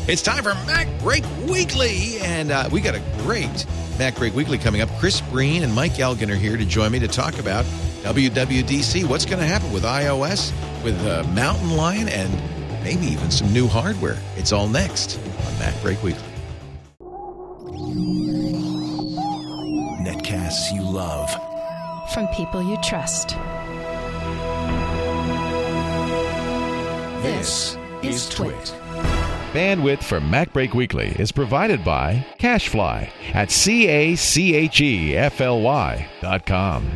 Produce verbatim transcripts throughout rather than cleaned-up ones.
It's time for Mac Break Weekly, and uh, we got a great Mac Break Weekly coming up. Chris Breen and Mike Elgin are here to join me to talk about W W D C. What's going to happen with iOS, with uh, Mountain Lion, and maybe even some new hardware. It's all next on Mac Break Weekly. Netcasts you love. From people you trust. This is Twit. Bandwidth for Mac Break Weekly is provided by CacheFly at C A C H E F L Y dot com.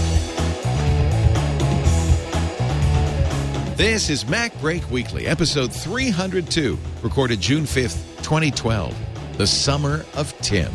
This is Mac Break Weekly, episode three hundred two, recorded June fifth, twenty twelve, the summer of Tim.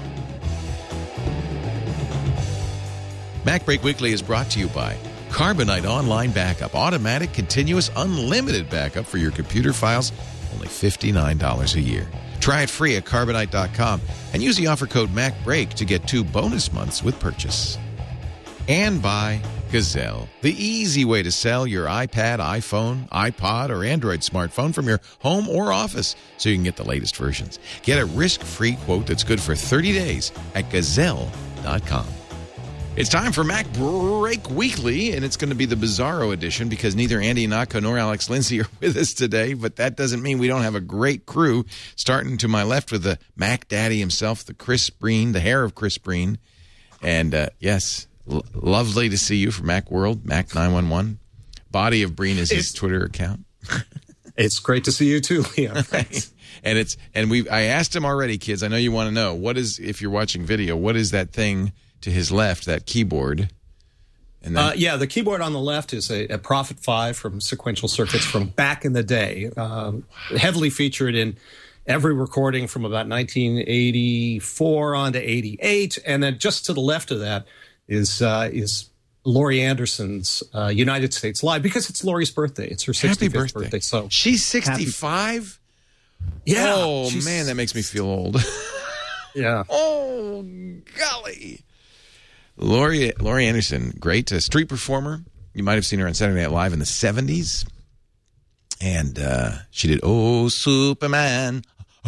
Mac Break Weekly is brought to you by Carbonite Online Backup, automatic, continuous, unlimited backup for your computer files, only fifty-nine dollars a year. Try it free at Carbonite dot com and use the offer code MacBreak to get two bonus months with purchase. And by Gazelle, the easy way to sell your iPad, iPhone, iPod, or Android smartphone from your home or office so you can get the latest versions. Get a risk-free quote that's good for thirty days at Gazelle dot com. It's time for Mac Break Weekly, and it's going to be the Bizarro edition because neither Andy Ihnatko nor Alex Lindsay are with us today, but that doesn't mean we don't have a great crew, starting to my left with the Mac Daddy himself, the Chris Breen, the hair of Chris Breen. And, uh, yes, l- lovely to see you from Mac World, Mac nine one one. Body of Breen is his it's, Twitter account. It's great to see you too, Liam. Thanks. And it's and we I asked him already, kids, I know you want to know, what is, if you're watching video, what is that thing to his left, that keyboard? And then, uh, yeah, the keyboard on the left is a, a Prophet five from Sequential Circuits from back in the day, um, heavily featured in every recording from about nineteen eighty-four on to eighty-eight. And then just to the left of that is uh, is Laurie Anderson's uh, United States Live, because it's Laurie's birthday. It's her sixty-fifth happy birthday. birthday. So she's sixty-five? Yeah. Oh, she's, man, that makes me feel old. Yeah. Oh, golly. Laurie, Laurie Anderson, great uh, street performer. You might have seen her on Saturday Night Live in the seventies. And uh, she did Oh, Superman.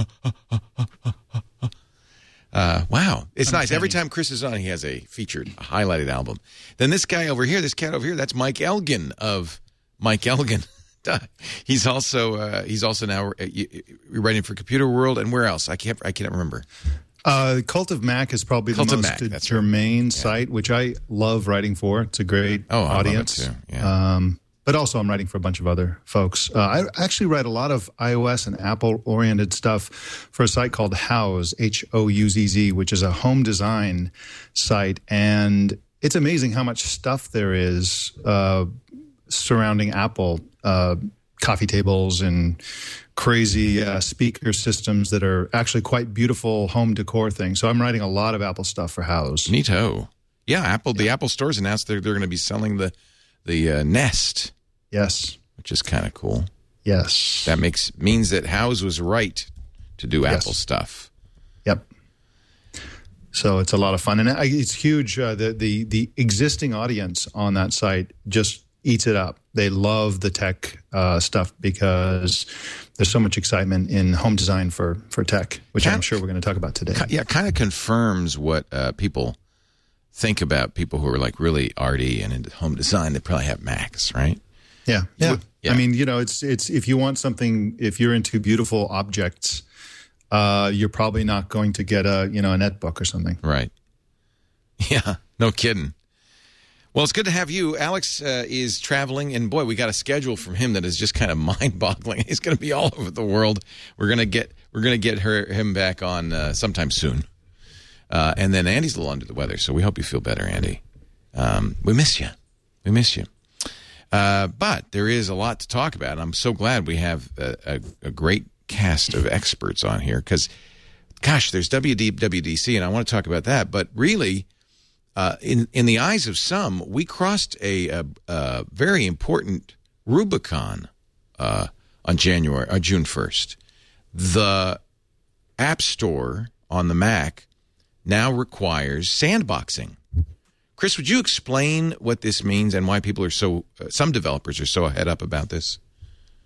Uh, wow. It's nice. Every time Chris is on, he has a featured, a highlighted album. Then this guy over here, this cat over here, that's Mike Elgin of Mike Elgin. He's also uh, he's also now uh, writing for Computer World, and where else? I can't I can't remember. Uh, Cult of Mac is probably Cult the of most Mac, germane right. site, yeah. which I love writing for. It's a great oh, audience. I love it too. Yeah. Um, but also I'm writing for a bunch of other folks. Uh, I actually write a lot of iOS and Apple-oriented stuff for a site called Houzz, H O U Z Z, which is a home design site. And it's amazing how much stuff there is uh, surrounding Apple. Uh, coffee tables and crazy uh, speaker systems that are actually quite beautiful home decor things. So I'm writing a lot of Apple stuff for Houzz. Neato. Yeah, Apple. Yeah. The Apple stores announced they're, they're going to be selling the the uh, Nest. Yes. Which is kind of cool. Yes. That makes means that Houzz was right to do yes. Apple stuff. Yep. So it's a lot of fun. And it's huge. Uh, the, the, the existing audience on that site just eats it up. They love the tech uh, stuff because there's so much excitement in home design for, for tech, which kind I'm sure we're going to talk about today. Yeah, kind of confirms what uh, people think about people who are like really arty and into home design. They probably have Macs, right? Yeah, yeah. yeah. I mean, you know, it's it's if you want something, if you're into beautiful objects, uh, you're probably not going to get a you know a netbook or something. Right. Yeah. No kidding. Well, it's good to have you. Alex uh, is traveling, and boy, we got a schedule from him that is just kind of mind-boggling. He's going to be all over the world. We're going to get we're going to get her him back on uh, sometime soon. Uh, and then Andy's a little under the weather, so we hope you feel better, Andy. Um, we miss you. We miss you. Uh, but there is a lot to talk about. I'm so glad we have a, a, a great cast of experts on here because, gosh, there's W W D C, and I want to talk about that. But really, uh, in in the eyes of some, we crossed a, a, a very important Rubicon uh, on January, uh, June first. The App Store on the Mac now requires sandboxing. Chris, would you explain what this means and why people are so, uh, some developers are so ahead up about this?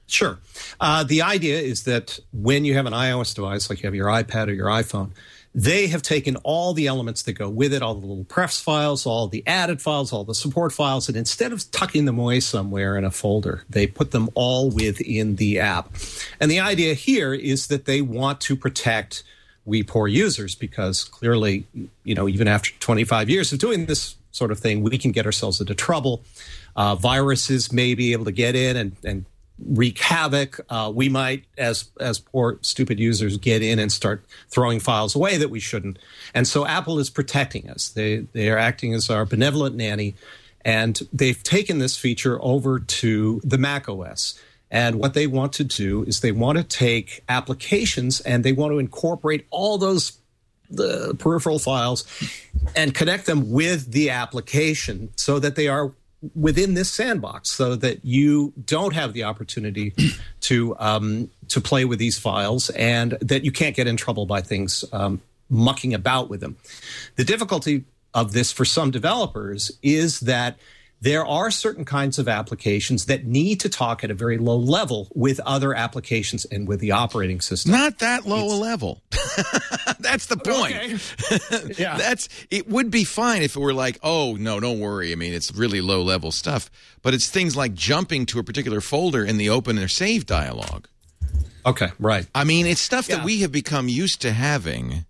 Sure. Uh, the idea is that when you have an iOS device, like you have your iPad or your iPhone, they have taken all the elements that go with it, all the little prefs files, all the added files, all the support files, and instead of tucking them away somewhere in a folder, they put them all within the app. And the idea here is that they want to protect we poor users, because clearly, you know, even after twenty-five years of doing this sort of thing, we can get ourselves into trouble. Uh, viruses may be able to get in and, and wreak havoc. Uh, we might, as as poor, stupid users, get in and start throwing files away that we shouldn't. And so Apple is protecting us. They they are acting as our benevolent nanny, and they've taken this feature over to the Mac O S. And what they want to do is they want to take applications and they want to incorporate all those the peripheral files and connect them with the application so that they are within this sandbox, so that you don't have the opportunity to um, to play with these files, and that you can't get in trouble by things um, mucking about with them. The difficulty of this for some developers is that there are certain kinds of applications that need to talk at a very low level with other applications and with the operating system. Not that low It's- a level. That's the point. Okay. Yeah. That's it would be fine if it were like, oh, no, don't worry. I mean, it's really low level stuff. But it's things like jumping to a particular folder in the open or save dialog. Okay, right. I mean, it's stuff Yeah. that we have become used to having.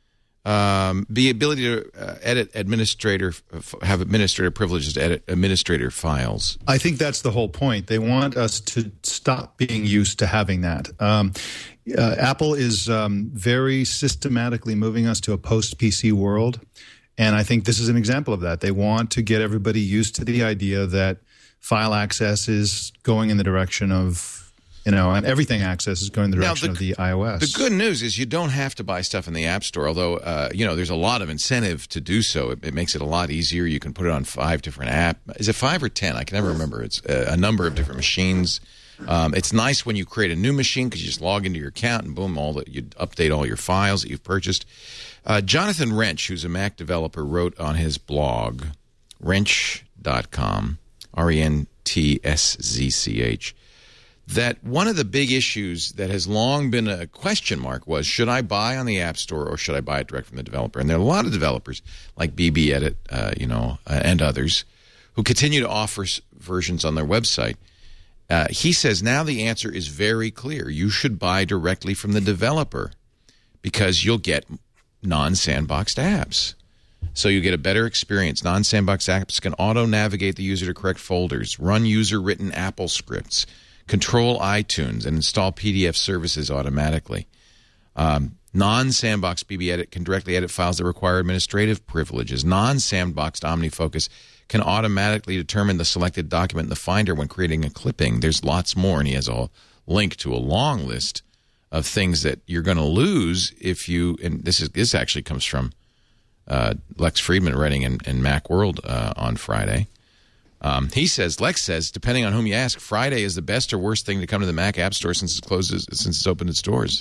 Um, the ability to uh, edit administrator, f- have administrator privileges to edit administrator files. I think that's the whole point. They want us to stop being used to having that. Um, uh, Apple is um, very systematically moving us to a post-P C world, and I think this is an example of that. They want to get everybody used to the idea that file access is going in the direction of, you know, and everything access is going in the Now, direction the- of the iOS. The good news is you don't have to buy stuff in the App Store, although, uh, you know, there's a lot of incentive to do so. It, it makes it a lot easier. You can put it on five different apps. Is it five or ten? I can never remember. It's a, a number of different machines. Um, it's nice when you create a new machine because you just log into your account and boom, all that you update all your files that you've purchased. Uh, Jonathan Wrench, who's a Mac developer, wrote on his blog, wrench dot com, R E N T S Z C H, that one of the big issues that has long been a question mark was, should I buy on the App Store or should I buy it direct from the developer? And there are a lot of developers like B B Edit, uh, you know, uh, and others who continue to offer s- versions on their website. Uh, he says now the answer is very clear. You should buy directly from the developer because you'll get non-sandboxed apps. So you get a better experience. Non-sandboxed apps can auto-navigate the user to correct folders, run user-written Apple scripts, control iTunes, and install P D F services automatically. Um, non-sandbox B B Edit can directly edit files that require administrative privileges. Non-sandboxed OmniFocus can automatically determine the selected document in the Finder when creating a clipping. There's lots more, and he has a link to a long list of things that you're going to lose if you. And this is this actually comes from uh, Lex Friedman writing in, in Macworld uh, on Friday. Um, he says, Lex says, depending on whom you ask, Friday is the best or worst thing to come to the Mac App Store since it closes, since it's opened its doors.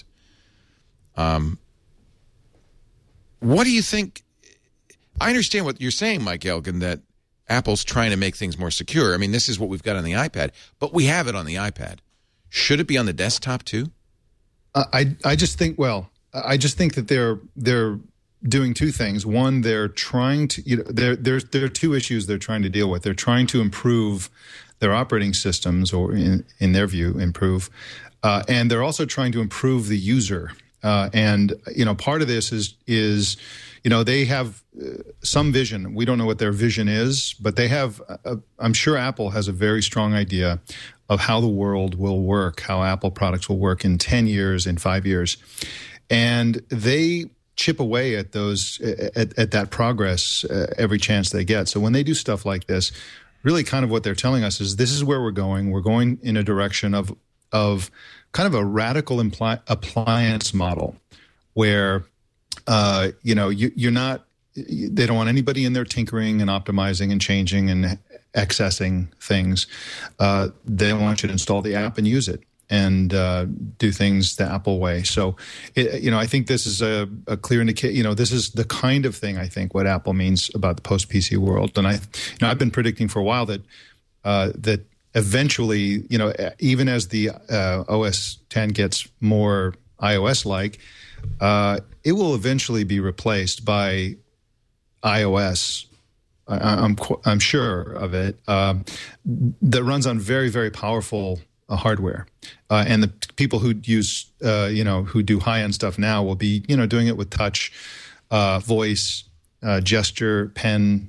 Um, what do you think? I understand what you're saying, Mike Elgin, that Apple's trying to make things more secure. I mean, this is what we've got on the iPad, but we have it on the iPad. Should it be on the desktop too? I I just think well, I just think that they're they're doing two things. One, they're trying to you know there there's there are two issues they're trying to deal with. They're trying to improve their operating systems, or in in their view, improve, uh, and they're also trying to improve the user. Uh, and you know, part of this is is you know they have uh, some vision. We don't know what their vision is, but they have. A, I'm sure Apple has a very strong idea of how the world will work, how Apple products will work in ten years, in five years, and they chip away at those at, at that progress uh, every chance they get. So when they do stuff like this, really kind of what they're telling us is this is where we're going. We're going in a direction of of kind of a radical impli- appliance model where uh, you know you, you're not. They don't want anybody in there tinkering and optimizing and changing and accessing things. Uh, they want you to install the app and use it and uh, do things the Apple way. So, it, you know, I think this is a, a clear indication. You know, this is the kind of thing I think what Apple means about the post-P C world. And I, you know, I've been predicting for a while that uh, that eventually, you know, even as the uh, O S ten gets more iOS-like, uh, it will eventually be replaced by iOS. I, I'm I'm sure of it. Um, that runs on very very powerful uh, hardware, uh, and the people who use uh, you know who do high end stuff now will be you know doing it with touch, uh, voice, uh, gesture, pen,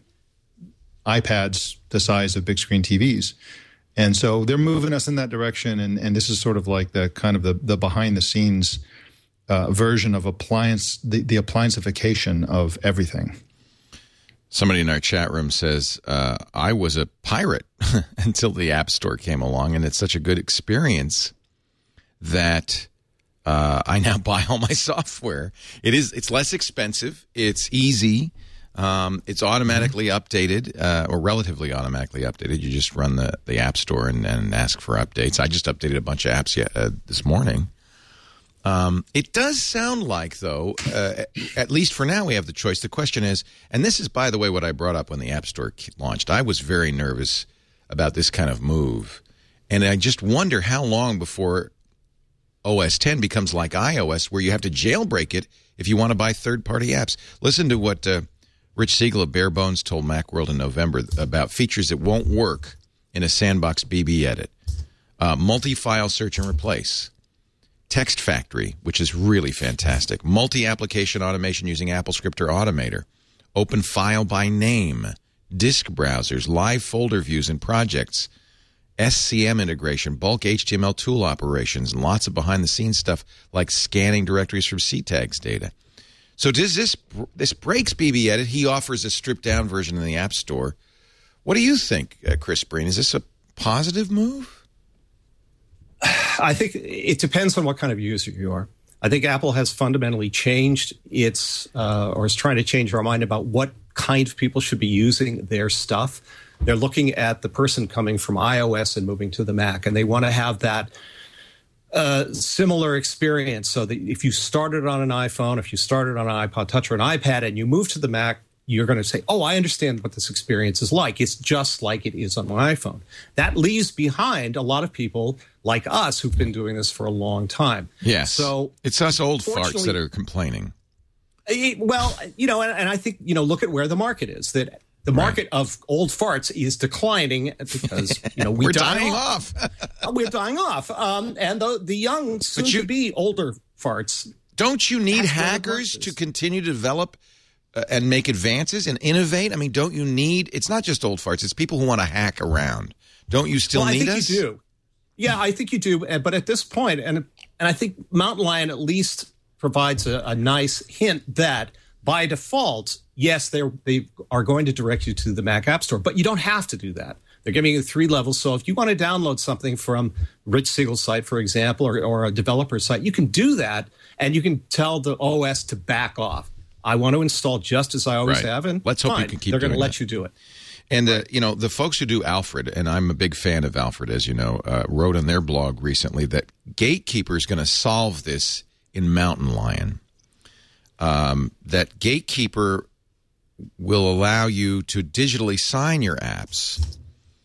iPads the size of big screen T Vs. And so they're moving us in that direction, and, and this is sort of like the kind of the, the behind-the-scenes uh, version of appliance, the, the applianceification of everything. Somebody in our chat room says, uh, I was a pirate until the App Store came along, and it's such a good experience that uh, I now buy all my software. It is, it's less expensive. It's easy. Um, it's automatically updated, uh, or relatively automatically updated. You just run the, the App Store and, and ask for updates. I just updated a bunch of apps yet, uh, this morning. Um, it does sound like, though, uh, at least for now, we have the choice. The question is, and this is, by the way, what I brought up when the App Store launched. I was very nervous about this kind of move. And I just wonder how long before O S ten becomes like iOS, where you have to jailbreak it if you want to buy third-party apps. Listen to what... Uh, Rich Siegel of Bare Bones told Macworld in November about features that won't work in a Sandbox B B edit. Uh, multi-file search and replace. Text Factory, which is really fantastic. Multi-application automation using AppleScript or Automator. Open file by name. Disk browsers, live folder views and projects. S C M integration, bulk H T M L tool operations, and lots of behind-the-scenes stuff like scanning directories from C TAGS data. So does this this breaks B B Edit? He offers a stripped-down version in the App Store. What do you think, uh, Chris Breen? Is this a positive move? I think it depends on what kind of user you are. I think Apple has fundamentally changed its, uh, or is trying to change our mind about what kind of people should be using their stuff. They're looking at the person coming from iOS and moving to the Mac, and they want to have that Uh, similar experience, so that if you started on an iPhone, if you started on an iPod Touch or an iPad, and you move to the Mac, you're going to say, oh, I understand what this experience is like. It's just like it is on my iPhone. That leaves behind a lot of people like us who've been doing this for a long time. Yes. So it's us old farts that are complaining. It, well, you know, and, and I think, you know, look at where the market is. That the market right. of old farts is declining because, you know, we we're die dying off. off. We're dying off. Um, and the, the young, soon you, to be older farts. Don't you need hackers to continue to develop uh, and make advances and innovate? I mean, don't you need, it's not just old farts, it's people who want to hack around. Don't you still well, need I think us? You do. Yeah, I think you do. But at this point, and and I think Mountain Lion at least provides a, a nice hint that by default, yes, they they are going to direct you to the Mac App Store, but you don't have to do that. They're giving you three levels. So if you want to download something from Rich Siegel's site, for example, or, or a developer site, you can do that, and you can tell the O S to back off. I want to install just as I always right. have, and let's fine. hope you can keep They're doing going to let that. you do it. And, uh, you know, the folks who do Alfred, and I'm a big fan of Alfred, as you know, uh, wrote on their blog recently that Gatekeeper is going to solve this in Mountain Lion. Um, that Gatekeeper will allow you to digitally sign your apps,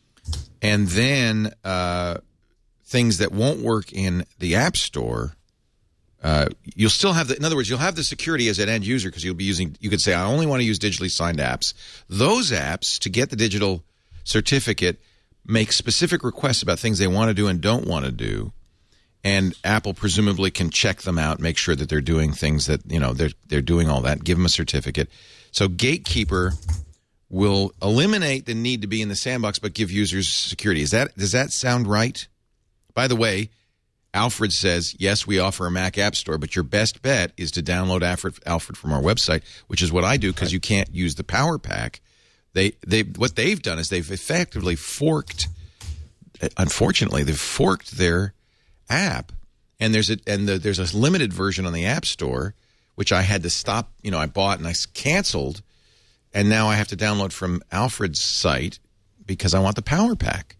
and then uh, things that won't work in the App Store, uh, you'll still have the, in other words, you'll have the security as an end user because you'll be using, you could say, I only want to use digitally signed apps. Those apps, to get the digital certificate, make specific requests about things they want to do and don't want to do. And Apple presumably can check them out, make sure that they're doing things that, you know, they're, they're doing all that, give them a certificate. So Gatekeeper will eliminate the need to be in the sandbox but give users security. Is that, does that sound right? By the way, Alfred says, yes, we offer a Mac App Store, but your best bet is to download Alfred, Alfred from our website, which is what I do because right. you can't use the Power Pack. They, they, what they've done is they've effectively forked, unfortunately, they've forked their app, and there's a and the, there's a limited version on the App Store, which I had to stop. You know, I bought and I canceled, and now I have to download from Alfred's site because I want the Power Pack.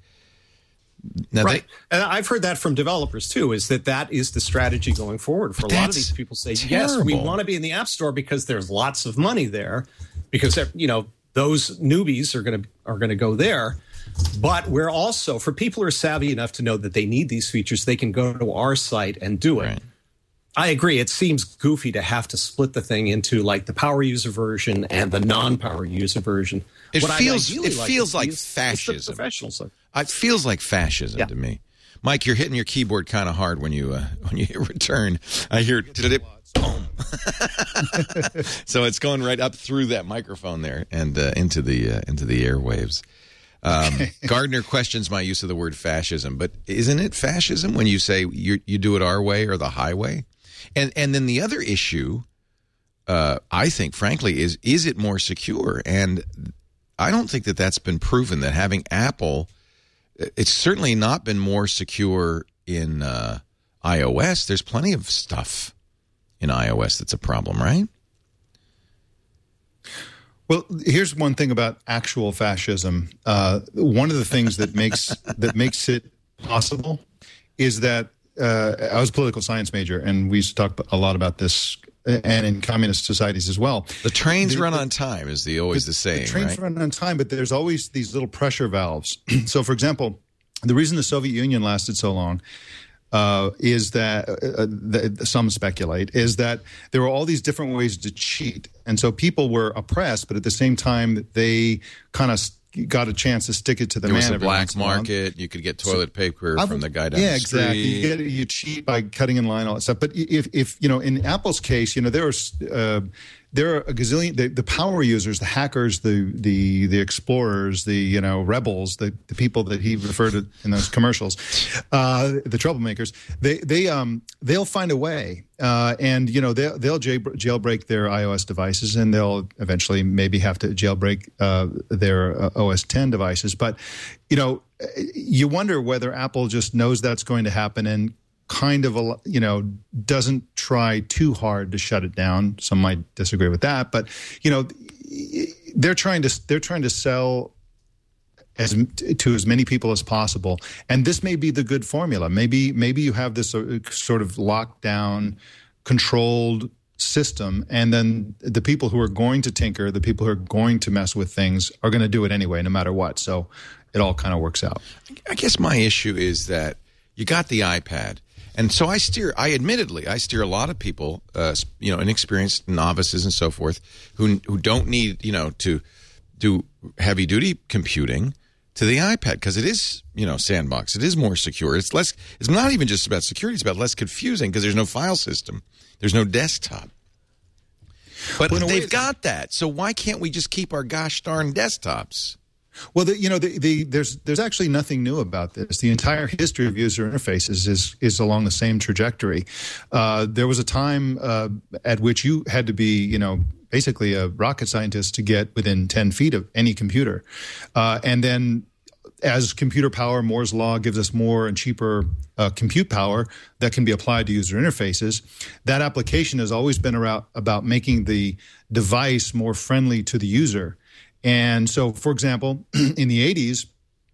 Now right, they, and I've heard that from developers too. Is that that is the strategy going forward for a lot of these people? Say terrible. Yes, we want to be in the App Store because there's lots of money there, because you know those newbies are going to are going to go there. But we're also, for people who are savvy enough to know that they need these features, they can go to our site and do it. Right. I agree. It seems goofy to have to split the thing into like the power user version and the non-power user version. It what feels it like feels like is, fascism. Is the professional side. It feels like fascism yeah. to me. Mike, you're hitting your keyboard kind of hard when you uh, when you hit return. I hear it. Boom. So it's going right up through that microphone there and uh, into the uh, into the airwaves. Um, Gardner questions my use of the word fascism, but isn't it fascism when you say you you do it our way or the highway? And and then the other issue, uh, I think, frankly, is is it more secure? And I don't think that that's been proven. That having Apple, it's certainly not been more secure in uh, iOS. There's plenty of stuff in iOS that's a problem, right? Well, here's one thing about actual fascism. Uh, one of the things that makes that makes it possible is that uh, I was a political science major, and we used to talk a lot about this, and in communist societies as well. The trains the, run the, on time is the always the, the saying. The trains right? run on time, but there's always these little pressure valves. So, for example, the reason the Soviet Union lasted so long uh, is that, uh, that some speculate is that there were all these different ways to cheat, and so people were oppressed, but at the same time they kind of got a chance to stick it to the there man. There was a black market. You could get toilet paper so, from the guy down yeah, the street. Yeah, exactly. You, get, you cheat by cutting in line, all that stuff. But if, if you know, in Apple's case, you know, there are uh, there are a gazillion the, the power users, the hackers, the the the explorers, the you know rebels, the, the people that he referred to in those commercials, uh, the troublemakers. They they um they'll find a way, uh, and you know they'll they'll jailbreak their iOS devices, and they'll eventually maybe have to jailbreak uh, their uh, O S ten devices. But you know, you wonder whether Apple just knows that's going to happen and kind of, you know, doesn't try too hard to shut it down. Some might disagree with that, but you know, they're trying to they're trying to sell as to as many people as possible, and this may be the good formula. Maybe maybe you have this sort of lockdown, controlled system, and then the people who are going to tinker, the people who are going to mess with things, are going to do it anyway, no matter what. So it all kind of works out. I guess my issue is that you got the iPad. And so I steer, I admittedly, I steer a lot of people, uh, you know, inexperienced novices and so forth, who who don't need, you know, to do heavy duty computing to the iPad because it is, you know, sandbox. It is more secure. It's less, it's not even just about security. It's about less confusing because there's no file system. There's no desktop. But well, they've got that. So why can't we just keep our gosh darn desktops? Well, the, you know, the, the, there's there's actually nothing new about this. The entire history of user interfaces is is along the same trajectory. Uh, there was a time uh, at which you had to be, you know, basically a rocket scientist to get within ten feet of any computer, uh, and then as computer power, Moore's law gives us more and cheaper uh, compute power that can be applied to user interfaces. That application has always been about about making the device more friendly to the user. And so, for example, in the eighties,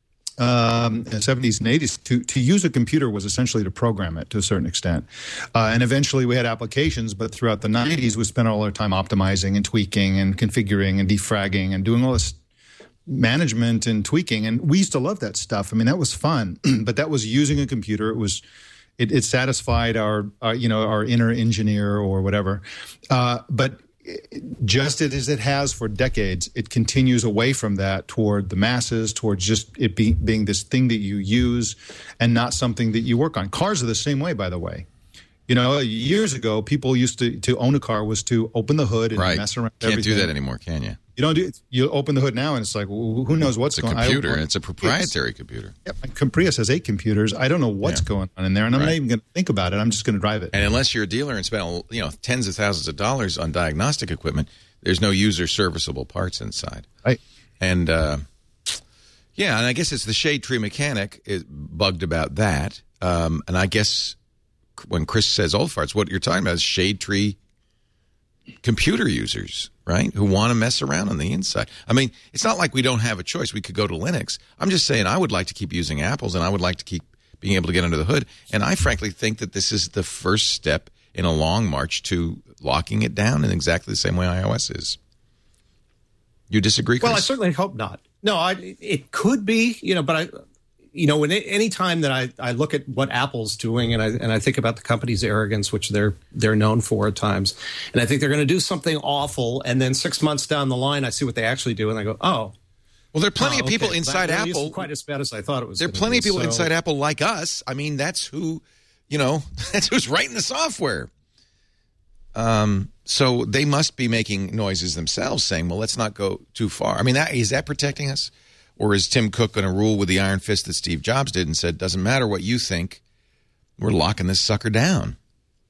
um, seventies and eighties, to, to use a computer was essentially to program it to a certain extent. Uh, and eventually we had applications, but throughout the nineties, we spent all our time optimizing and tweaking and configuring and defragging and doing all this management and tweaking. And we used to love that stuff. I mean, that was fun, but that was using a computer. It was, it, it satisfied our, our, you know, our inner engineer or whatever. Uh, but just as it has for decades, it continues away from that toward the masses, towards just it be, being this thing that you use and not something that you work on. Cars are the same way, by the way. You know, years ago, people used to, to own a car was to open the hood and right. mess around with Can't everything. do that anymore, can you? You don't do it. You open the hood now, and it's like, well, who knows what's it's going on? It's a computer. It's a proprietary it's, computer. Yep. My Prius has eight computers. I don't know what's yeah. going on in there, and I'm right. not even going to think about it. I'm just going to drive it. And unless you're a dealer and spend, you know, tens of thousands of dollars on diagnostic equipment, there's no user serviceable parts inside. Right. And, uh, yeah, and I guess it's the shade tree mechanic is bugged about that. Um, and I guess when Chris says old farts, what you're talking about is shade tree computer users, right, who want to mess around on the inside. I mean, it's not like we don't have a choice. We could go to Linux. I'm just saying I would like to keep using Apples, and I would like to keep being able to get under the hood. And I frankly think that this is the first step in a long march to locking it down in exactly the same way iOS is. You disagree, Chris? Well, I certainly hope not. No, I, it could be, you know, but I, you know, when any time that I, I look at what Apple's doing, and I and I think about the company's arrogance, which they're they're known for at times, and I think they're going to do something awful, and then six months down the line, I see what they actually do, and I go, oh. Well, there are plenty oh, of people okay. inside that really Apple. isn't quite as bad as I thought it was. There are plenty be, of people so. inside Apple like us. I mean, that's who, you know, that's who's writing the software. Um, so they must be making noises themselves, saying, "Well, let's not go too far." I mean, that, is that protecting us, or is Tim Cook going to rule with the iron fist that Steve Jobs did and said, "Doesn't matter what you think, we're locking this sucker down"?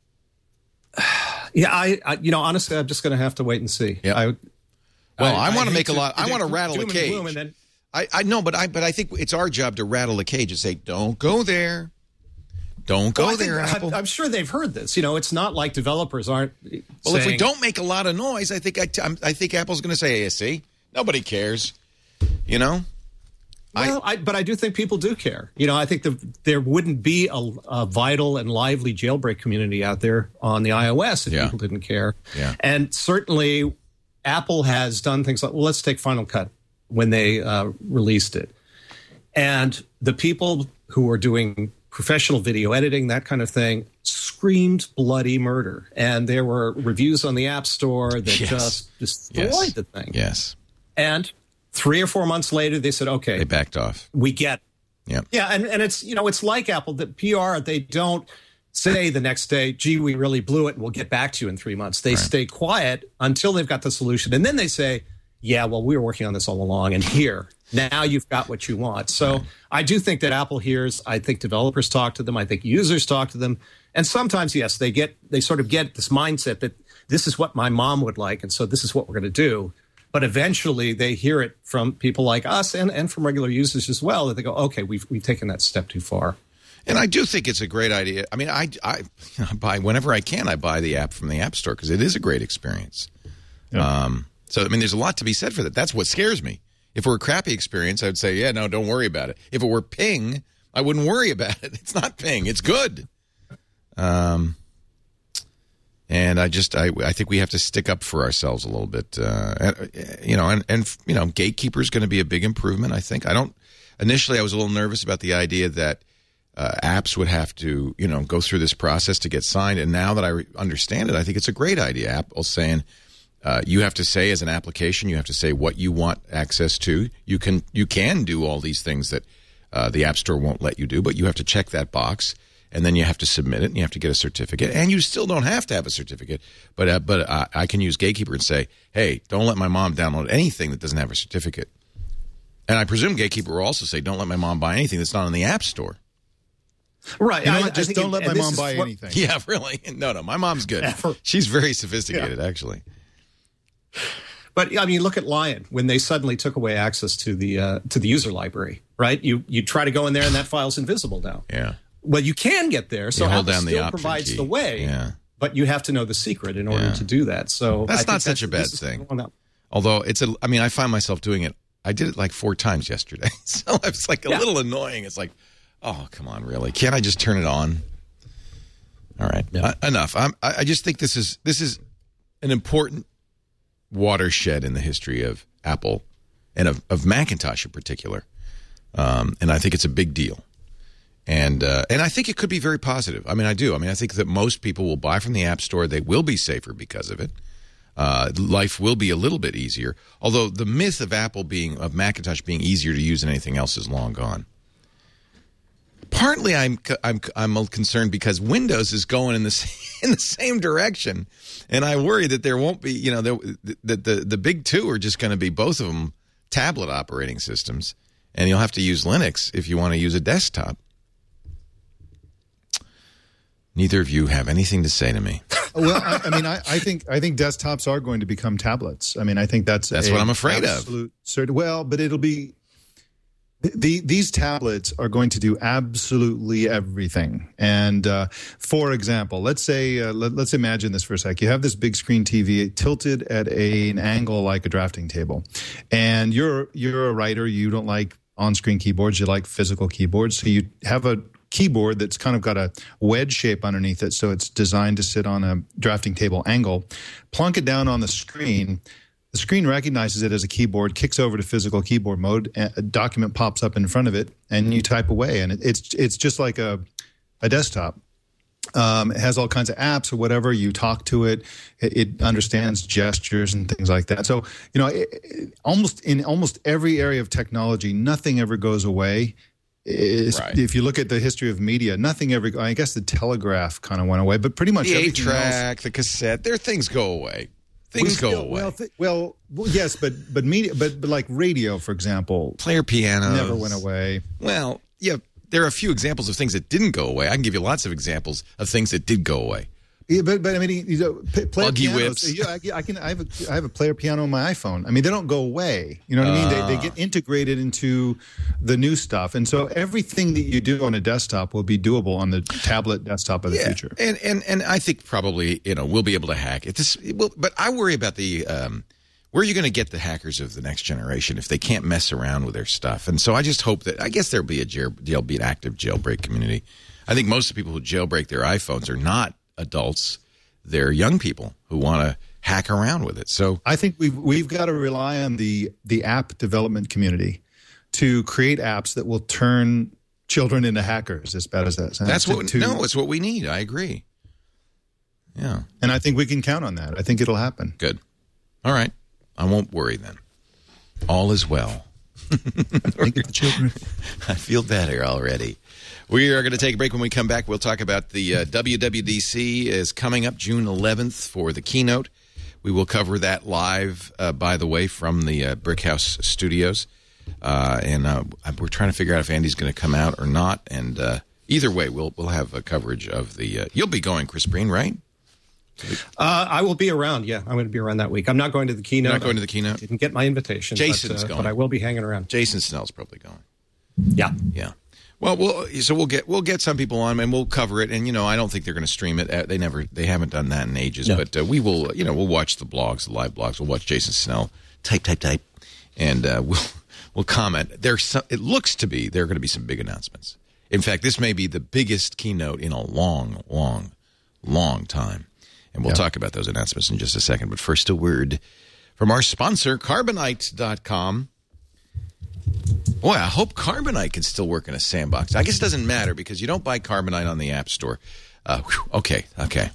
Yeah, I, I you know, honestly, I'm just going to have to wait and see. Yeah. I, Well, I, I want to make a lot. I want to rattle doom the and cage. gloom and then, I, I know, but I but I think it's our job to rattle the cage and say, "Don't go there, don't go well, I there." think, Apple. I'm, I'm sure they've heard this. You know, it's not like developers aren't. Well, if we saying, don't make a lot of noise, I think I, t- I'm- I think Apple's going to say, "Hey, see, nobody cares," you know. Well, I, but I do think people do care. You know, I think the, there wouldn't be a, a vital and lively jailbreak community out there on the iOS if Yeah. people didn't care. Yeah. And certainly, Apple has done things like, well, let's take Final Cut when they uh, released it. And the people who were doing professional video editing, that kind of thing, screamed bloody murder. And there were reviews on the App Store that Yes. just destroyed Yes. the thing. Yes, And three or four months later, they said, okay, they backed off. we get Yeah, yeah, and, and it's, you know, it's like Apple, that P R, they don't say the next day, gee, we really blew it and we'll get back to you in three months. They Right. stay quiet until they've got the solution. And then they say, yeah, well, we were working on this all along, and here, now you've got what you want. So Right. I do think that Apple hears. I think developers talk to them. I think users talk to them. And sometimes, yes, they get, they sort of get this mindset that this is what my mom would like, and so this is what we're going to do. But eventually they hear it from people like us and, and from regular users as well, that they go, okay, we've, we've taken that step too far. and I do think it's a great idea. I mean, I I, I buy whenever I can. I buy the app from the App Store because it is a great experience. Yeah. Um, so I mean, there's a lot to be said for that. That's what scares me. If it were a crappy experience, I would say, yeah, no, don't worry about it. If it were Ping, I wouldn't worry about it. It's not Ping. It's good. Um, and I just, I, I think we have to stick up for ourselves a little bit. Uh, and, you know, and, and you know, Gatekeeper is going to be a big improvement, I think. I don't, initially I was a little nervous about the idea that uh, apps would have to, you know, go through this process to get signed. And now that I re- understand it, I think it's a great idea. Apple's saying, Uh, you have to say as an application, you have to say what you want access to. You can you can do all these things that uh, the App Store won't let you do, but you have to check that box, and then you have to submit it, and you have to get a certificate. And you still don't have to have a certificate, but uh, but uh, I can use Gatekeeper and say, hey, don't let my mom download anything that doesn't have a certificate. And I presume Gatekeeper will also say, don't let my mom buy anything that's not in the App Store. Right. You know I- what? I Just think don't it- let and my this mom is buy what- anything. Yeah, really? No, no, my mom's good. Ever. She's very sophisticated, actually. But I mean, look at Lion when they suddenly took away access to the uh, to the user library, right? You you try to go in there and that file's invisible now. Yeah. Well, you can get there, so You hold Apple down the still option provides key. the way. Yeah. But you have to know the secret in order Yeah. to do that. So That's I think not such a bad this is thing. one that- Although it's a, I mean, I find myself doing it. I did it like four times yesterday, so it's like a Yeah. little annoying. It's like, oh, come on, really? Can't I just turn it on? All right, Yeah. uh, enough. I'm, I, I just think this is this is an important watershed in the history of Apple and of, of Macintosh in particular, um, and I think it's a big deal. And uh, and I think it could be very positive. I mean, I do. I mean, I think that most people will buy from the App Store. They will be safer because of it. Uh, life will be a little bit easier. Although the myth of Apple being, of Macintosh being easier to use than anything else is long gone. Partly, I'm I'm I'm concerned because Windows is going in the in the same direction, and I worry that there won't be, you know, that the, the the big two are just going to be both of them tablet operating systems, and you'll have to use Linux if you want to use a desktop. Neither of you have anything to say to me. Well, I, I mean, I, I think I think desktops are going to become tablets. I mean, I think that's That's a what I'm afraid of. absolute cert- well, but it'll be the, these tablets are going to do absolutely everything. And uh, for example, let's say uh, let, let's imagine this for a sec. You have this big screen T V tilted at a, an angle like a drafting table, and you're you're a writer. You don't like on-screen keyboards. You like physical keyboards. So you have a keyboard that's kind of got a wedge shape underneath it, so it's designed to sit on a drafting table angle. Plunk it down on the screen. The the screen recognizes it as a keyboard, kicks over to physical keyboard mode, a document pops up in front of it, and you type away. And it, it's it's just like a a desktop. Um, it has all kinds of apps or whatever. You talk to it. It, it understands gestures and things like that. So, you know, it, it, almost in almost every area of technology, nothing ever goes away. It's, right. If you look at the history of media, nothing ever. I guess the telegraph kind of went away, but pretty much the everything eight-track, else, the cassette, their things go away. Things well, go still, away. Well, th- well, well, yes, but but media, but, but like radio, for example, player pianos never went away. Well, yeah. There are a few examples of things that didn't go away. I can give you lots of examples of things that did go away. Yeah, but but I mean, you know, player Buggy pianos. whips. You know, I, I can. I have a I have a player piano on my iPhone. I mean, they don't go away. You know what uh, I mean? They they get integrated into the new stuff, and so everything that you do on a desktop will be doable on the tablet desktop of the yeah, future. And and and I think probably you know we'll be able to hack it. This, it will, but I worry about the. Um, Where are you going to get the hackers of the next generation if they can't mess around with their stuff? And so I just hope that, I guess there'll be a jail, there'll be an active jailbreak community. I think most of the people who jailbreak their iPhones are not adults. They're young people who want to hack around with it. So I think we've, we've got to rely on the, the app development community to create apps that will turn children into hackers, as bad as that sounds. That's what, to, no, it's what we need. I agree. Yeah. And I think we can count on that. I think it'll happen. Good. All right. I won't worry then. All is well. Think of the children. I feel better already. We are going to take a break. When we come back, we'll talk about the uh, W W D C is coming up June eleventh for the keynote. We will cover that live, uh, by the way, from the uh, Brickhouse Studios. Uh, and uh, we're trying to figure out if Andy's going to come out or not. And uh, either way, we'll we'll have a coverage of the. Uh, you'll be going, Chris Breen, right? Uh, I will be around. Yeah, I'm going to be around that week. I'm not going to the keynote. You're not going to the keynote? I didn't get my invitation. Jason's but, uh, going, but I will be hanging around. Jason Snell's probably going. Yeah, yeah. Well, we'll so we'll get we'll get some people on and we'll cover it. And you know, I don't think they're going to stream it. They never they haven't done that in ages. No. But uh, we will. You know, we'll watch the blogs, the live blogs. We'll watch Jason Snell type type type, and uh, we'll we'll comment. There's some, it looks to be there are going to be some big announcements. In fact, this may be the biggest keynote in a long, long, long time. And we'll yep. talk about those announcements in just a second. But first, a word from our sponsor, Carbonite dot com. Boy, I hope Carbonite can still work in a sandbox. I guess it doesn't matter because you don't buy Carbonite on the App Store. Uh, whew, okay, okay.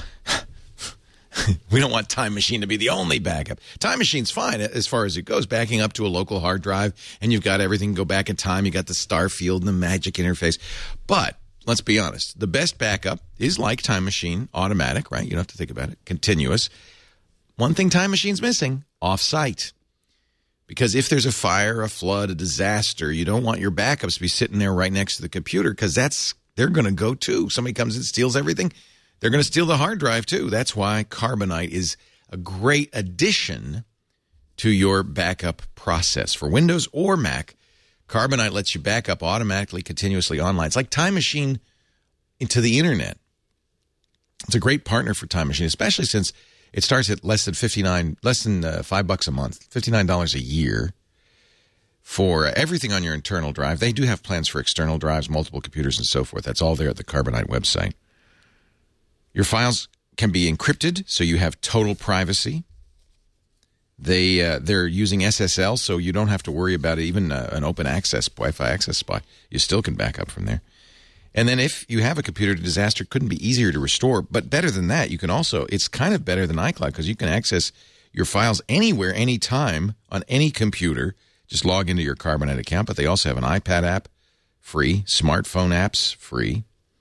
We don't want Time Machine to be the only backup. Time Machine's fine as far as it goes, backing up to a local hard drive, and you've got everything go back in time. You got the Starfield and the Magic interface. But let's be honest. The best backup is like Time Machine, automatic, right? You don't have to think about it. Continuous. One thing Time Machine's missing, off-site. Because if there's a fire, a flood, a disaster, you don't want your backups to be sitting there right next to the computer because that's they're going to go too. Somebody comes and steals everything. They're going to steal the hard drive too. That's why Carbonite is a great addition to your backup process. For Windows or Mac, Carbonite lets you back up automatically, continuously online. It's like Time Machine into the internet. It's a great partner for Time Machine, especially since it starts at less than fifty-nine, less than uh, five bucks a month, fifty-nine dollars a year for everything on your internal drive. They do have plans for external drives, multiple computers, and so forth. That's all there at the Carbonite website. Your files can be encrypted, so you have total privacy. They, uh, they're using S S L, so you don't have to worry about even uh, an open access, Wi-Fi access spot. You still can back up from there. And then if you have a computer disaster, it couldn't be easier to restore. But better than that, you can also, it's kind of better than iCloud because you can access your files anywhere, anytime, on any computer. Just log into your Carbonite account. But they also have an iPad app, free. Smartphone apps, free.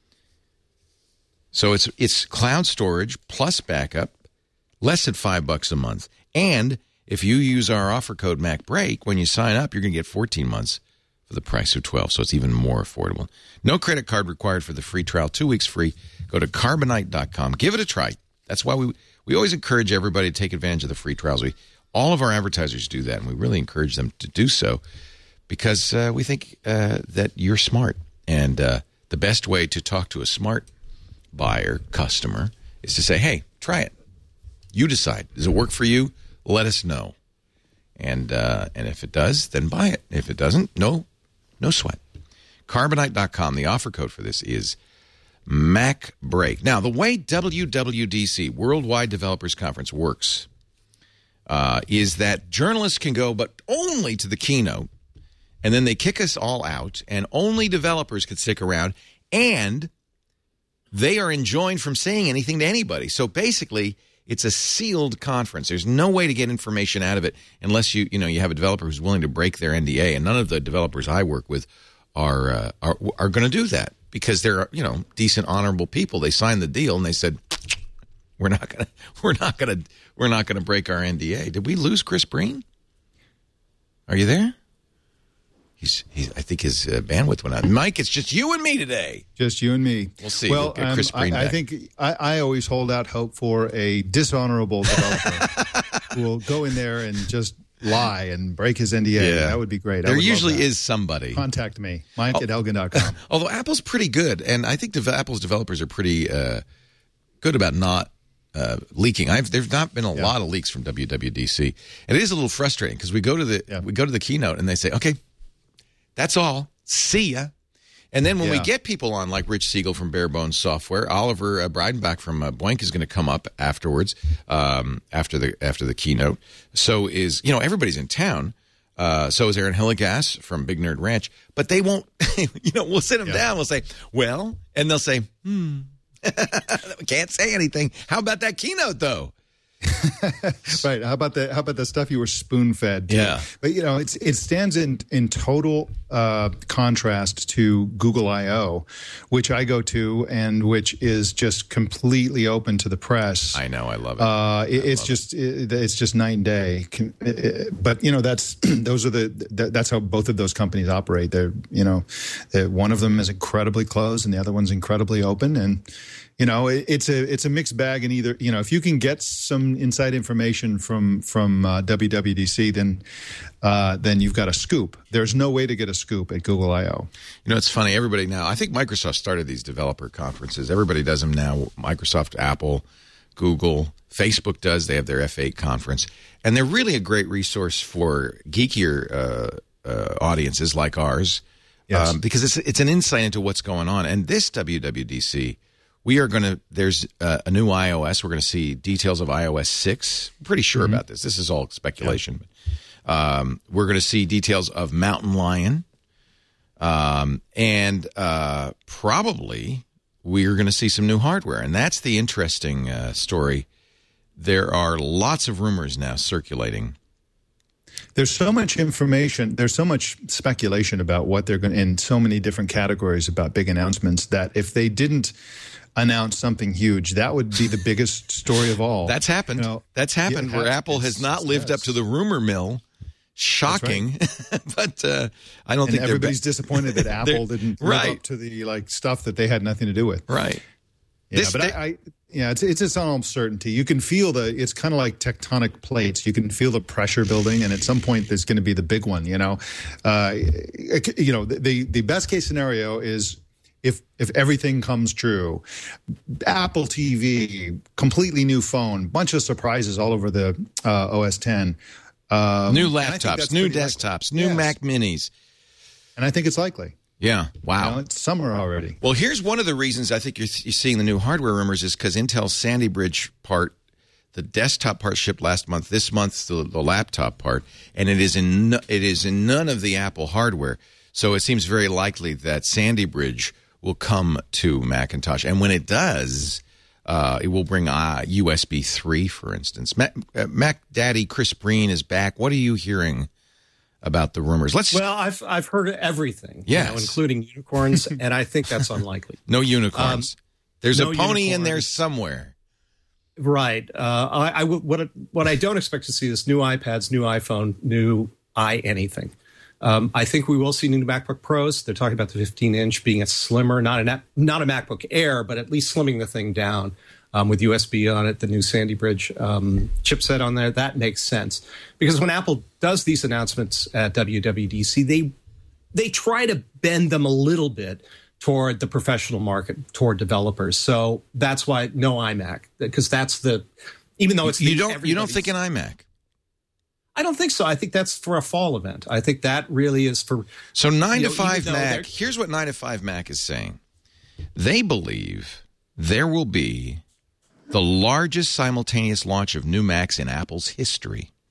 So it's it's cloud storage plus backup, less than five bucks a month. And if you use our offer code MacBreak, when you sign up, you're going to get fourteen months for the price of twelve. So it's even more affordable. No credit card required for the free trial. Two weeks free. Go to Carbonite dot com. Give it a try. That's why we we always encourage everybody to take advantage of the free trials. We all of our advertisers do that, and we really encourage them to do so because uh, we think uh, that you're smart. And uh, the best way to talk to a smart buyer, customer, is to say, hey, try it. You decide. Does it work for you? Let us know. And uh, and if it does, then buy it. If it doesn't, no, no sweat. Carbonite dot com. The offer code for this is MacBreak. Now, the way W W D C, Worldwide Developers Conference, works, uh, is that journalists can go, but only to the keynote, and then they kick us all out, and only developers can stick around, and they are enjoined from saying anything to anybody. So basically, it's a sealed conference. There's no way to get information out of it unless you, you know, you have a developer who's willing to break their N D A. And none of the developers I work with are uh, are are going to do that because they're, you know, decent, honorable people. They signed the deal and they said, "We're not going to, we're not going to, we're not going to break our N D A." Did we lose Chris Breen? Are you there? He's, he's, I think his uh, bandwidth went out. Mike, it's just you and me today. Just you and me. We'll see. Well, We'll get Chris um, Breen I, I back. think I, I always hold out hope for a dishonorable developer who will go in there and just lie and break his N D A. Yeah. That would be great. I There would love usually that. is somebody. Contact me, Mike at Elgin dot com. Although Apple's pretty good, and I think dev- Apple's developers are pretty uh, good about not uh, leaking. I've there's not been a Yeah. lot of leaks from W W D C, and it is a little frustrating because we go to the Yeah. we go to the keynote and they say, "Okay, that's all. See ya." And then when we Yeah. get people on, like Rich Siegel from Bare Bones Software, Oliver uh, Breidenbach from uh, Boink is going to come up afterwards, um, after the after the keynote. So is, you know, everybody's in town. Uh, so is Aaron Hillegas from Big Nerd Ranch. But they won't, you know, we'll sit them Yeah. down. We'll say, well, and they'll say, hmm, we can't say anything. How about that keynote, though? Right. How about the how about the stuff you were spoon fed? Yeah. But you know, it's it stands in in total uh, contrast to Google I O, which I go to and which is just completely open to the press. I know, I love it. Uh, it it's just it, it's just night and day. Can- it- But you know, that's those are the that, that's how both of those companies operate. They're you know, they're, one of them is incredibly closed and the other one's incredibly open. And you know, it, it's a it's a mixed bag. In either, you know, if you can get some inside information from from uh, W W D C, then uh, then you've got a scoop. There's no way to get a scoop at Google I O. You know, it's funny. Everybody now, I think Microsoft started these developer conferences. Everybody does them now. Microsoft, Apple, Google, Facebook does. They have their F eight conference. And they're really a great resource for geekier uh, uh, audiences like ours. Yes. Um, because it's it's an insight into what's going on. And this W W D C, we are going to, there's uh, a new iOS. We're going to see details of iOS six. I'm pretty sure about this. This is all speculation. But, um, we're going to see details of Mountain Lion. Um, and uh, probably we're going to see some new hardware. And that's the interesting uh, story. There are lots of rumors now circulating. There's so much information. There's so much speculation about what they're going to, in so many different categories about big announcements, that if they didn't announce something huge, that would be the biggest story of all. That's happened. You know, That's happened yeah, where Apple has it's- not lived up yes. to the rumor mill. Shocking, but uh, I don't And think they're everybody's ba- disappointed that Apple didn't live right. up to the like stuff that they had nothing to do with. right. Yeah, This but day- I, I, yeah, it's it's its own certainty. You can feel the. It's kind of like tectonic plates. You can feel the pressure building, and at some point, there's going to be the big one. You know, uh, you know, the the best case scenario is if if everything comes true, Apple T V, completely new phone, bunch of surprises all over the uh, O S ten. Um, New and I think laptops, that's new pretty desktops, likely. new Yes. Mac Minis. and I think it's likely. Yeah, wow. You know, it's summer already. Well, here's one of the reasons I think you're, you're seeing the new hardware rumors is because Intel's Sandy Bridge part, the desktop part shipped last month. This month, the, the laptop part, and it is in no, it is in none of the Apple hardware. So it seems very likely that Sandy Bridge will come to Macintosh, and when it does, uh, it will bring uh, U S B three, for instance. Mac, uh, Mac Daddy Chris Breen is back. What are you hearing about the rumors? Let's Well, I've I've heard everything, Yes. you know, including unicorns, and I think that's unlikely. no unicorns. There's no a pony in there unicorns. somewhere. Right. Uh, I, I would- what what I don't expect to see is new iPads, new iPhone, new i anything. Um, I think we will see new MacBook Pros. They're talking about the fifteen inch being a slimmer, not a not a MacBook Air, but at least slimming the thing down um, with U S B on it. The new Sandy Bridge um, chipset on there, that makes sense because when Apple does these announcements at W W D C, they they try to bend them a little bit toward the professional market, toward developers. So that's why no iMac, because that's the even though it's You the don't you don't everybody's- think an iMac. I don't think so. I think that's for a fall event. I think that really is for. So nine You to know, five even though Mac. they're- Here's what nine to five Mac is saying. They believe there will be the largest simultaneous launch of new Macs in Apple's history.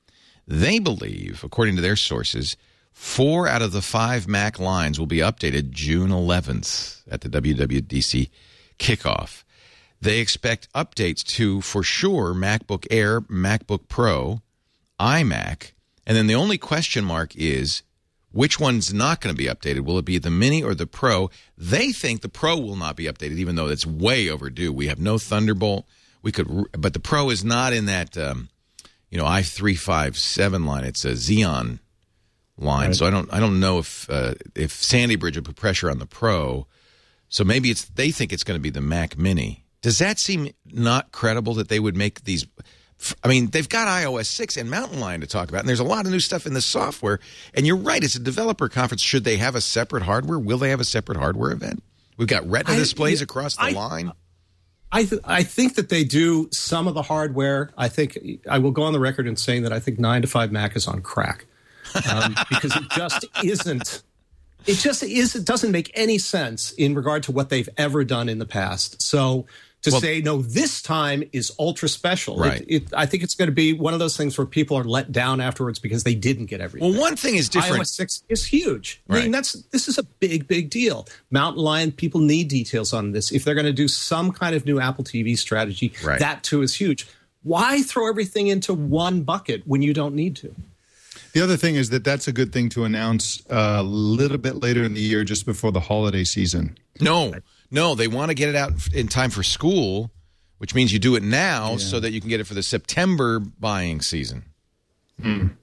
They believe, according to their sources, four out of the five Mac lines will be updated June eleventh at the W W D C kickoff. They expect updates to, for sure, MacBook Air, MacBook Pro, iMac, and then the only question mark is which one's not going to be updated. Will it be the Mini or the Pro? They think the Pro will not be updated, even though it's way overdue. We have no Thunderbolt. We could, but the Pro is not in that, um, you know, i three fifty-seven line. It's a Xeon line, right. So I don't, I don't know if uh, if Sandy Bridge will put pressure on the Pro. So maybe it's they think it's going to be the Mac Mini. Does that seem not credible that they would make these? I mean, they've got i O S six and Mountain Lion to talk about, and there's a lot of new stuff in the software. And you're right, it's a developer conference. Should they have a separate hardware? Will they have a separate hardware event? We've got Retina I, displays yeah, across the I, line. I th- I think that they do some of the hardware. I think I will go on the record in saying that I think nine to five Mac is on crack um, because it just isn't. It just is. It doesn't make any sense in regard to what they've ever done in the past. So. To well, say, no, this time is ultra special. Right. It, it, I think it's going to be one of those things where people are let down afterwards because they didn't get everything. Well, one thing is different. i O S six is huge. Right. I mean, that's this is a big, big deal. Mountain Lion, people need details on this. If they're going to do some kind of new Apple T V strategy, right. that too is huge. Why throw everything into one bucket when you don't need to? The other thing is that that's a good thing to announce a little bit later in the year, just before the holiday season. No. No, they want to get it out in time for school, which means you do it now yeah. so that you can get it for the September buying season. Mm.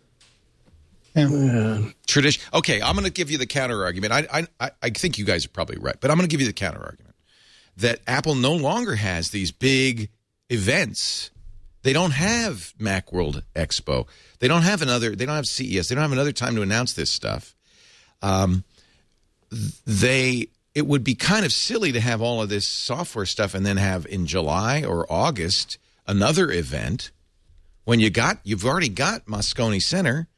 Yeah. Yeah. Tradition. Okay, I'm going to give you the counter argument. I, I I think you guys are probably right, but I'm going to give you the counter argument that Apple no longer has these big events. They don't have Macworld Expo. They don't have another. They don't have C E S. They don't have another time to announce this stuff. Um, they. It would be kind of silly to have all of this software stuff and then have in July or August another event when you got you've already got Moscone Center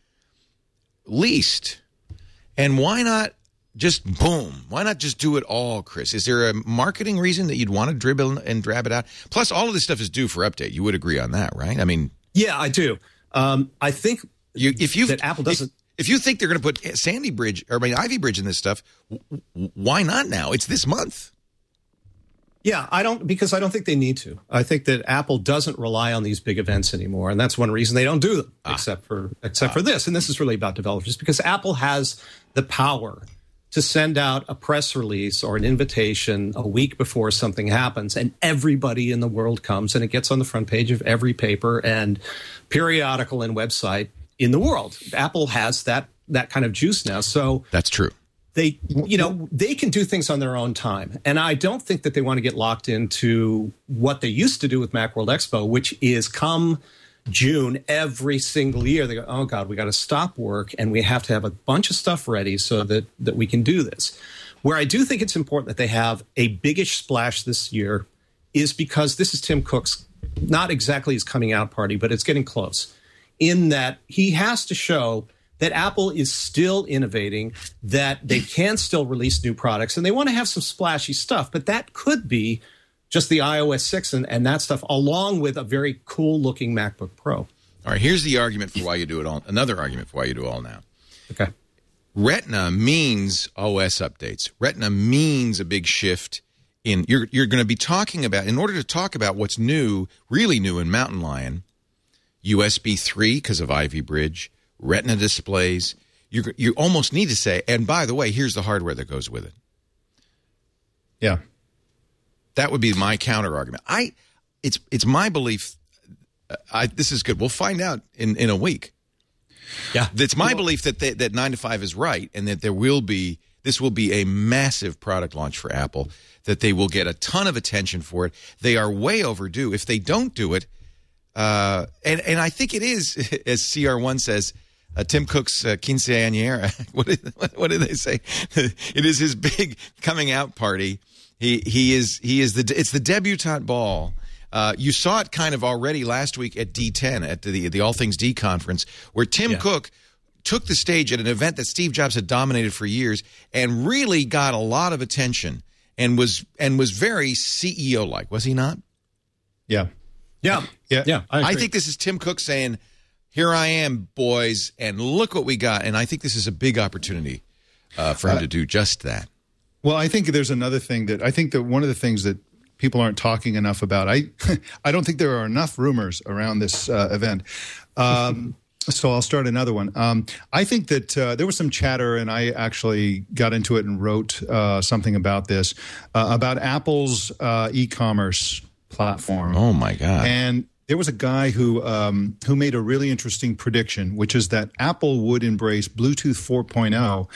leased. And why not just boom? Why not just do it all, Chris? Is there a marketing reason that you'd want to dribble and drab it out? Plus, all of this stuff is due for update. You would agree on that, right? I mean, yeah, I do. Um, I think you, if you that Apple doesn't. If, If you think they're going to put Sandy Bridge, or I mean Ivy Bridge in this stuff, why not now? It's this month. Yeah, I don't because I don't think they need to. I think that Apple doesn't rely on these big events anymore, and that's one reason they don't do them, ah. except for except ah. for this. And this is really about developers because Apple has the power to send out a press release or an invitation a week before something happens, and everybody in the world comes, and it gets on the front page of every paper and periodical and website in the world. Apple has that that kind of juice now. So that's true. They, you know, they can do things on their own time. And I don't think that they want to get locked into what they used to do with Macworld Expo, which is come June every single year. They go, oh, God, we got to stop work and we have to have a bunch of stuff ready so that, that we can do this. Where I do think it's important that they have a biggish splash this year is because this is Tim Cook's, not exactly his coming out party, but it's getting close. In that he has to show that Apple is still innovating, that they can still release new products, and they want to have some splashy stuff, but that could be just the i O S six and, and that stuff, along with a very cool-looking MacBook Pro. All right, here's the argument for why you do it all. Another argument for why you do it all now. Okay. Retina means O S updates. Retina means a big shift in – you're you're going to be talking about – in order to talk about what's new, really new in Mountain Lion – U S B three because of Ivy Bridge, Retina displays. You you almost need to say, and by the way, here's the hardware that goes with it. Yeah, that would be my counter argument. I, it's it's my belief. I this is good. We'll find out in, in a week. Yeah, it's my well, belief that they, that nine to five is right, and that there will be this will be a massive product launch for Apple. That they will get a ton of attention for it. They are way overdue. If they don't do it. Uh, and, and I think it is, as C R one says, uh, Tim Cook's uh, quinceañera. what, did, what did they say? It is his big coming out party. He he is he is the it's the debutante ball. Uh, you saw it kind of already last week at D ten at the the All Things D conference, where Tim yeah. Cook took the stage at an event that Steve Jobs had dominated for years and really got a lot of attention and was and was very C E O like, was he not? Yeah. Yeah, yeah, yeah. I, I think this is Tim Cook saying, here I am, boys, and look what we got. And I think this is a big opportunity uh, for him uh, to do just that. Well, I think there's another thing that I think that one of the things that people aren't talking enough about. I I don't think there are enough rumors around this uh, event. Um, so I'll start another one. Um, I think that uh, there was some chatter, and I actually got into it and wrote uh, something about this, uh, about Apple's uh, e-commerce platform. Oh, my God. And there was a guy who um, who made a really interesting prediction, which is that Apple would embrace Bluetooth four point oh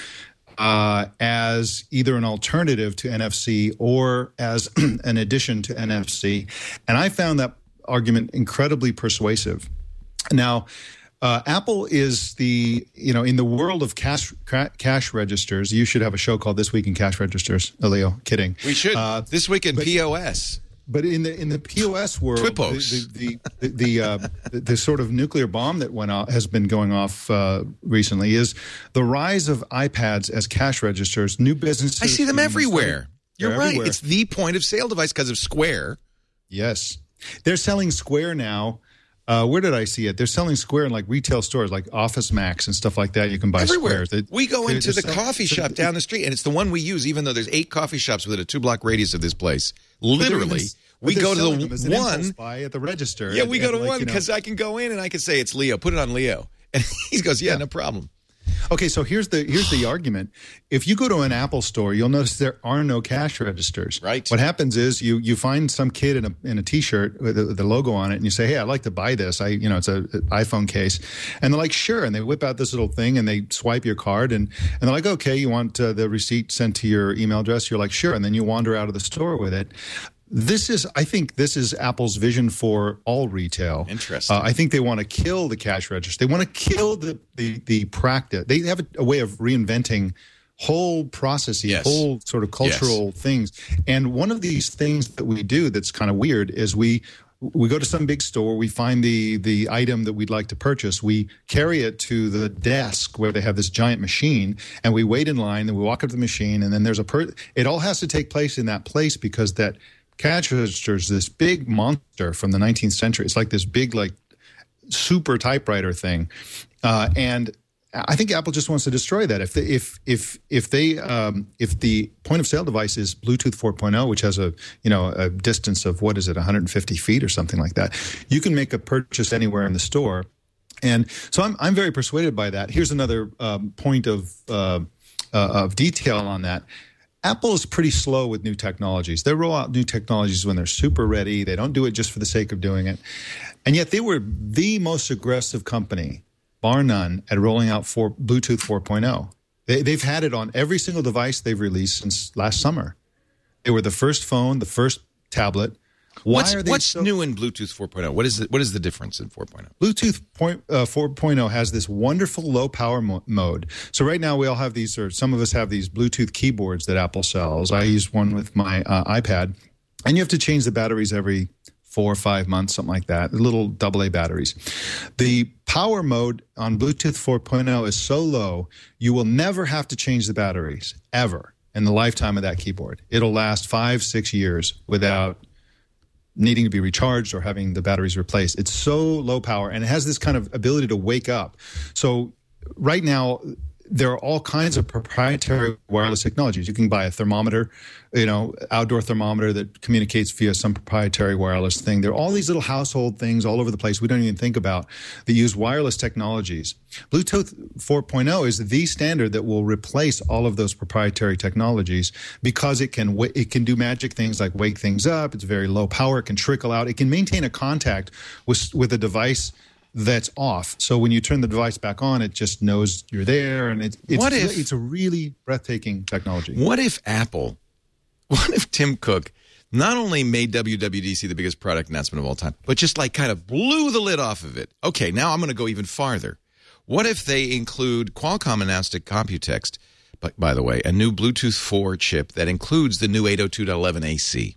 uh, as either an alternative to N F C or as an addition to N F C. And I found that argument incredibly persuasive. Now, uh, Apple is the, you know, in the world of cash cash registers, you should have a show called This Week in Cash Registers, Leo, kidding. We should. Uh, This Week in but, P O S. But in the in the P O S world, Twipos. the the the, the, uh, the the sort of nuclear bomb that went off, has been going off uh, recently is the rise of iPads as cash registers. New businesses. I see them everywhere. You're right. Everywhere. It's the point of sale device because of Square. Yes, they're selling Square now. Uh, where did I see it? They're selling Square in like retail stores, like Office Max and stuff like that. You can buy everywhere. Squares. They, we go into the selling, coffee shop down the street, and it's the one we use, even though there's eight coffee shops within a two-block radius of this place. Literally, we go to the one buy at the register. Yeah, we at, go to like, one you know. because I can go in and I can say it's Leo. Put it on Leo, and he goes, "Yeah, Yeah. no problem." Okay, so here's the here's the argument. If you go to an Apple store, you'll notice there are no cash registers. Right. What happens is you you find some kid in a in a T-shirt with the, the logo on it, and you say, "Hey, I'd like to buy this. I you know it's a, an iPhone case," and they're like, "Sure," and they whip out this little thing and they swipe your card, and and they're like, "Okay, you want uh, the receipt sent to your email address?" You're like, "Sure," and then you wander out of the store with it. This is, I think, this is Apple's vision for all retail. Interesting. Uh, I think they want to kill the cash register. They want to kill the the, the practice. They have a, a way of reinventing whole processes, Yes. whole sort of cultural Yes. things. And one of these things that we do that's kind of weird is we we go to some big store, we find the the item that we'd like to purchase, we carry it to the desk where they have this giant machine, and we wait in line, and we walk up to the machine, and then there's a per. It all has to take place in that place because that cash register is this big monster from the nineteenth century. It's like this big, like, super typewriter thing, uh, and I think Apple just wants to destroy that. If they, if if if they um, if the point of sale device is Bluetooth four point oh, which has a you know a distance of what is it, one hundred fifty feet or something like that, you can make a purchase anywhere in the store, and so I'm I'm very persuaded by that. Here's another um, point of uh, uh, of detail on that. Apple is pretty slow with new technologies. They roll out new technologies when they're super ready. They don't do it just for the sake of doing it. And yet they were the most aggressive company, bar none, at rolling out for Bluetooth four point oh. They, they've had it on every single device they've released since last summer. They were the first phone, the first tablet. Why what's are they what's so- new in Bluetooth four point oh? What is the, what is the difference in four point oh? Bluetooth point, uh, four point oh has this wonderful low power mo- mode. So right now we all have these, or some of us have these Bluetooth keyboards that Apple sells. I use one with my uh, iPad, and you have to change the batteries every four or five months, something like that, little double A batteries. The power mode on Bluetooth four point oh is so low, you will never have to change the batteries, ever, in the lifetime of that keyboard. It'll last five, six years without needing to be recharged or having the batteries replaced. It's so low power, and it has this kind of ability to wake up. So right now, there are all kinds of proprietary wireless technologies. You can buy a thermometer, you know, outdoor thermometer that communicates via some proprietary wireless thing. There are all these little household things all over the place we don't even think about that use wireless technologies. Bluetooth four point oh is the standard that will replace all of those proprietary technologies because it can it can do magic things like wake things up. It's very low power. It can trickle out. It can maintain a contact with with a device that's off. So when you turn the device back on, it just knows you're there, and it, it's What if- it's a really breathtaking technology. What if Apple, what if Tim Cook not only made W W D C the biggest product announcement of all time, but just like kind of blew the lid off of it? Okay, now I'm going to go even farther. What if they include, Qualcomm announced at Computext, but by the way, a new Bluetooth four chip that includes the new eight oh two dot eleven A C.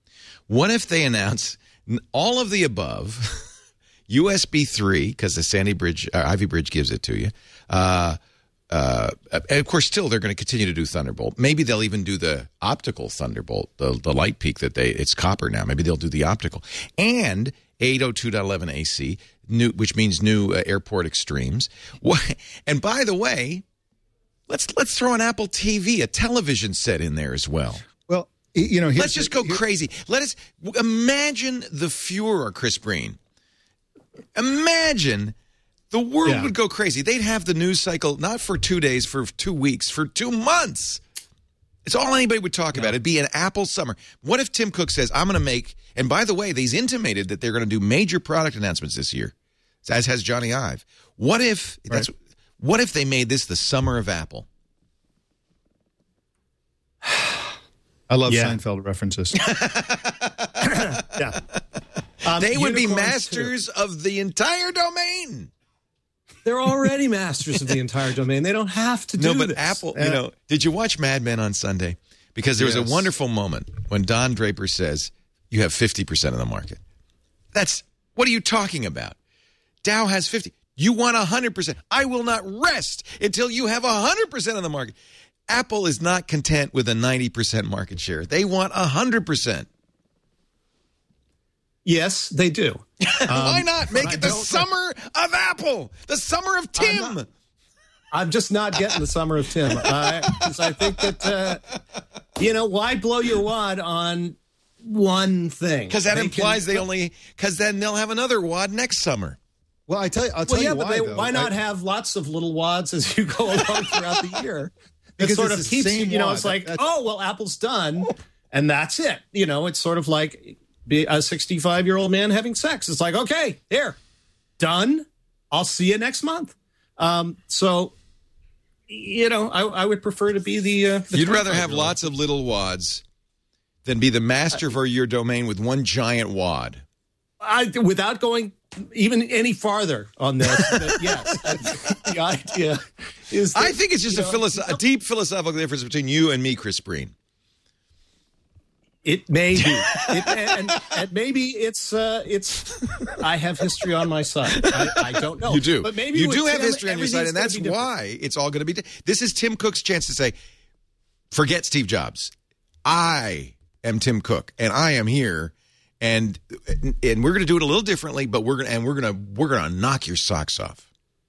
What if they announce all of the above, U S B three, because the Sandy Bridge, uh, Ivy Bridge gives it to you. Uh, uh, and of course, still they're going to continue to do Thunderbolt. Maybe they'll even do the optical Thunderbolt, the the light peak that they it's copper now. Maybe they'll do the optical and eight oh two dot eleven A C, new, which means new uh, airport extremes. What, and by the way, let's let's throw an Apple T V, a television set in there as well. Well, you know, let's just go crazy. Let us imagine the furor, Chris Breen. Imagine the world yeah. would go crazy. They'd have the news cycle not for two days, for two weeks, for two months. It's all anybody would talk yeah. about. It'd be an Apple summer. What if Tim Cook says, I'm going to make, and by the way, he's intimated that they're going to do major product announcements this year, as has Johnny Ive. What if right. that's what if they made this the summer of Apple? I love yeah. Seinfeld references. yeah. Um, they would be masters too. of the entire domain. They're already masters of the entire domain. They don't have to do No, but this. Apple, you uh, know, did you watch Mad Men on Sunday? Because there was yes. a wonderful moment when Don Draper says, you have fifty percent of the market. That's, what are you talking about? Dow has fifty. You want one hundred percent. I will not rest until you have one hundred percent of the market. Apple is not content with a ninety percent market share. They want one hundred percent. Yes, they do. Um, Why not make it the summer of Apple? The summer of Tim. I'm, not, I'm just not getting the summer of Tim. I, I think that, uh, you know, why blow your wad on one thing? Because that they implies can, they only, because then they'll have another wad next summer. Well, I tell you, I'll tell well, yeah, you why, but they, though. why not I, have lots of little wads as you go along throughout the year? Because it sort of it's keeps, you know, wad. it's like, that, oh, well, Apple's done, and that's it. You know, it's sort of like be a sixty-five-year-old man having sex. It's like, okay, here, done. I'll see you next month. Um, so, you know, I, I would prefer to be the. Uh, the You'd rather have lots of little wads than be the master of your domain with one giant wad. I, without going even any farther on this, that, yes, the idea is. That, I think it's just a, know, philosoph- a deep philosophical difference between you and me, Chris Breen. It may be, it, and, and maybe it's uh, it's. I have history on my side. I, I don't know. You do, but maybe you do have Tim, history on your side, and that's why it's all going to be. Di- this is Tim Cook's chance to say, "Forget Steve Jobs. I am Tim Cook, and I am here, and and we're going to do it a little differently, but we're going and we're going to we're going to knock your socks off."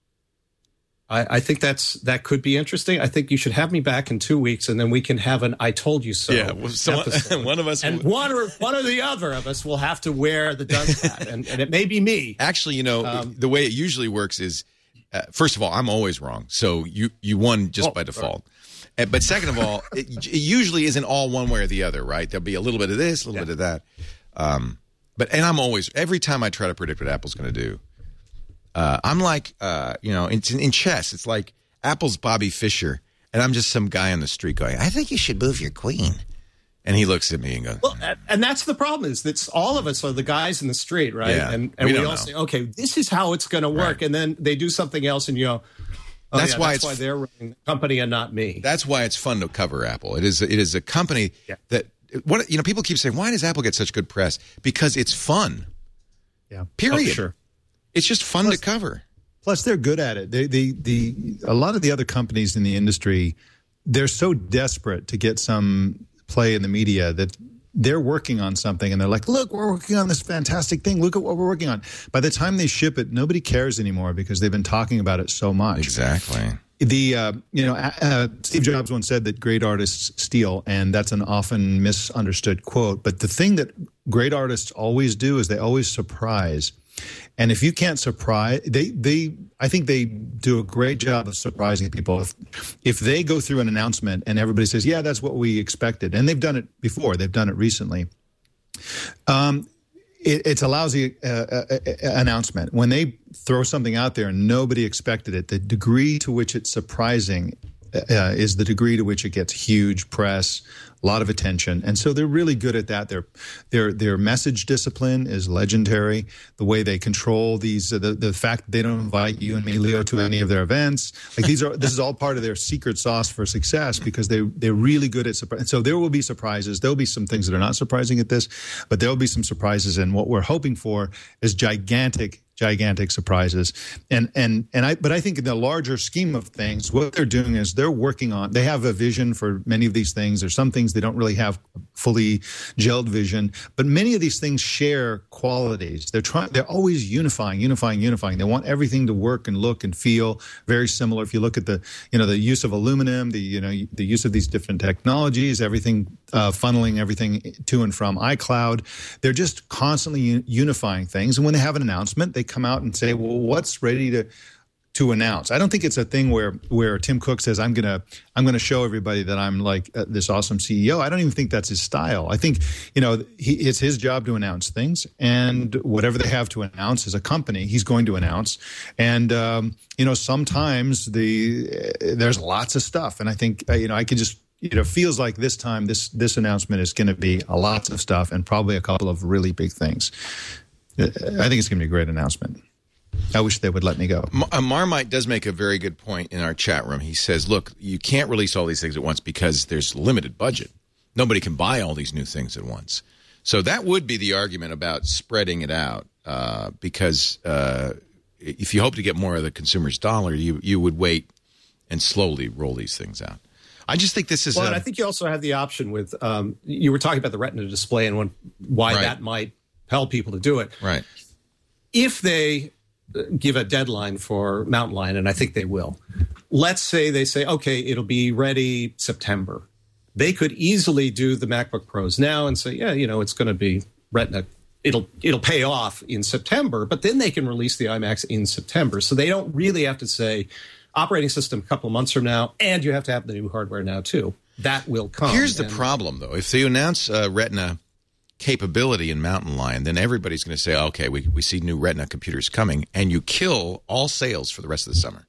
I, I think that's that could be interesting. I think you should have me back in two weeks, and then we can have an "I told you so." Yeah, well, so one of us, and will... one or one or the other of us will have to wear the dunce hat, and, and it may be me. Actually, you know, um, the way it usually works is, uh, first of all, I'm always wrong, so you you won just oh, by default. Right. Uh, but second of all, it, it usually isn't all one way or the other, right? There'll be a little bit of this, a little yeah. bit of that. Um, but and I'm always every time I try to predict what Apple's going to do. Uh, I'm like, uh, you know, in, in chess, it's like Apple's Bobby Fischer, and I'm just some guy on the street going, I think you should move your queen. And he looks at me and goes, well, and that's the problem is that all of us are the guys in the street, right? Yeah, and and we, we all know. say, okay, this is how it's going to work. Right. And then they do something else, and you go, oh, that's yeah, why that's it's why they're running the company and not me. That's why it's fun to cover Apple. It is it is a company yeah. that what you know. People keep saying, why does Apple get such good press? Because it's fun. Yeah. Period. Oh, sure. It's just fun Plus, to cover. Plus, they're good at it. They, the the a lot of the other companies in the industry, they're so desperate to get some play in the media that they're working on something and they're like, look, we're working on this fantastic thing. Look at what we're working on. By the time they ship it, nobody cares anymore because they've been talking about it so much. Exactly. The uh, you know uh, Steve Jobs once said that great artists steal, and that's an often misunderstood quote. But the thing that great artists always do is they always surprise. And if you can't surprise, they, they, I think they do a great job of surprising people. If, if they go through an announcement and everybody says, yeah, that's what we expected, and they've done it before, they've done it recently, um, it, it's a lousy uh, uh, announcement. When they throw something out there and nobody expected it, the degree to which it's surprising uh, is the degree to which it gets huge press, a lot of attention. And so they're really good at that. Their their their message discipline is legendary. The way they control these, uh, the the fact that they don't invite you and me, Leo, to any of their events. Like these are this is all part of their secret sauce for success because they they're really good at surprise. So there will be surprises. There'll be some things that are not surprising at this, but there'll be some surprises. And what we're hoping for is gigantic. gigantic surprises. And and and I but I think in the larger scheme of things, what they're doing is they're working on, they have a vision for many of these things. There's some things they don't really have fully gelled vision, but many of these things share qualities. They're trying they're always unifying, unifying, unifying. They want everything to work and look and feel very similar. If you look at the, you know, the use of aluminum, the, you know, the use of these different technologies, everything uh, funneling everything to and from iCloud, they're just constantly un- unifying things. And when they have an announcement, they come out and say, well, what's ready to to announce? I don't think it's a thing where where Tim Cook says, I'm gonna I'm gonna show everybody that I'm like uh, this awesome C E O. I don't even think that's his style. I think, you know, he, it's his job to announce things, and whatever they have to announce as a company, he's going to announce. And um, you know, sometimes the uh, there's lots of stuff, and I think uh, you know I could just. You know, feels like this time, this this announcement is going to be a lots of stuff and probably a couple of really big things. I think it's going to be a great announcement. I wish they would let me go. Marmite does make a very good point in our chat room. He says, look, you can't release all these things at once because there's limited budget. Nobody can buy all these new things at once. So that would be the argument about spreading it out uh, because uh, if you hope to get more of the consumer's dollar, you, you would wait and slowly roll these things out. I just think this is. Well, a, and I think you also have the option with. Um, you were talking about the Retina display and when, why right. that might compel people to do it. Right. If they give a deadline for Mountain Lion, and I think they will. Let's say they say, okay, it'll be ready September. They could easily do the MacBook Pros now and say, yeah, you know, it's going to be Retina. It'll it'll pay off in September, but then they can release the iMacs in September, so they don't really have to say. Operating system a couple of months from now, and you have to have the new hardware now, too. That will come. Here's the and, problem, though. If they announce uh, Retina capability in Mountain Lion, then everybody's going to say, okay, we, we see new Retina computers coming, and you kill all sales for the rest of the summer.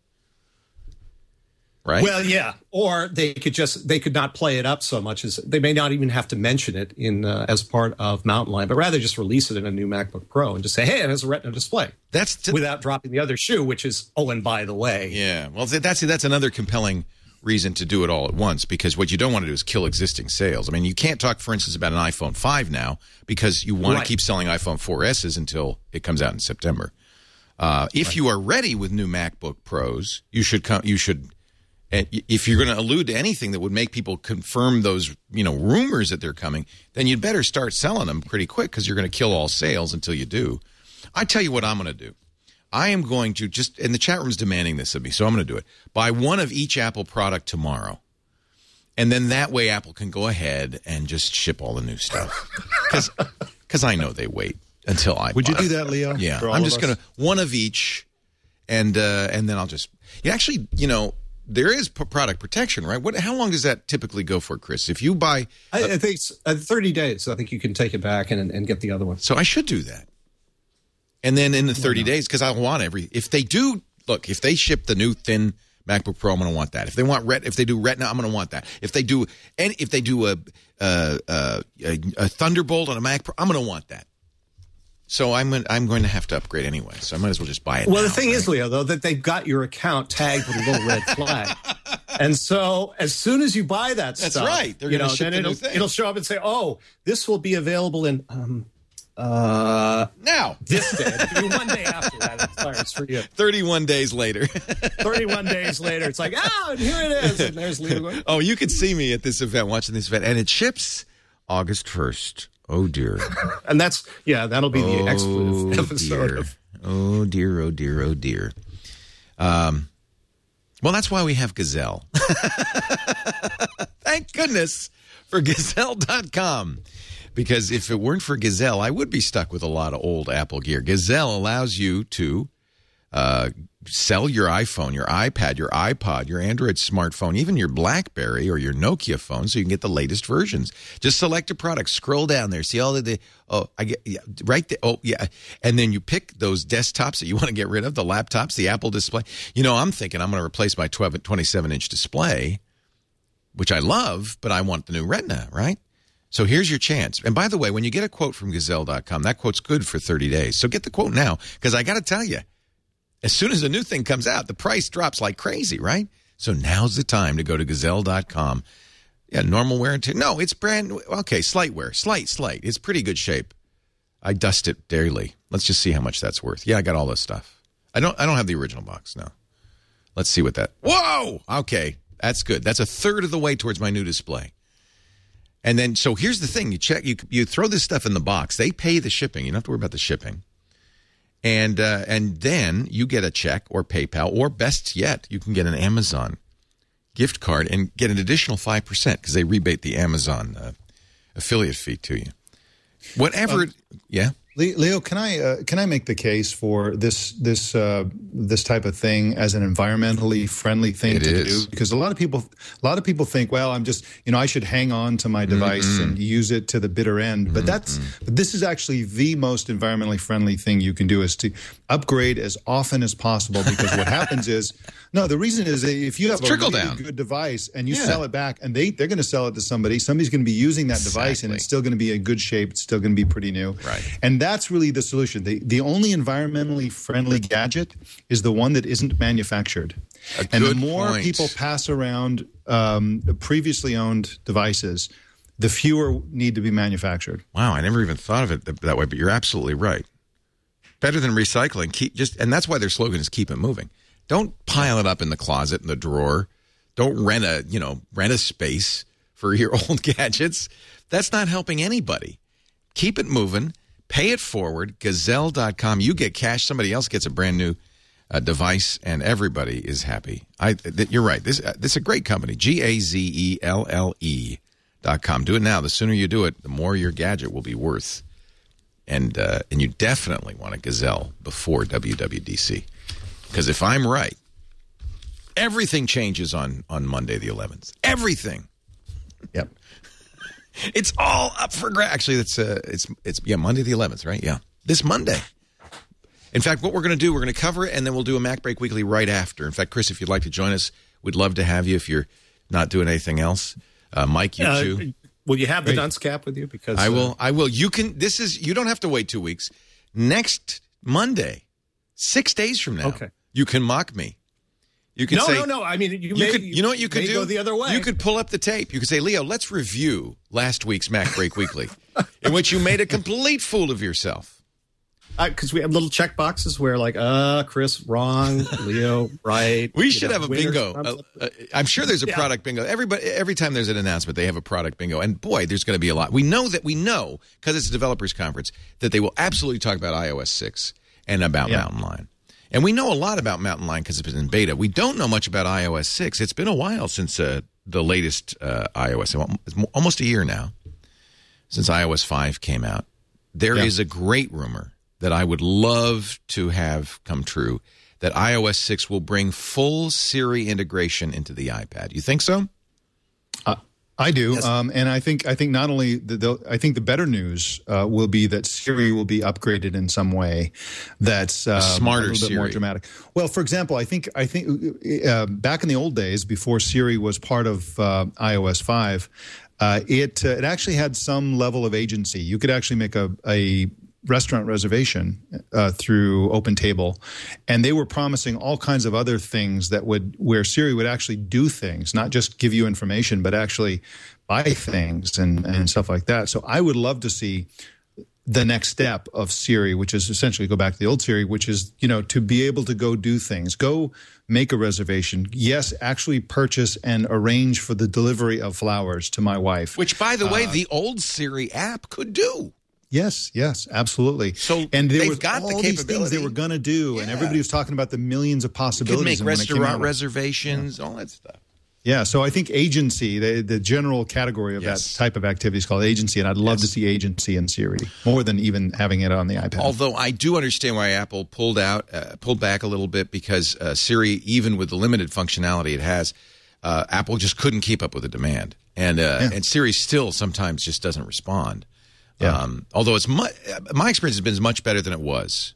Right? Well, yeah. Or they could just, they could not play it up so much as, they may not even have to mention it in uh, as part of Mountain Lion, but rather just release it in a new MacBook Pro and just say, hey, it has a Retina display. That's t- without dropping the other shoe, which is, oh, and by the way. Yeah. Well, that's that's another compelling reason to do it all at once, because what you don't want to do is kill existing sales. I mean, you can't talk, for instance, about an iPhone five now because you want right. to keep selling iPhone four S's until it comes out in September. Uh, if right. you are ready with new MacBook Pros, you should come. You should. And if you're going to allude to anything that would make people confirm those, you know, rumors that they're coming, then you'd better start selling them pretty quick because you're going to kill all sales until you do. I tell you what I'm going to do. I am going to just, and the chat room's demanding this of me, so I'm going to do it. Buy one of each Apple product tomorrow. And then that way Apple can go ahead and just ship all the new stuff. Because I know they wait until I Would buy you do that, Leo? Yeah. I'm just going to, one of each, and uh, and then I'll just, yeah, actually, you know, there is p- product protection, right? What? How long does that typically go for, Chris? If you buy... Uh, I, I think it's uh, thirty days. I think you can take it back and, and get the other one. So I should do that. And then in the thirty days, because I want every... If they do... Look, if they ship the new thin MacBook Pro, I'm going to want that. If they want ret, if they do Retina, I'm going to want that. If they do any, if they do a, a, a, a Thunderbolt on a Mac Pro, I'm going to want that. So I'm I'm going to have to upgrade anyway. So I might as well just buy it. Well, now, the thing right? is, Leo, though, that they've got your account tagged with a little red flag, and so as soon as you buy that That's stuff, right. They're you going know, to ship then the it'll, new thing. it'll show up and say, "Oh, this will be available in um, uh, now this day." It'll be one day after that it expires for you. Thirty-one days later. Thirty-one days later, it's like, ah, and here it is, and there's Leo going. Oh, you could see me at this event, watching this event, and it ships August first. Oh, dear. And that's, yeah, that'll be the oh, expletive episode. Dear. Of. Oh, dear, oh, dear, oh, dear. Um, well, that's why we have Gazelle. Thank goodness for Gazelle dot com. Because if it weren't for Gazelle, I would be stuck with a lot of old Apple gear. Gazelle allows you to uh, sell your iPhone, your iPad, your iPod, your Android smartphone, even your BlackBerry or your Nokia phone, so you can get the latest versions. Just select a product, scroll down there, see all of the oh, I get yeah, right there. Oh, yeah, and then you pick those desktops that you want to get rid of, the laptops, the Apple display. You know, I'm thinking I'm going to replace my twelve, twenty-seven inch display, which I love, but I want the new Retina, right? So here's your chance. And by the way, when you get a quote from Gazelle dot com, that quote's good for thirty days. So get the quote now, because I got to tell you, as soon as a new thing comes out, the price drops like crazy, right? So now's the time to go to Gazelle dot com. Yeah, normal wear and tear. No, it's brand new. Okay, slight wear. Slight, slight. It's pretty good shape. I dust it daily. Let's just see how much that's worth. Yeah, I got all this stuff. I don't I don't have the original box, no. Let's see what that... Whoa! Okay, that's good. That's a third of the way towards my new display. And then, so here's the thing. You check, you you throw this stuff in the box. They pay the shipping. You don't have to worry about the shipping. And uh, and then you get a check or PayPal, or best yet, you can get an Amazon gift card and get an additional five percent because they rebate the Amazon uh, affiliate fee to you. Whatever, um, yeah. Leo, can I uh, can I make the case for this this uh, this type of thing as an environmentally friendly thing it to is. do? Because a lot of people a lot of people think, well, I'm just you know I should hang on to my device mm-hmm. and use it to the bitter end. But mm-hmm. that's but this is actually the most environmentally friendly thing you can do is to upgrade as often as possible. Because what happens is no, the reason is if you have it's a really down. good device and you yeah. sell it back, and they they're going to sell it to somebody. Somebody's going to be using that exactly. device, and it's still going to be in good shape. It's still going to be pretty new. Right. And that's really the solution. The, the only environmentally friendly gadget is the one that isn't manufactured. A and the good more point. people pass around um, previously owned devices, the fewer need to be manufactured. Wow, I never even thought of it that way, but you're absolutely right. Better than recycling. Keep just, and that's why their slogan is keep it moving. Don't pile it up in the closet, in the drawer. Don't rent a, you know, rent a space for your old gadgets. That's not helping anybody. Keep it moving. Pay it forward, gazelle dot com. You get cash. Somebody else gets a brand new uh, device, and everybody is happy. I, th- you're right. This, uh, this is a great company, G A Z E L L E dot com. Do it now. The sooner you do it, the more your gadget will be worth. And uh, and you definitely want a Gazelle before W W D C. Because if I'm right, everything changes on, on Monday the eleventh. Everything. Yep. It's all up for grabs. Actually, it's uh, it's it's yeah Monday the eleventh, right? Yeah, this Monday. In fact, what we're going to do, we're going to cover it, and then we'll do a Mac Break Weekly right after. In fact, Chris, if you'd like to join us, we'd love to have you. If you're not doing anything else, uh, Mike, you uh, too. Will you have the Great. dunce cap with you? Because I will. Uh, I will. You can. This is. You don't have to wait two weeks. Next Monday, six days from now, Okay. you can mock me. You can no, say, no, no. I mean, you, You may, could, you know what you could may do? Go the other way. You could pull up the tape. You could say, Leo, let's review last week's Mac Break Weekly, in which you made a complete fool of yourself. Because we have little check boxes where, like, uh, Chris, wrong, Leo, right. We you should know, have a winners, bingo. thumbs Uh, up. uh, I'm sure there's a Yeah. product bingo. Everybody, every time there's an announcement, they have a product bingo. And boy, there's going to be a lot. We know that we know, because it's a developers conference, that they will absolutely talk about i O S six and about Yeah. Mountain Lion. And we know a lot about Mountain Lion because it's been in beta. We don't know much about i O S six. It's been a while since uh, the latest uh, iOS. It's almost a year now since i O S five came out. There Yeah. is a great rumor that I would love to have come true, that i O S six will bring full Siri integration into the iPad. You think so? Uh, I do, Yes. um, and I think I think not only the, the I think the better news uh, will be that Siri will be upgraded in some way that's um, smarter a little bit more Siri. dramatic. Well, for example, I think I think uh, back in the old days, before Siri was part of uh, i O S five, uh, it uh, it actually had some level of agency. You could actually make a a restaurant reservation uh, through OpenTable, and they were promising all kinds of other things that would where Siri would actually do things, not just give you information, but actually buy things and, and stuff like that. So I would love to see the next step of Siri, which is essentially go back to the old Siri, which is, you know, to be able to go do things, go make a reservation. Yes, actually purchase and arrange for the delivery of flowers to my wife. Which, by the way, the old Siri app could do. Yes, yes, absolutely. So and there they've was got the all these things capability. they were going to do, and Yeah. everybody was talking about the millions of You possibilities. could make and when it came restaurant out- reservations, all that stuff. Yeah, so I think agency, the, the general category of Yes. that type of activity is called agency, and I'd love Yes. to see agency in Siri more than even having it on the iPad. Although I do understand why Apple pulled out, uh, pulled back a little bit, because uh, Siri, even with the limited functionality it has, uh, Apple just couldn't keep up with the demand, and uh, Yeah. and Siri still sometimes just doesn't respond. Yeah. Um, although it's mu- my experience has been much better than it was.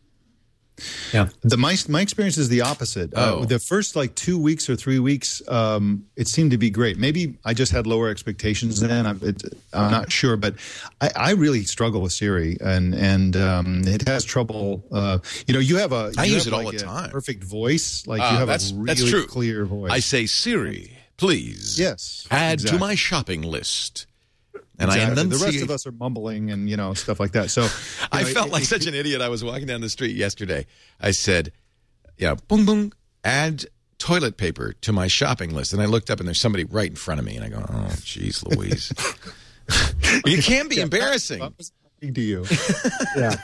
Yeah. The my my experience is the opposite. Oh. Uh, the first like two weeks or three weeks, um, it seemed to be great. Maybe I just had lower expectations then. I'm, it, I'm not sure, but I, I really struggle with Siri, and and um, it has trouble. Uh, you know, you have a I you use have it all like the a time. Perfect voice, like Ah, you have that's a really that's true. clear voice. I say, Siri, please, Yes, add exactly. to my shopping list And exactly. I The enunciate. rest of us are mumbling and, you know, stuff like that. So you I know, felt it, like it, such an idiot. I was walking down the street yesterday. I said, yeah, boom, boom, add toilet paper to my shopping list. And I looked up and there's somebody right in front of me. And I go, oh, geez, Louise. You can be yeah, embarrassing. What was happening to you? Yeah.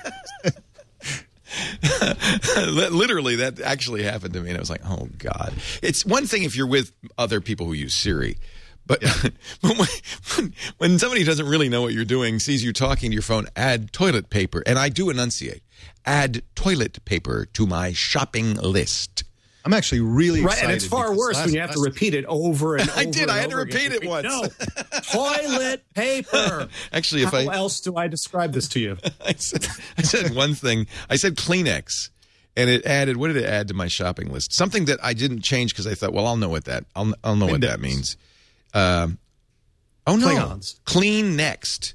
Literally, that actually happened to me. And I was like, oh, God. It's one thing if you're with other people who use Siri. But, yeah. but when, when somebody who doesn't really know what you're doing, sees you talking to your phone, add toilet paper. And I do enunciate. Add toilet paper to my shopping list. I'm actually really right, excited. And it's far worse last, when you have last, to repeat it over and over. I did. And I had to over repeat again. it once. No, toilet paper. Actually, if How I else do I describe this to you? I said, I said one thing. I said Kleenex, and it added. What did it add to my shopping list? Something that I didn't change because I thought, well, I'll know what that. I'll I'll know Index. what that means. Um, oh no, Klingons. Clean next.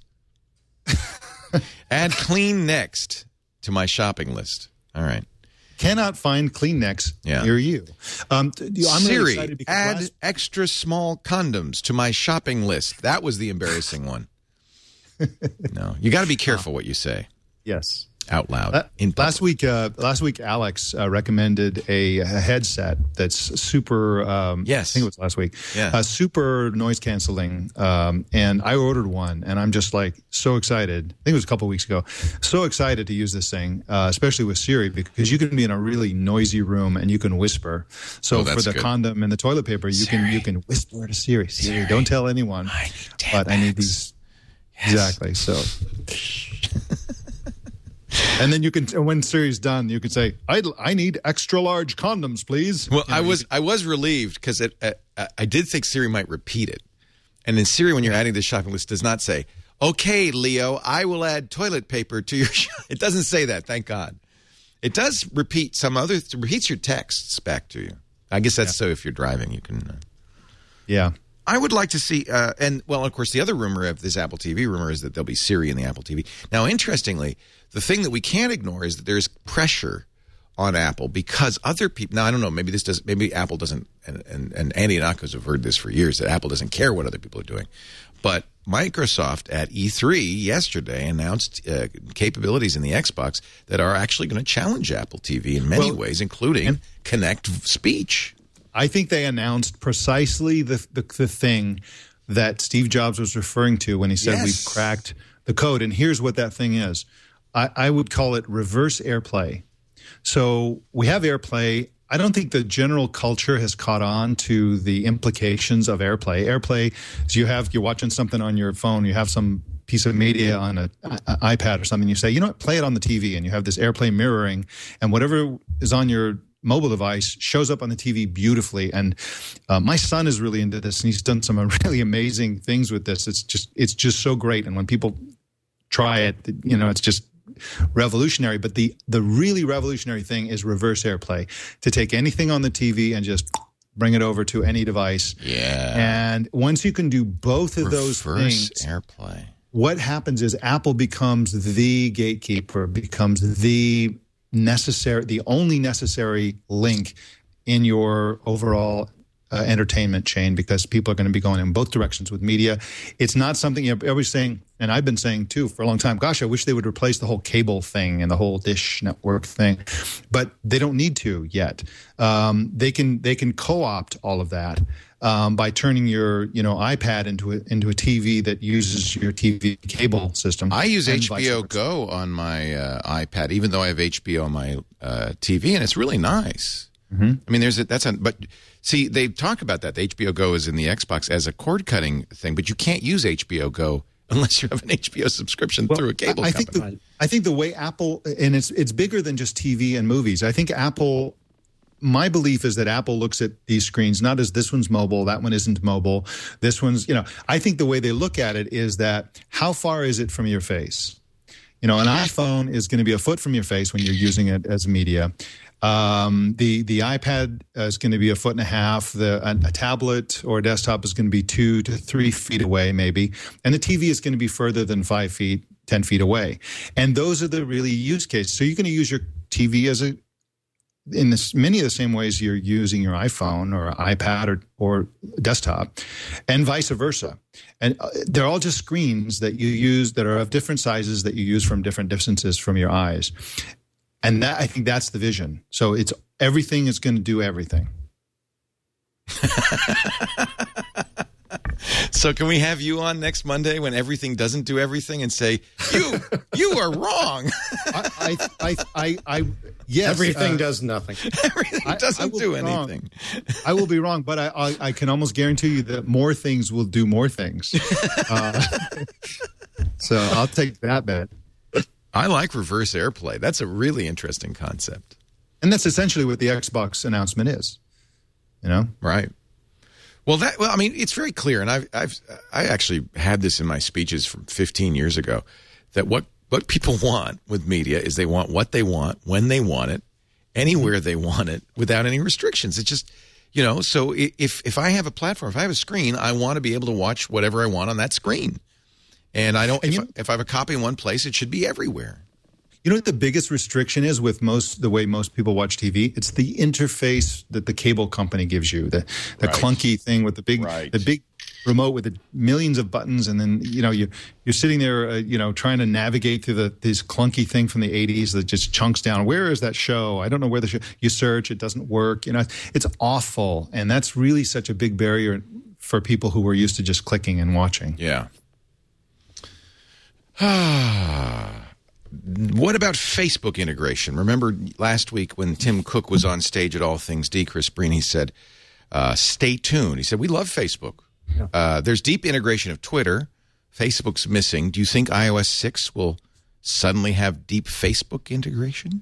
Add clean next to my shopping list. All right. Cannot find Kleenex Yeah. near you. Um, I'm really Siri, excited because add last, extra small condoms to my shopping list. That was the embarrassing one. No, you got to be careful what you say yes. out loud. Uh, in public. last week, uh, last week, Alex uh, recommended a, a headset that's super. Um, Yes. I think it was last week. Yeah. Uh, super noise canceling, um, and I ordered one, and I'm just like so excited. I think it was a couple weeks ago. So excited to use this thing, uh, especially with Siri, because you can be in a really noisy room and you can whisper. So Oh, for that's the good. condom and the toilet paper, you Siri. can you can whisper to Siri. Siri, Siri. don't tell anyone. I need ten but I need bags. these. Exactly. So. And then you can, when Siri's done, you can say, "I I need extra large condoms, please." Well, You know, I you was can- I was relieved because it uh, I did think Siri might repeat it, and then Siri, when you're adding the shopping list, does not say, "Okay, Leo, I will add toilet paper to your." Sh-. It doesn't say that. Thank God. It does repeat some other it repeats your texts back to you. I guess that's so if you're driving, you can. Uh, yeah. I would like to see, uh, and well, of course, the other rumor of this Apple T V rumor is that there'll be Siri in the Apple T V. Now, interestingly, the thing that we can't ignore is that there's pressure on Apple because other people. Now, I don't know. Maybe this does. Maybe Apple doesn't. And, and, and Andy and Akos have heard this for years that Apple doesn't care what other people are doing. But Microsoft at E three yesterday announced uh, capabilities in the Xbox that are actually going to challenge Apple T V in many Well, ways, including and- Connect Speech. I think they announced precisely the, the the thing that Steve Jobs was referring to when he said Yes. we've cracked the code. And here's what that thing is. I, I would call it reverse AirPlay. So we have AirPlay. I don't think the general culture has caught on to the implications of AirPlay. AirPlay is you have you're watching something on your phone, you have some piece of media on an iPad or something, you say, you know what, play it on the T V, and you have this AirPlay mirroring, and whatever is on your mobile device shows up on the T V beautifully. And uh, my son is really into this, and he's done some really amazing things with this. It's just it's just so great. And when people try it, you know, it's just revolutionary. But the the really revolutionary thing is reverse AirPlay, to take anything on the T V and just bring it over to any device. Yeah. And once you can do both of those Reverse things, AirPlay. what happens is Apple becomes the gatekeeper, becomes the necessary, the only necessary link in your overall uh, entertainment chain, because people are going to be going in both directions with media. It's not something you're always saying, and I've been saying too for a long time, gosh, I wish they would replace the whole cable thing and the whole Dish Network thing, but they don't need to yet. Um, they can they can co-opt all of that. Um, by turning your, you know, iPad into a, into a T V that uses your T V cable system. I use and H B O vice versa. Go on my uh, iPad, even though I have H B O on my uh, T V, and it's really nice. Mm-hmm. I mean, there's a, that's a, but see, they talk about that. The H B O Go is in the Xbox as a cord cutting thing, but you can't use H B O Go unless you have an H B O subscription through a cable I, I company. think the, I think the way Apple, and it's it's bigger than just T V and movies. I think Apple. My belief is that Apple looks at these screens not as this one's mobile, that one isn't mobile, this one's, you know, I think the way they look at it is that how far is it from your face? You know, an iPhone is going to be a foot from your face when you're using it as media. Um, the the iPad is going to be a foot and a half. The a, a tablet or a desktop is going to be two to three feet away, maybe, and the T V is going to be further than five feet, ten feet away. And those are the really use cases. So you're going to use your T V as a in this, many of the same ways you're using your iPhone or iPad or, or desktop, and vice versa. And they're all just screens that you use that are of different sizes that you use from different distances from your eyes. And that, I think that's the vision. So it's everything is going to do everything. So can we have you on next Monday when everything doesn't do everything and say, you you are wrong? I, I, I, I, I yes. Everything uh, does nothing. Everything I- doesn't I will do be wrong. anything. I will be wrong, but I, I, I can almost guarantee you that more things will do more things. Uh, so I'll take that bet. I like reverse AirPlay. That's a really interesting concept. And that's essentially what the Xbox announcement is. You know? Right. Well, that well, I mean, it's very clear, and I've, I've I actually had this in my speeches from fifteen years ago, that what, what people want with media is they want what they want, when they want it, anywhere they want it, without any restrictions. It's just, you know, so if if I have a platform, if I have a screen, I want to be able to watch whatever I want on that screen. And I don't, And if, you, I, if I have a copy in one place, it should be everywhere. You know what the biggest restriction is with most the way most people watch T V? It's the interface that the cable company gives you, the the Right. clunky thing with the big Right. the big remote with the millions of buttons, and then you know you you're sitting there, uh, you know, trying to navigate through the this clunky thing from the eighties that just chunks down. Where is that show? I don't know where the show. You search, it doesn't work. You know, it's awful, and that's really such a big barrier for people who were used to just clicking and watching. Yeah. What about Facebook integration? Remember last week when Tim Cook was on stage at All Things D, Chris Breen, he said, uh, stay tuned. He said, we love Facebook. Yeah. Uh, there's deep integration of Twitter. Facebook's missing. Do you think i O S six will suddenly have deep Facebook integration?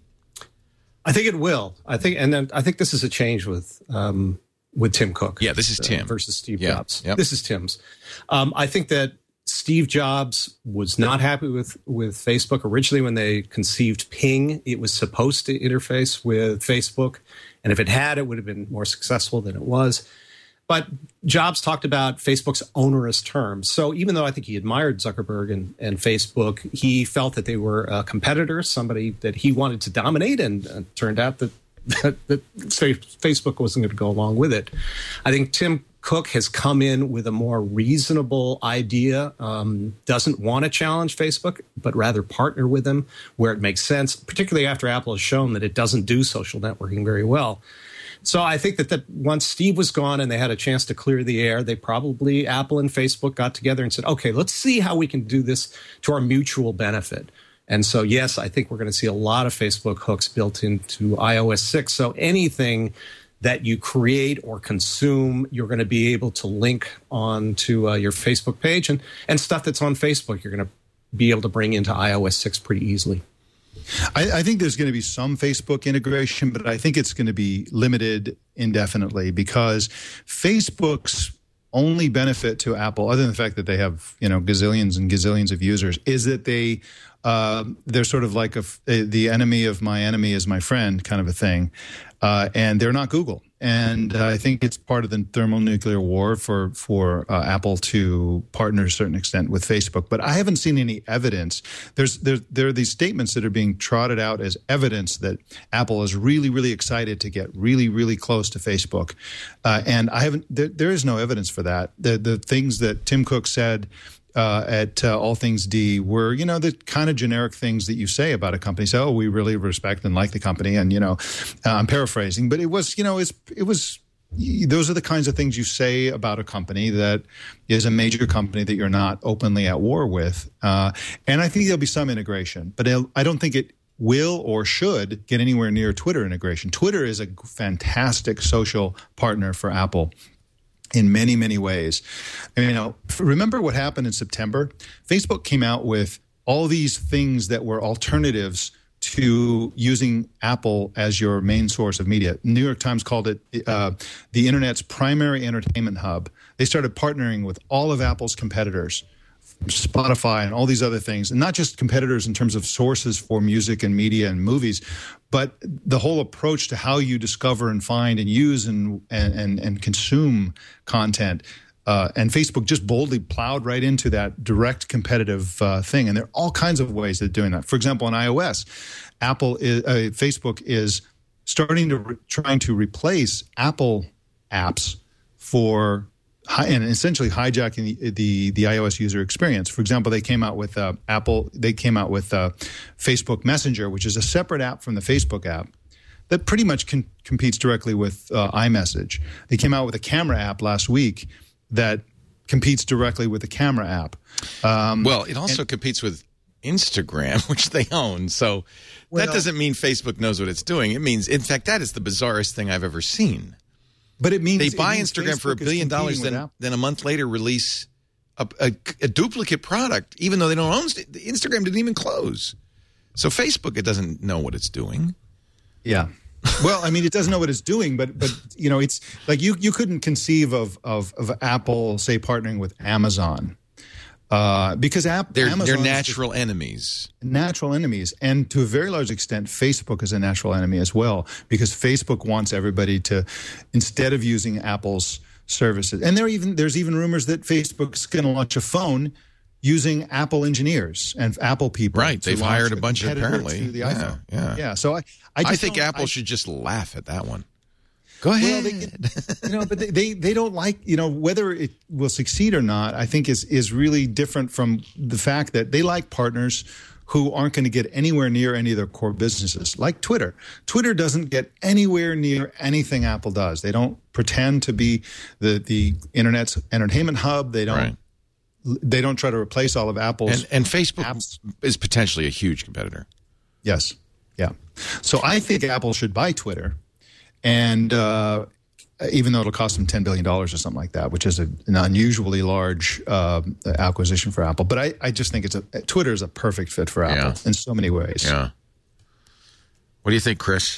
I think it will. I think, and then I think this is a change with um, with Tim Cook. Yeah, this is Tim uh, versus Steve yeah. Jobs. Yep. This is Tim's. Um, I think that Steve Jobs was not happy with, with Facebook. Originally, when they conceived Ping, it was supposed to interface with Facebook. And if it had, it would have been more successful than it was. But Jobs talked about Facebook's onerous terms. So even though I think he admired Zuckerberg and, and Facebook, he felt that they were a competitor, somebody that he wanted to dominate. And uh, turned out that, that, that Facebook wasn't going to go along with it. I think Tim Cook has come in with a more reasonable idea, um, doesn't want to challenge Facebook, but rather partner with them where it makes sense, particularly after Apple has shown that it doesn't do social networking very well. So I think that, that once Steve was gone and they had a chance to clear the air, they probably, Apple and Facebook got together and said, okay, let's see how we can do this to our mutual benefit. And so, yes, I think we're going to see a lot of Facebook hooks built into i O S six. So anything that you create or consume, you're going to be able to link on to uh, your Facebook page, and, and stuff that's on Facebook, you're going to be able to bring into i O S six pretty easily. I, I think there's going to be some Facebook integration, but I think it's going to be limited indefinitely because Facebook's only benefit to Apple, other than the fact that they have, you know, gazillions and gazillions of users, is that they uh, they're sort of like a, a, the enemy of my enemy is my friend kind of a thing, uh, and they're not Google. And uh, I think it's part of the thermonuclear war for for uh, Apple to partner to a certain extent with Facebook. But I haven't seen any evidence. There's there there are these statements that are being trotted out as evidence that Apple is really really excited to get really really close to Facebook, uh, and I haven't. There, there is no evidence for that. The the things that Tim Cook said Uh, at uh, All Things D were, you know, the kind of generic things that you say about a company. So, oh, we really respect and like the company. And, you know, uh, I'm paraphrasing, but it was, you know, it's, it was, those are the kinds of things you say about a company that is a major company that you're not openly at war with. Uh, and I think there'll be some integration, but I don't think it will or should get anywhere near Twitter integration. Twitter is a fantastic social partner for Apple in many, many ways. I mean, you know, remember what happened in September? Facebook came out with all these things that were alternatives to using Apple as your main source of media. New York Times called it uh, the Internet's primary entertainment hub. They started partnering with all of Apple's competitors, Spotify and all these other things, and not just competitors in terms of sources for music and media and movies, but the whole approach to how you discover and find and use and and and consume content. Uh, and Facebook just boldly plowed right into that direct competitive uh, thing. And there are all kinds of ways of doing that. For example, on iOS, Apple is, uh, Facebook is starting to re- trying to replace Apple apps for hi- and essentially hijacking the, the the iOS user experience. For example, they came out with uh, Apple. They came out with uh, Facebook Messenger, which is a separate app from the Facebook app that pretty much con- competes directly with uh, iMessage. They came out with a camera app last week that competes directly with the camera app. Um, well, it also and, competes with Instagram, which they own. So well, that doesn't mean Facebook knows what it's doing. It means, in fact, that is the bizarrest thing I've ever seen. But it means they buy means Instagram Facebook for a billion dollars, then then a month later release a, a, a duplicate product, even though they don't own it. Instagram didn't even close. So Facebook, it doesn't know what it's doing. Yeah. Well, I mean, it doesn't know what it's doing, but but you know, it's like you you couldn't conceive of of, of Apple, say, partnering with Amazon. Uh, because app, they're, Amazon they're natural enemies. Natural enemies. And to a very large extent, Facebook is a natural enemy as well, because Facebook wants everybody to, instead of using Apple's services, and there even there's even rumors that Facebook's going to launch a phone using Apple engineers and Apple people. Right. They've hired a bunch, apparently. To the yeah, iPhone. yeah. Yeah. So I, I, just I think Apple I, should just laugh at that one. Go ahead. Well, they, you know, but they, they, they don't like, you know, whether it will succeed or not, I think is, is really different from the fact that they like partners who aren't going to get anywhere near any of their core businesses, like Twitter. Twitter doesn't get anywhere near anything Apple does. They don't pretend to be the, the internet's entertainment hub. They don't. Right. They don't try to replace all of Apple's and, and Facebook apps. Is potentially a huge competitor. Yes. Yeah. So I think Apple should buy Twitter. And uh, even though it'll cost them ten billion dollars or something like that, which is a, an unusually large uh, acquisition for Apple. But I, I just think it's a Twitter is a perfect fit for Apple yeah. in so many ways. Yeah. What do you think, Chris?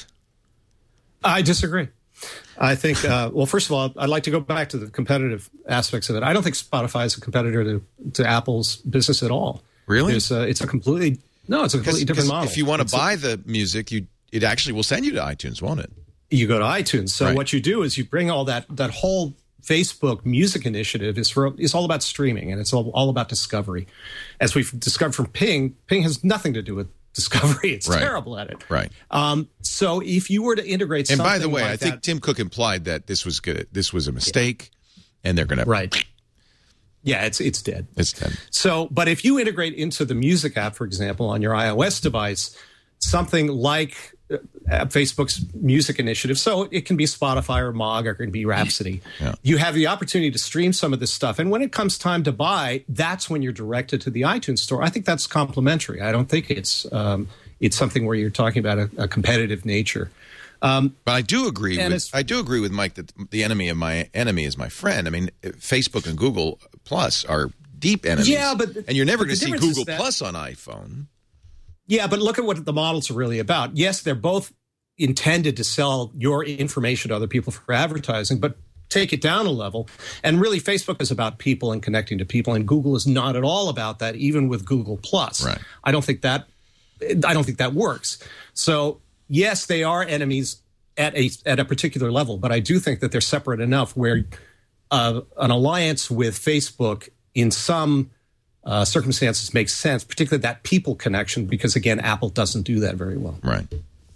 I disagree. I think, uh, well, first of all, I'd like to go back to the competitive aspects of it. I don't think Spotify is a competitor to, to Apple's business at all. Really? There's a, it's a completely, no, it's a completely Cause, different cause model. If you want to it's buy a, the music, you it actually will send you to iTunes, won't it? You go to iTunes. So right. what you do is you bring all that, that whole Facebook music initiative is for, is all about streaming, and it's all, all about discovery. As we've discovered from Ping, Ping has nothing to do with discovery. It's right. terrible at it. Right. Um, so if you were to integrate and something by the way, like I think that, Tim Cook implied that this was good. This was a mistake, yeah. and they're going to right. Yeah, it's it's dead. It's dead. So, but if you integrate into the music app, for example, on your iOS device, something like uh, Facebook's music initiative, so it can be Spotify or Mog or it can be Rhapsody. Yeah. You have the opportunity to stream some of this stuff, and when it comes time to buy, that's when you're directed to the iTunes store. I think that's complementary. I don't think it's um, it's something where you're talking about a, a competitive nature. Um, but I do agree. With, I do agree with Mike that the enemy of my enemy is my friend. I mean, Facebook and Google Plus are deep enemies. Yeah, but and you're never going to see Google that, Plus on iPhone. Yeah, but look at what the models are really about. Yes, they're both intended to sell your information to other people for advertising, but take it down a level. And really, Facebook is about people and connecting to people, and Google is not at all about that, even with Google Plus. Right. I don't think that. I don't think that works. So yes, they are enemies at a at a particular level, but I do think that they're separate enough where uh, an alliance with Facebook in some uh, circumstances makes sense, particularly that people connection, because again, Apple doesn't do that very well. Right.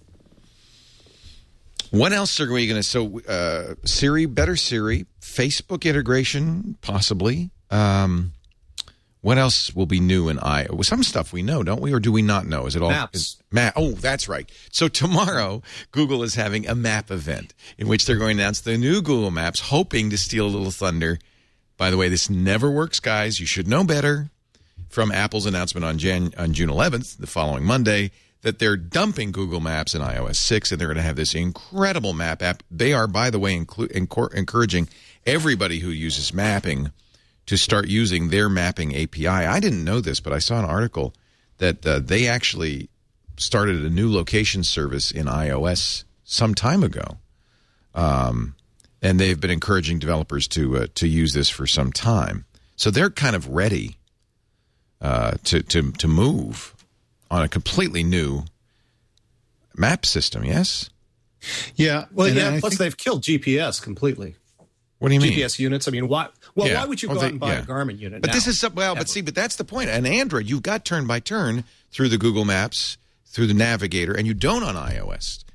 What else are we going to? So uh, Siri, better Siri, Facebook integration, possibly. Um, What else will be new in I? Some stuff we know, don't we? Or do we not know? Is it all Maps? Is, map. Oh, that's right. So tomorrow, Google is having a map event in which they're going to announce the new Google Maps, hoping to steal a little thunder. By the way, this never works, guys. You should know better. From Apple's announcement on, Jan, on June eleventh, the following Monday, that they're dumping Google Maps in iOS six, and they're going to have this incredible map app. They are, by the way, inclu- encor- encouraging everybody who uses mapping to start using their mapping A P I. I didn't know this, but I saw an article that uh, they actually started a new location service in iOS some time ago. Um, and they've been encouraging developers to uh, to use this for some time. So they're kind of ready uh, to, to, to move on a completely new map system, yes? Yeah. Well, and yeah, I plus think- they've killed G P S completely. What do you mean? G P S units. I mean, why? Well, Yeah. why would you Oh, go they- out and buy yeah. a Garmin unit? But now? this is some, well, Ever. but see, but that's the point. On Android, you've got turn by turn through the Google Maps, through the Navigator, and you don't on iOS.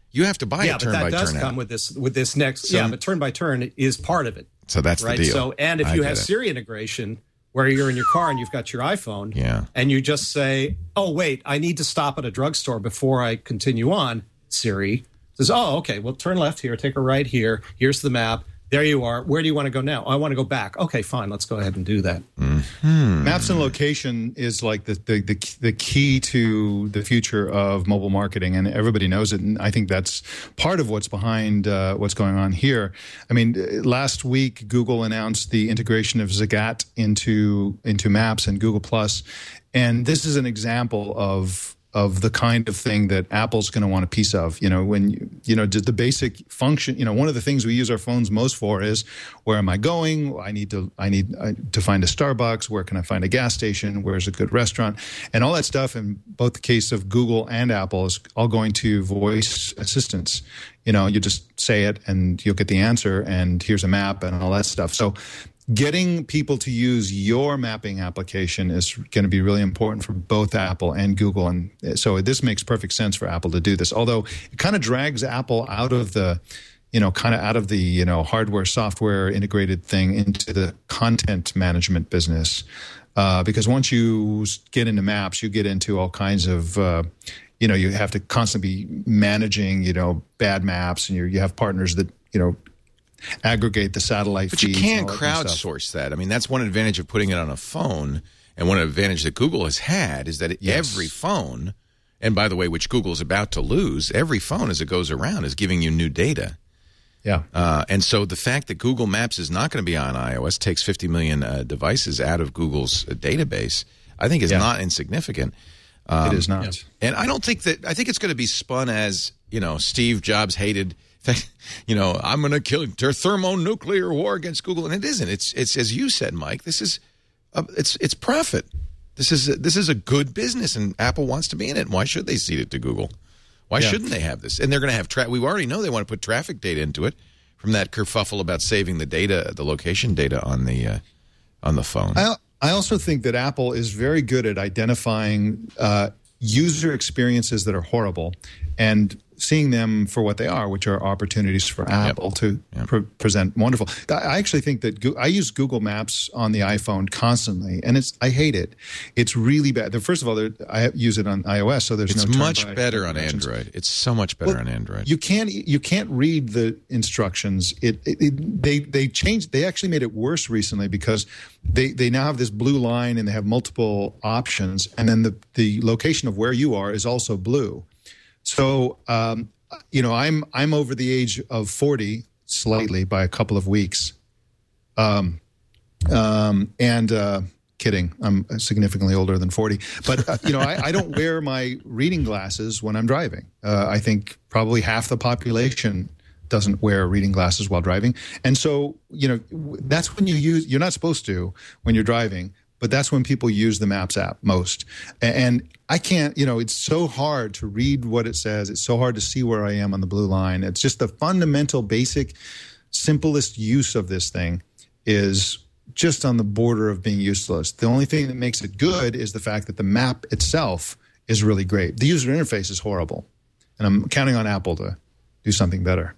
You have to buy yeah, a turn but that by does turn come app. with this with this next. So- yeah, but turn by turn is part of it. So that's right. the deal. So and if I you get have it. Siri integration, where you're in your car and you've got your iPhone, Yeah. and you just say, "Oh wait, I need to stop at a drugstore before I continue on." Siri says, "Oh, okay. Well, turn left here, take a right here. Here's the map. There you are. Where do you want to go now? Oh, I want to go back. Okay, fine. Let's go ahead and do that." Mm-hmm. Maps and location is like the, the the the key to the future of mobile marketing, and everybody knows it. And I think that's part of what's behind uh, what's going on here. I mean, last week Google announced the integration of Zagat into into Maps and Google Plus, and this is an example of. of the kind of thing that Apple's going to want a piece of. You know, when, you, you know, the basic function, you know, one of the things we use our phones most for is, where am I going? I need to, I need uh, to find a Starbucks. Where can I find a gas station? Where's a good restaurant? And all that stuff, in both the case of Google and Apple, is all going to voice assistants. You know, you just say it and you'll get the answer, and here's a map and all that stuff. So getting people to use your mapping application is going to be really important for both Apple and Google. And so this makes perfect sense for Apple to do this, although it kind of drags Apple out of the, you know, kind of out of the, you know, hardware, software integrated thing into the content management business. Uh, because once you get into Maps, you get into all kinds of, uh, you know, you have to constantly be managing, you know, bad maps, and you you have partners that, you know, aggregate the satellite But you feeds. can't and all that kind of stuff. crowdsource that. I mean, that's one advantage of putting it on a phone, and one advantage that Google has had is that it, Yes. every phone, and by the way, which Google's about to lose, every phone as it goes around is giving you new data. Yeah. Uh, and so the fact that Google Maps is not going to be on iOS takes fifty million uh, devices out of Google's uh, database, I think is Yeah. not insignificant. Um, it is not. And I don't think that, I think it's going to be spun as, you know, Steve Jobs hated, you know, I'm going to kill a thermonuclear war against Google. And it isn't. It's, it's as you said, Mike, this is, a, it's, it's profit. This is, a, this is a good business, and Apple wants to be in it. Why should they cede it to Google? Why Yeah. shouldn't they have this? And they're going to have, tra- we already know they want to put traffic data into it from that kerfuffle about saving the data, the location data on the, uh, on the phone. I, I also think that Apple is very good at identifying uh, user experiences that are horrible and seeing them for what they are, which are opportunities for Apple to Yep. pre- present wonderful. I actually think that Go- I use Google Maps on the iPhone constantly, and it's I hate it. It's really bad. The- First of all, there- I use it on iOS, so there's It's no turn much by better on directions. Android. It's so much better Well, on Android. You can't you can't read the instructions. It, it, it they they changed. They actually made it worse recently because they they now have this blue line and they have multiple options, and then the the location of where you are is also blue. So um, you know, I'm I'm over the age of forty slightly by a couple of weeks. Um, um, and uh, kidding, I'm significantly older than forty. But uh, you know, I, I don't wear my reading glasses when I'm driving. Uh, I think probably half the population doesn't wear reading glasses while driving, and so you know, that's when you use. You're not supposed to when you're driving, but that's when people use the Maps app most. And I can't, you know, it's so hard to read what it says. It's so hard to see where I am on the blue line. It's just the fundamental, basic, simplest use of this thing is just on the border of being useless. The only thing that makes it good is the fact that the map itself is really great. The user interface is horrible. And I'm counting on Apple to do something better.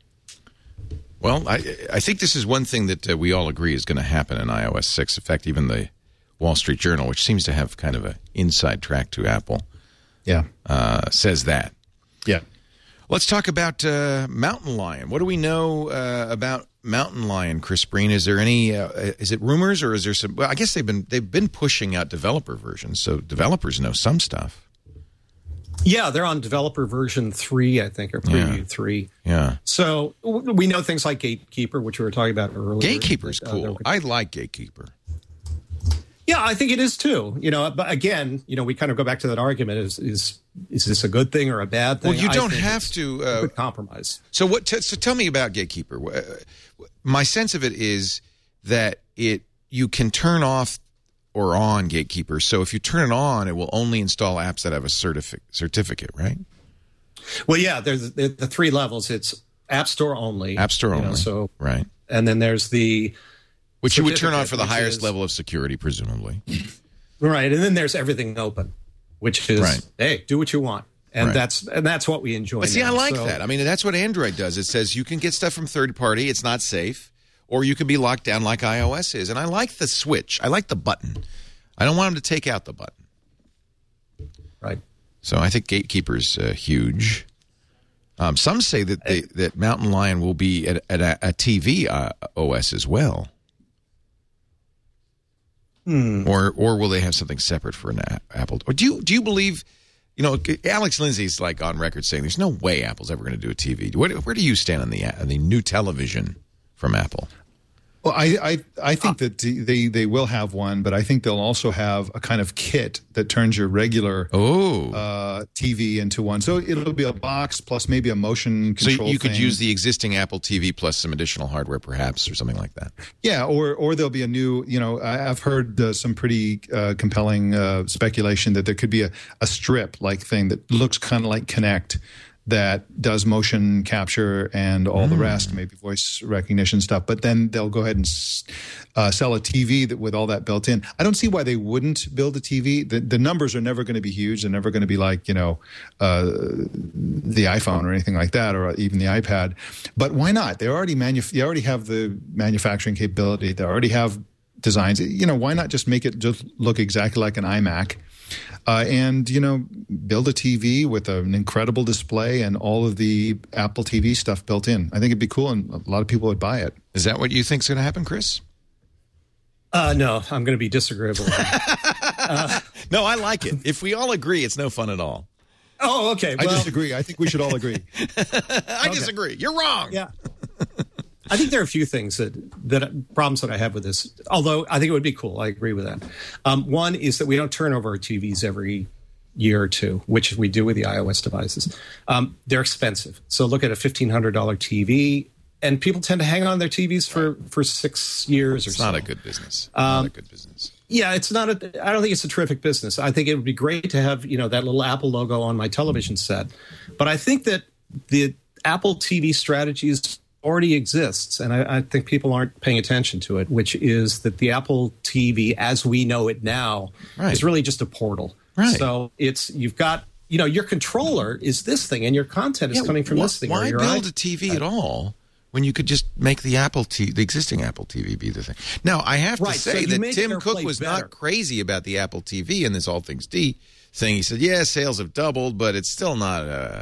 Well, I, I think this is one thing that uh, we all agree is going to happen in iOS six. In fact, even the Wall Street Journal, which seems to have kind of an inside track to Apple, Yeah. uh, says that. Yeah. Let's talk about uh, Mountain Lion. What do we know uh, about Mountain Lion, Chris Breen? Is there any? Uh, is it rumors, or is there some? Well, I guess they've been they've been pushing out developer versions, so developers know some stuff. Yeah, they're on developer version three, I think, or preview Yeah. three. Yeah, So w- we know things like Gatekeeper, which we were talking about earlier. Gatekeeper's Uh, cool. they're- I like Gatekeeper. Yeah, I think it is too. You know, but again, you know, we kind of go back to that argument: is is is this a good thing or a bad thing? Well, you I don't think have it's to. a Uh, good compromise. So what? T- so tell me about Gatekeeper. Uh, My sense of it is that it you can turn off or on Gatekeeper. So if you turn it on, it will only install apps that have a certificate. Certificate, right? Well, yeah, there's the, the three levels. It's App Store only. App Store you know, only. so right. and then there's the Which you would turn on certificate, for the which highest is- level of security, presumably. right, and then there's everything open, which is Right. hey, do what you want. And Right. that's and that's what we enjoy. But see, now. I like So- that. I mean, that's what Android does. It says you can get stuff from third party. It's not safe. Or you can be locked down like iOS is. And I like the switch. I like the button. I don't want them to take out the button. Right. So I think Gatekeeper's uh, huge. Um, some say that they, that Mountain Lion will be at, at a, a T V uh, O S as well. Hmm. Or or will they have something separate for an a- Apple? Or do you do you believe? You know, Alex Lindsay's like on record saying there's no way Apple's ever going to do a T V. Where, where do you stand on the on the new television from Apple? Well, I, I, I think that they, they will have one, but I think they'll also have a kind of kit that turns your regular oh. uh, T V into one. So it'll be a box plus maybe a motion So control you could thing. use the existing Apple T V plus some additional hardware, perhaps, or something like that. Yeah, or or there'll be a new, you know, I- I've heard uh, some pretty uh, compelling uh, speculation that there could be a, a strip-like thing that looks kind of like Kinect that does motion capture and all mm. the rest, maybe voice recognition stuff. But then they'll go ahead and uh, sell a T V that, with all that built in. I don't see why they wouldn't build a T V. The, the numbers are never going to be huge. They're never going to be like, you know, uh, the iPhone or anything like that, or even the iPad. But why not? They already manuf- They already have the manufacturing capability. They already have designs. You know, why not just make it just look exactly like an iMac? Uh, and, you know, build a T V with an incredible display and all of the Apple T V stuff built in. I think it'd be cool, and a lot of people would buy it. Is that what you think is going to happen, Chris? Uh, no, I'm going to be disagreeable. uh, no, I like it. If we all agree, it's no fun at all. Oh, okay. Well, I disagree. I think we should all agree. I okay. disagree. You're wrong. Yeah. I think there are a few things that, that problems that I have with this, although I think it would be cool. I agree with that. Um, one is that we don't turn over our T Vs every year or two, which we do with the iOS devices. Um, they're expensive. So look at a fifteen hundred dollars T V, and people tend to hang on their T Vs for, for six years or it's so. It's not a good business. Um, not a good business. Yeah, it's not a, I don't think it's a terrific business. I think it would be great to have, you know, that little Apple logo on my television set. But I think that the Apple T V strategies already exists, and I, I think people aren't paying attention to it, which is that the Apple T V, as we know it now, right. is really just a portal. Right. So it's you've got, you know, your controller is this thing, and your content is yeah, coming from wh- this thing. Why build eye- a T V at all when you could just make the Apple T, the existing Apple T V be the thing? Now, I have right, to say so that Tim Cook was better. not crazy about the Apple T V and this All Things D thing. He said, yeah, sales have doubled, but it's still not uh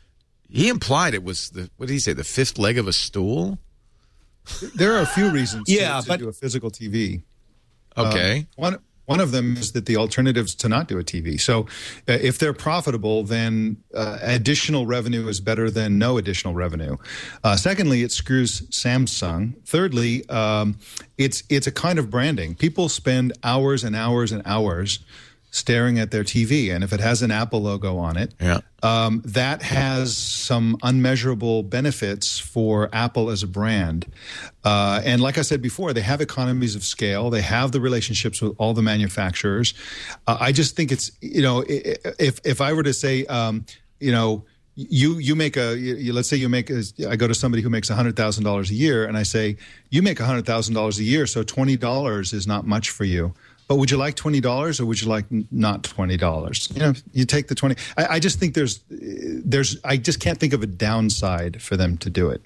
he implied it was the, what did he say, the fifth leg of a stool? There are a few reasons yeah, to, to but, do a physical T V. Okay. Uh, one one of them is that the alternatives to not do a T V. So uh, if they're profitable, then uh, additional revenue is better than no additional revenue. Uh, secondly, it screws Samsung. Thirdly, um, it's it's a kind of branding. People spend hours and hours and hours staring at their T V, and if it has an Apple logo on it, yeah. um, that has some unmeasurable benefits for Apple as a brand. Uh, and like I said before, they have economies of scale. They have the relationships with all the manufacturers. Uh, I just think it's, you know, if if I were to say, um, you know, you you make a, you, let's say you make, a, I go to somebody who makes one hundred thousand dollars a year, and I say, you make one hundred thousand dollars a year, so twenty dollars is not much for you. But would you like twenty dollars or would you like not twenty dollars? You know, you take the twenty. I, I just think there's, there's, I just can't think of a downside for them to do it.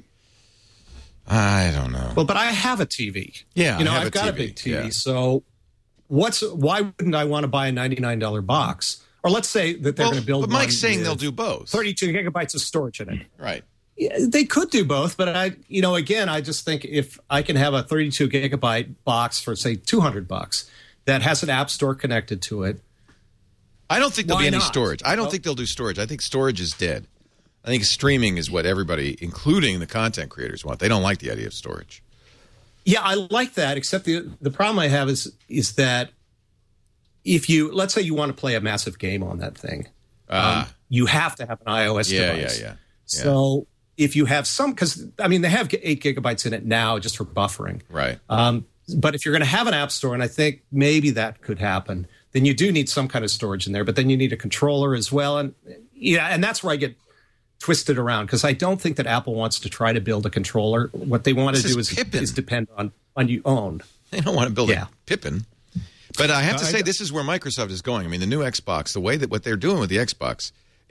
I don't know. Well, but I have a T V. Yeah, you know, I have I've a got T V. a big T V. Yeah. So, what's why wouldn't I want to buy a ninety-nine dollars box? Or let's say that they're well, going to build. But Mike's saying they'll do both. thirty-two gigabytes of storage in it. Right. Yeah, they could do both, but I, you know, again, I just think if I can have a thirty-two gigabyte box for say two hundred bucks that has an app store connected to it. I don't think there'll Why be any not? storage. I don't Well, think they'll do storage. I think storage is dead. I think streaming is what everybody, including the content creators, want. They don't like the idea of storage. Yeah, I like that, except the the problem I have is is that if you, let's say you want to play a massive game on that thing, Uh, um, you have to have an iOS yeah, device. yeah, yeah, yeah. So if you have some, because, I mean, they have eight gigabytes in it now just for buffering. Right. Um, but if you're going to have an app store, and I think maybe that could happen, then you do need some kind of storage in there, but then you need a controller as well. And yeah, and that's where I get twisted around, because I don't think that Apple wants to try to build a controller. What they want This to is do is, Pippin. is depend on, on you own. They don't want to build Yeah. a Pippin. But I have to Uh, say, I- this is where Microsoft is going. I mean, the new Xbox, the way that what they're doing with the Xbox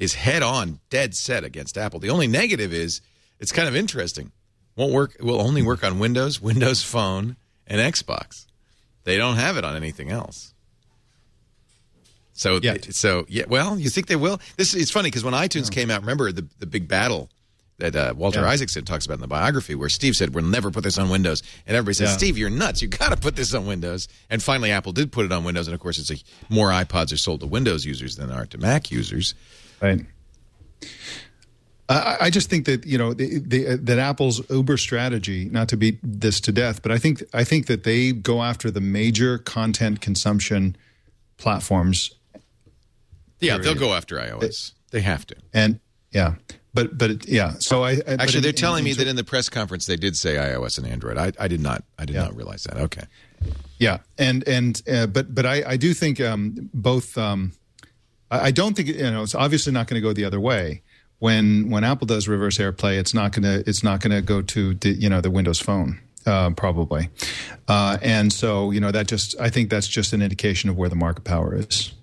is head on, dead set against Apple. The only negative is it's kind of interesting. Won't work. It will only work on Windows, Windows Phone, and Xbox. They don't have it on anything else. So, yeah. so yeah. Well, you think they will? This is funny because when iTunes no. came out, remember the the big battle that uh, Walter yeah. Isaacson talks about in the biography, where Steve said, "We'll never put this on Windows," and everybody says, yeah. "Steve, you're nuts! You got to put this on Windows." And finally, Apple did put it on Windows, and of course, it's a, more iPods are sold to Windows users than are to Mac users. Right. I, I just think that you know the, the, that Apple's Uber strategy, not to beat this to death, but I think I think that they go after the major content consumption platforms. Yeah, period. They'll go after iOS. It, they have to. And yeah. But but yeah, so I, I actually in, they're telling in, me in, that in the press conference they did say iOS and Android. I, I did not I did yeah. not realize that. Okay. Yeah, and and uh, but but I, I do think um, both. Um, I, I don't think you know it's obviously not going to go the other way. When when Apple does reverse AirPlay, it's not going to it's not going to go to the, you know the Windows Phone uh, probably, uh, and so you know that just I think that's just an indication of where the market power is.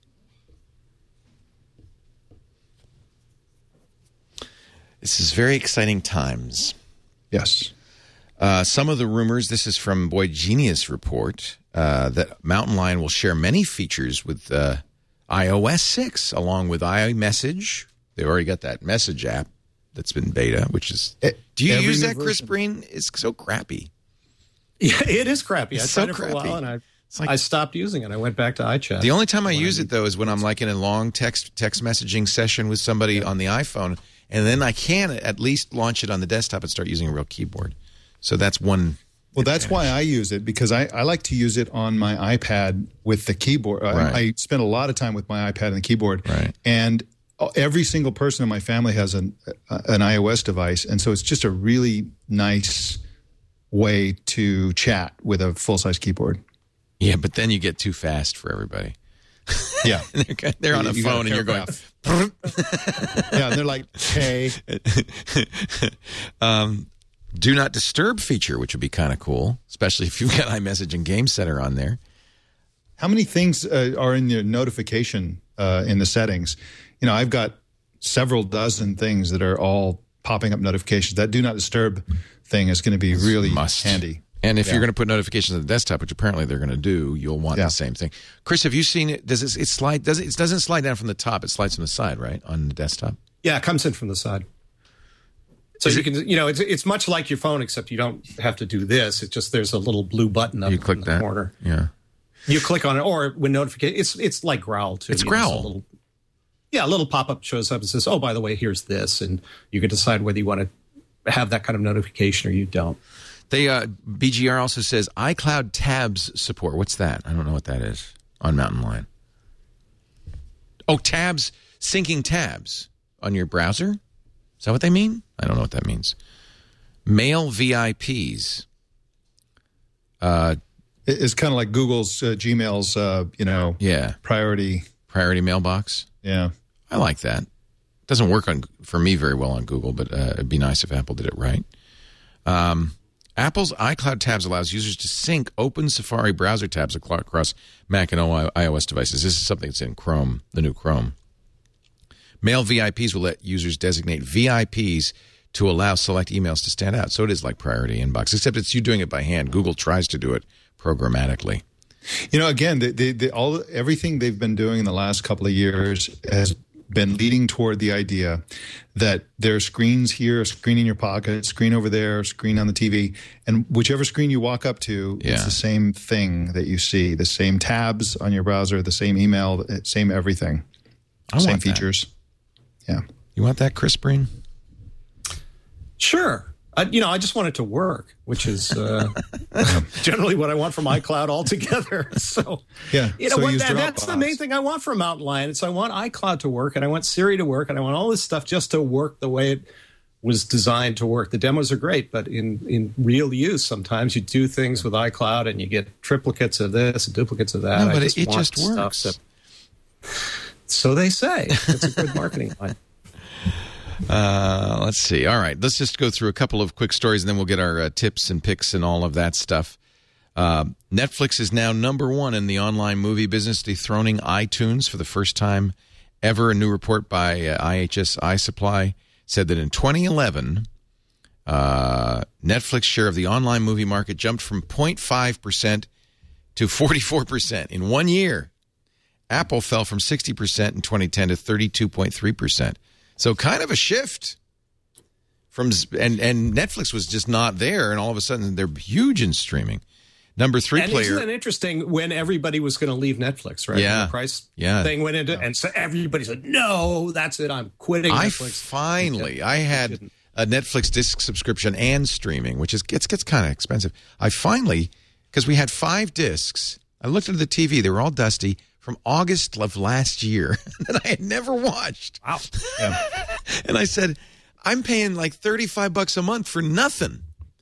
This is very exciting times. Yes. Uh, some of the rumors, this is from Boy Genius Report, uh, that Mountain Lion will share many features with uh, i O S six, along with iMessage. They already got that message app that's been beta, which is... It, do you use that, Chris Breen? It's so crappy. Yeah, it is crappy. It's I so tried it crappy. for a while, and I, like, I stopped using it. I went back to iChat. The only time I use it, though, is when I'm like in a long text text messaging session with somebody yeah. on the iPhone, and then I can at least launch it on the desktop and start using a real keyboard. So that's one. Well, that's why I use it, because I, I like to use it on my iPad with the keyboard. Right. I, I spend a lot of time with my iPad and the keyboard. Right. And every single person in my family has an, an iOS device, and so it's just a really nice way to chat with a full-size keyboard. Yeah, but then you get too fast for everybody. Yeah. they're, they're on a you phone and you're going... Yeah, and they're like, hey. um, do not disturb feature, which would be kind of cool, especially if you've got iMessage and Game Center on there. How many things uh, are in your notification uh, in the settings? You know, I've got several dozen things that are all popping up notifications. That do not disturb thing is going to be really Must. handy. And if yeah. you're going to put notifications on the desktop, which apparently they're going to do, you'll want yeah. the same thing. Chris, have you seen it? Does it, it slide? Does it? It doesn't slide down from the top. It slides from the side, right, on the desktop? Yeah, it comes in from the side. So Is you it, can, you know, it's it's much like your phone, except you don't have to do this. It's just there's a little blue button up you click in the that. corner. Yeah, you click on it, or when notification, it's it's like Growl too. It's you Growl. Know, a little, yeah, a little pop up shows up and says, "Oh, by the way, here's this," and you can decide whether you want to have that kind of notification or you don't. They uh, B G R also says iCloud tabs support. What's that? I don't know what that is on Mountain Lion. Oh, tabs, syncing tabs on your browser? Is that what they mean? I don't know what that means. Mail V I Ps. Uh, it's kind of like Google's uh, Gmail's, uh, you know, yeah. priority priority mailbox. Yeah, I like that. Doesn't work on for me very well on Google, but uh, it'd be nice if Apple did it right. Um. Apple's iCloud tabs allows users to sync open Safari browser tabs across Mac and iOS devices. This is something that's in Chrome, the new Chrome. Mail V I Ps will let users designate V I Ps to allow select emails to stand out. So it is like Priority Inbox, except it's you doing it by hand. Google tries to do it programmatically. You know, again, the, the, the, all everything they've been doing in the last couple of years has been leading toward the idea that there are screens here, a screen in your pocket, screen over there, screen on the T V, and whichever screen you walk up to, yeah. it's the same thing that you see, the same tabs on your browser, the same email, same everything, I same want features. That. Yeah. You want that, Chris Breen? Sure. I, you know, I just want it to work, which is uh, generally what I want from iCloud altogether. So, yeah, you know, so what, use that, that's the main thing I want from Mountain Lion. So I want iCloud to work, and I want Siri to work, and I want all this stuff just to work the way it was designed to work. The demos are great, but in, in real use, sometimes you do things with iCloud, and you get triplicates of this and duplicates of that. No, but I just it, it want just works. That, so they say. It's a good marketing line. Uh, let's see. All right. Let's just go through a couple of quick stories, and then we'll get our uh, tips and picks and all of that stuff. Uh, Netflix is now number one in the online movie business, dethroning iTunes for the first time ever. A new report by uh, I H S iSupply said that in twenty eleven, uh, Netflix share of the online movie market jumped from zero point five percent to forty-four percent in one year. Apple fell from sixty percent in twenty ten to thirty-two point three percent. So kind of a shift. From and, and Netflix was just not there, and all of a sudden they're huge in streaming. Number three and player. Isn't that interesting when everybody was going to leave Netflix, right? Yeah. When the price yeah. thing went into, and so everybody said, no, that's it, I'm quitting I Netflix. finally, I had a Netflix disc subscription and streaming, which is gets gets kind of expensive. I finally, because we had five discs, I looked at the T V, they were all dusty, from August of last year that I had never watched. Wow. Yeah. And I said, I'm paying like thirty-five bucks a month for nothing.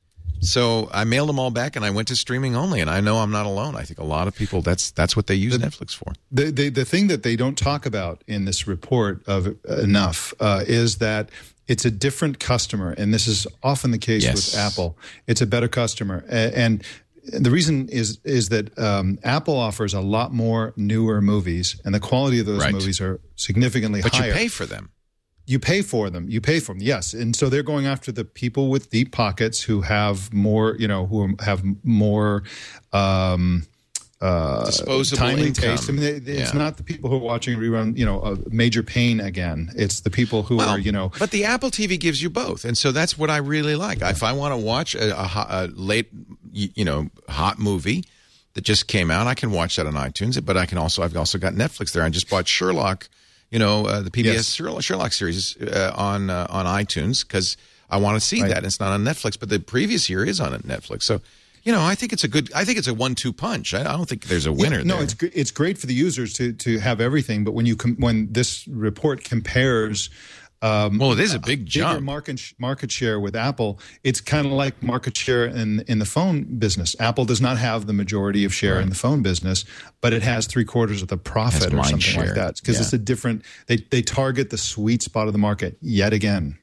So I mailed them all back, and I went to streaming only. And I know I'm not alone. I think a lot of people, that's that's what they use the, Netflix for. The, the the thing that they don't talk about in this report of uh, enough uh, is that it's a different customer, and this is often the case yes. with Apple. It's a better customer, and, and the reason is is that um, Apple offers a lot more newer movies, and the quality of those right. movies are significantly but higher. But you pay for them. You pay for them. You pay for them, yes. And so they're going after the people with deep pockets who have more, you know, who have more um, uh, disposable time and income. taste. I mean, they, they, it's yeah. not the people who are watching rerun, you know, a Major Pain again. It's the people who well, are, you know. But the Apple T V gives you both, and so that's what I really like. If I want to watch a, a, a late, you know, hot movie that just came out, I can watch that on iTunes. But I can also, I've also got Netflix there. I just bought Sherlock. You know, uh, the P B S yes. Sherlock series uh, on uh, on iTunes because I want to see right. that. It's not on Netflix, but the previous year is on Netflix. So, you know, I think it's a good. I think it's a one two punch. I, I don't think there's a winner. Yeah, no, there. it's it's great for the users to to have everything. But when you com- when this report compares. Um, well, it is a big jump. Market, market share with Apple. It's kind of like market share in in the phone business. Apple does not have the majority of share right. in the phone business, but it has three quarters of the profit or something share. like that because yeah. it's a different. They they target the sweet spot of the market yet again.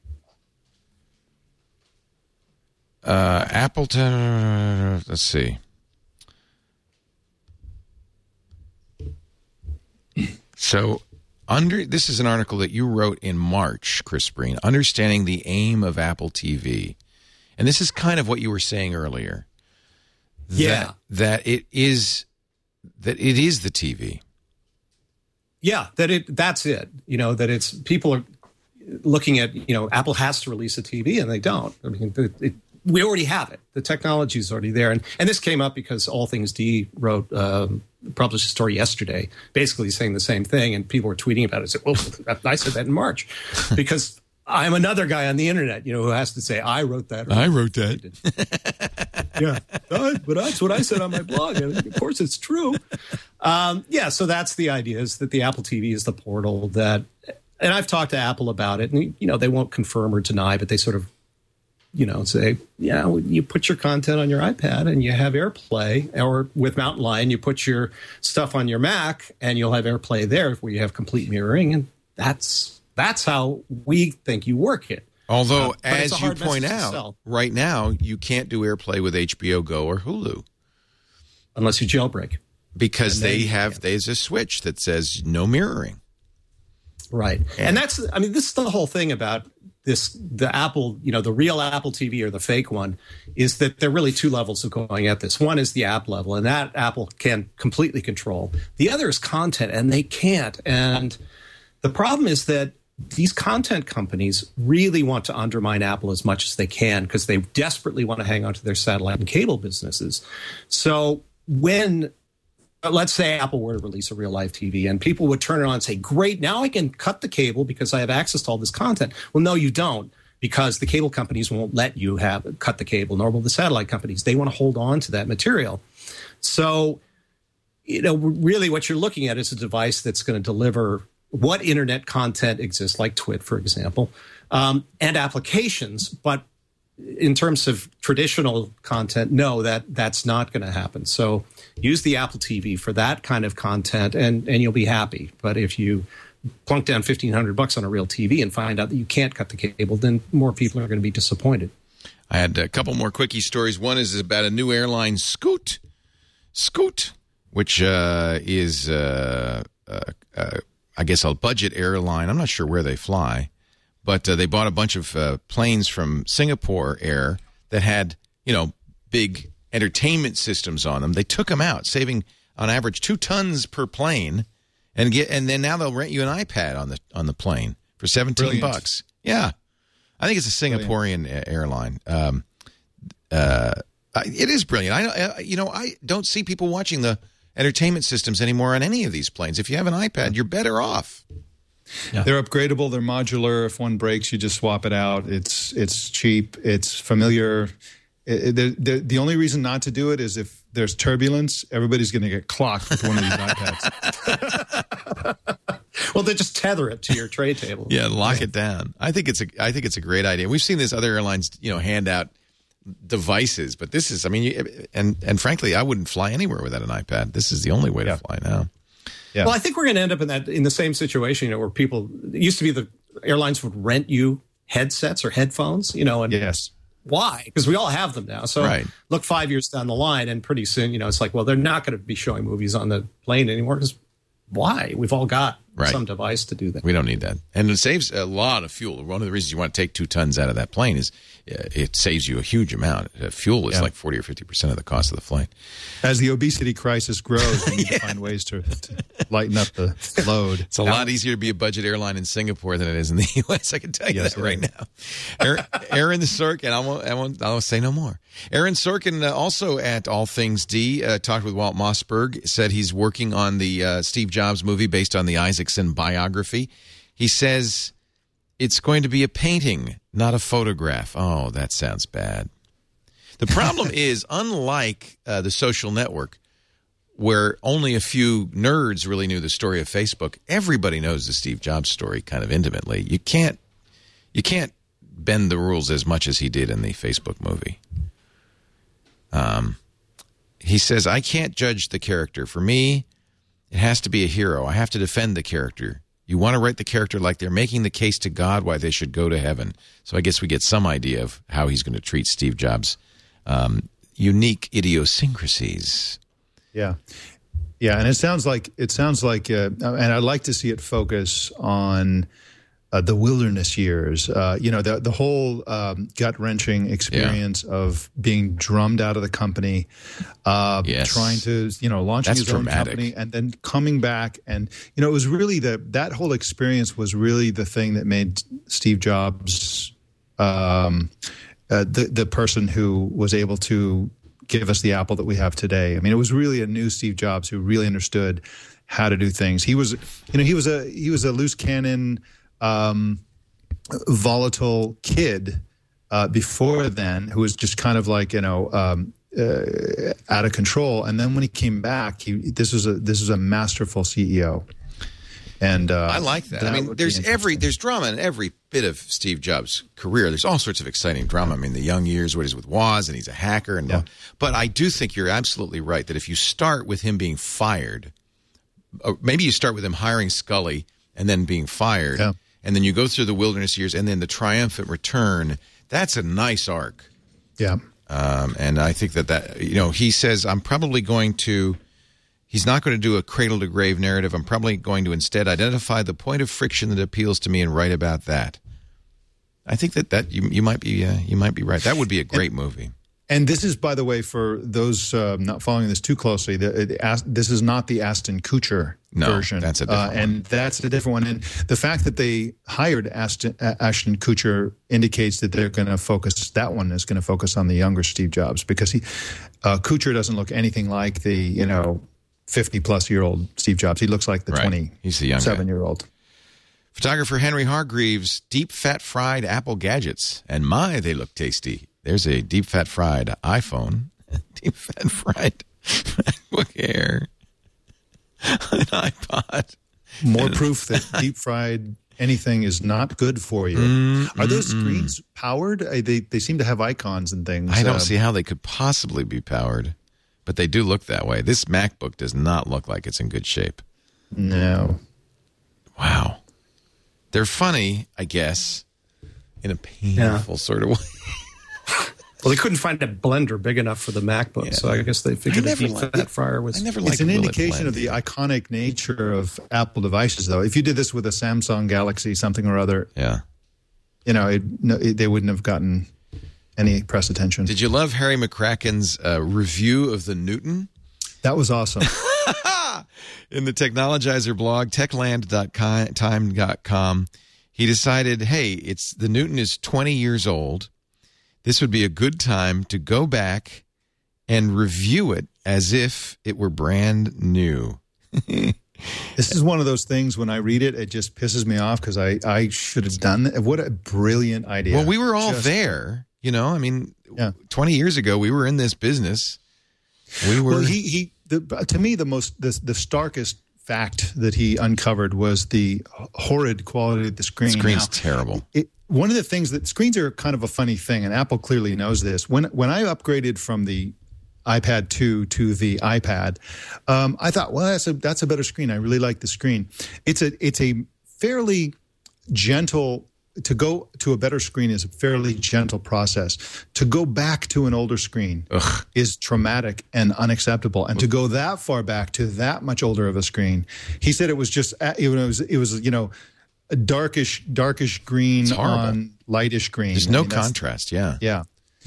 Uh, Apple. T- let's see. So. Under this is an article that you wrote in March, Chris Breen, understanding the aim of Apple T V. And this is kind of what you were saying earlier. Yeah. That, that it is that it is the T V. Yeah, that it that's it. You know, that it's people are looking at, you know, Apple has to release a T V and they don't. I mean, it, it, we already have it. The technology is already there. And and this came up because All Things D wrote um published a story yesterday, basically saying the same thing, and people were tweeting about it. I said, well, I said that in March, because I'm another guy on the internet, you know, who has to say, I wrote that. I wrote that. yeah, uh, but that's what I said on my blog, and of course it's true. Um, yeah, so that's the idea, is that the Apple T V is the portal that, and I've talked to Apple about it, and, you know, they won't confirm or deny, but they sort of, you know, say, yeah, you put your content on your iPad and you have AirPlay, or with Mountain Lion, you put your stuff on your Mac and you'll have AirPlay there where you have complete mirroring. And that's that's how we think you work it. Although, uh, as you point out, right now, you can't do AirPlay with H B O Go or Hulu. Unless you jailbreak. Because then, they have, yeah. there's a switch that says no mirroring. Right. And, and that's, I mean, this is the whole thing about this, the Apple, you know, the real Apple T V or the fake one, is that there are really two levels of going at this. One is the app level, and that Apple can completely control. The other is content, and they can't. And the problem is that these content companies really want to undermine Apple as much as they can because they desperately want to hang on to their satellite and cable businesses. So when, let's say Apple were to release a real life T V and people would turn it on and say, great, now I can cut the cable because I have access to all this content. Well, no, you don't, because the cable companies won't let you have cut the cable, nor will the satellite companies. They want to hold on to that material. So, you know, really what you're looking at is a device that's going to deliver what internet content exists, like Twit, for example, um, and applications. But in terms of traditional content, no, that that's not going to happen. So use the Apple T V for that kind of content, and, and you'll be happy. But if you plunk down fifteen hundred bucks on a real T V and find out that you can't cut the cable, then more people are going to be disappointed. I had a couple more quickie stories. One is about a new airline, Scoot, Scoot, which uh, is uh, uh, uh, I guess, a budget airline. I'm not sure where they fly, but uh, they bought a bunch of uh, planes from Singapore Air that had, you know, big entertainment systems on them. They took them out, saving on average two tons per plane, and get and then now they'll rent you an iPad on the on the plane for seventeen Brilliant. bucks. Yeah, I think it's a Singaporean Brilliant. airline. Um, uh, it is brilliant. I, I you know I don't see people watching the entertainment systems anymore on any of these planes. If you have an iPad, you're better off. Yeah. They're upgradable. They're modular. If one breaks, you just swap it out. It's it's cheap. It's familiar. It, the, the, the only reason not to do it is if there's turbulence, everybody's going to get clocked with one of these iPads. Well, they just tether it to your tray table. Yeah, lock yeah. it down. I think it's a I think it's a great idea. We've seen this other airlines, you know, hand out devices, but this is, I mean, you, and and frankly, I wouldn't fly anywhere without an iPad. This is the only way yeah. to fly now. Yeah. Well, I think we're going to end up in that in the same situation, you know, where people it used to be the airlines would rent you headsets or headphones, you know, and yes. Why? Because we all have them now. So right. look five years down the line, and pretty soon, you know, it's like, well, they're not going to be showing movies on the plane anymore. Because why? We've all got right. some device to do that. We don't need that. And it saves a lot of fuel. One of the reasons you want to take two tons out of that plane is uh, it saves you a huge amount. Uh, fuel is yeah. like forty or fifty percent of the cost of the flight. As the obesity crisis grows, we need yeah. to find ways to, to lighten up the load. It's a now, lot easier to be a budget airline in Singapore than it is in the U S. I can tell you yes, that right is. now. Aaron, Aaron Sorkin, I won't, I won't, I'll say no more. Aaron Sorkin, uh, also at All Things D, uh, talked with Walt Mossberg, said he's working on the uh, Steve Jobs movie based on the Isaacson biography. He says it's going to be a painting, not a photograph. Oh, that sounds bad. The problem is, unlike uh, The Social Network, where only a few nerds really knew the story of Facebook, everybody knows the Steve Jobs story kind of intimately. You can't, you can't bend the rules as much as he did in the Facebook movie. Um, he says, I can't judge the character. For me, it has to be a hero. I have to defend the character. You want to write the character like they're making the case to God why they should go to heaven. So I guess we get some idea of how he's going to treat Steve Jobs' um, unique idiosyncrasies. Yeah. Yeah, and it sounds like, it sounds like, uh, and I'd like to see it focus on Uh, the wilderness years, uh, you know, the the whole um, gut-wrenching experience yeah. of being drummed out of the company, uh, yes. trying to, you know, launching That's his own dramatic. company, and then coming back. And, you know, it was really the, that whole experience was really the thing that made Steve Jobs um, uh, the, the person who was able to give us the Apple that we have today. I mean, it was really a new Steve Jobs who really understood how to do things. He was, you know, he was a, he was a loose cannon, Um, volatile kid uh, before then, who was just kind of like, you know, um, uh, out of control. And then when he came back, he this was a this was a masterful C E O. And uh, I like that. that I mean, there's every there's drama in every bit of Steve Jobs' career. There's all sorts of exciting drama. I mean, the young years, what he's with Woz, and he's a hacker, and yeah. but I do think you're absolutely right that if you start with him being fired, or maybe you start with him hiring Scully and then being fired. Yeah. And then you go through the wilderness years, and then the triumphant return. That's a nice arc. Yeah. Um, and I think that that, you know, he says, I'm probably going to, he's not going to do a cradle-to-grave narrative. I'm probably going to instead identify the point of friction that appeals to me and write about that. I think that, that you, you might be uh, you might be right. That would be a great and, movie. And this is, by the way, for those uh, not following this too closely, the, the, this is not the Ashton Kutcher no, version. that's a different uh, one. And that's a different one. And the fact that they hired Ashton, uh, Ashton Kutcher indicates that they're going to focus, that one is going to focus on the younger Steve Jobs, because he, uh, Kutcher doesn't look anything like the, you know, fifty-plus-year-old Steve Jobs. He looks like the right. He's the young twenty-seven-year-old. Photographer Henry Hargreaves, deep fat fried Apple gadgets. And my, they look tasty. There's a deep fat fried iPhone, deep fat fried MacBook Air, an iPod. More proof that deep fried anything is not good for you. Mm, Are those mm, screens mm. powered? I, they they seem to have icons and things. I don't uh, see how they could possibly be powered, but they do look that way. This MacBook does not look like it's in good shape. No. Wow. They're funny, I guess, in a painful yeah. sort of way. Well, they couldn't find a blender big enough for the MacBook, Yeah. so I guess they figured I a never deep liked fat it. fryer was. I never liked It's an Will It indication of Blend the either. iconic nature of Apple devices, though. If you did this with a Samsung Galaxy something or other, Yeah. you know, it, no, it, they wouldn't have gotten any press attention. Did you love Harry McCracken's uh, review of the Newton? That was awesome. In the Technologizer blog, techland dot time dot com, he decided, hey, it's the Newton is twenty years old. This would be a good time to go back and review it as if it were brand new. This is one of those things when I read it, it just pisses me off because I, I should have done that. What a brilliant idea. Well, we were all Just- there. You know, I mean, Yeah. twenty years ago, we were in this business. We were. Well, he, he the, to me, the most the, the starkest fact that he uncovered was the horrid quality of the screen. Screen's Now, terrible. It, one of the things that screens are kind of a funny thing, and Apple clearly knows this. When when I upgraded from the iPad two to the iPad, um, I thought, well, that's a that's a better screen. I really like the screen. It's a it's a fairly gentle. To go to a better screen is a fairly gentle process. To go back to an older screen Ugh. is traumatic and unacceptable. And to go that far back to that much older of a screen, he said it was just it was it was you know a darkish darkish green horrible. on lightish green. There's I no mean, that's- contrast. Yeah. Yeah.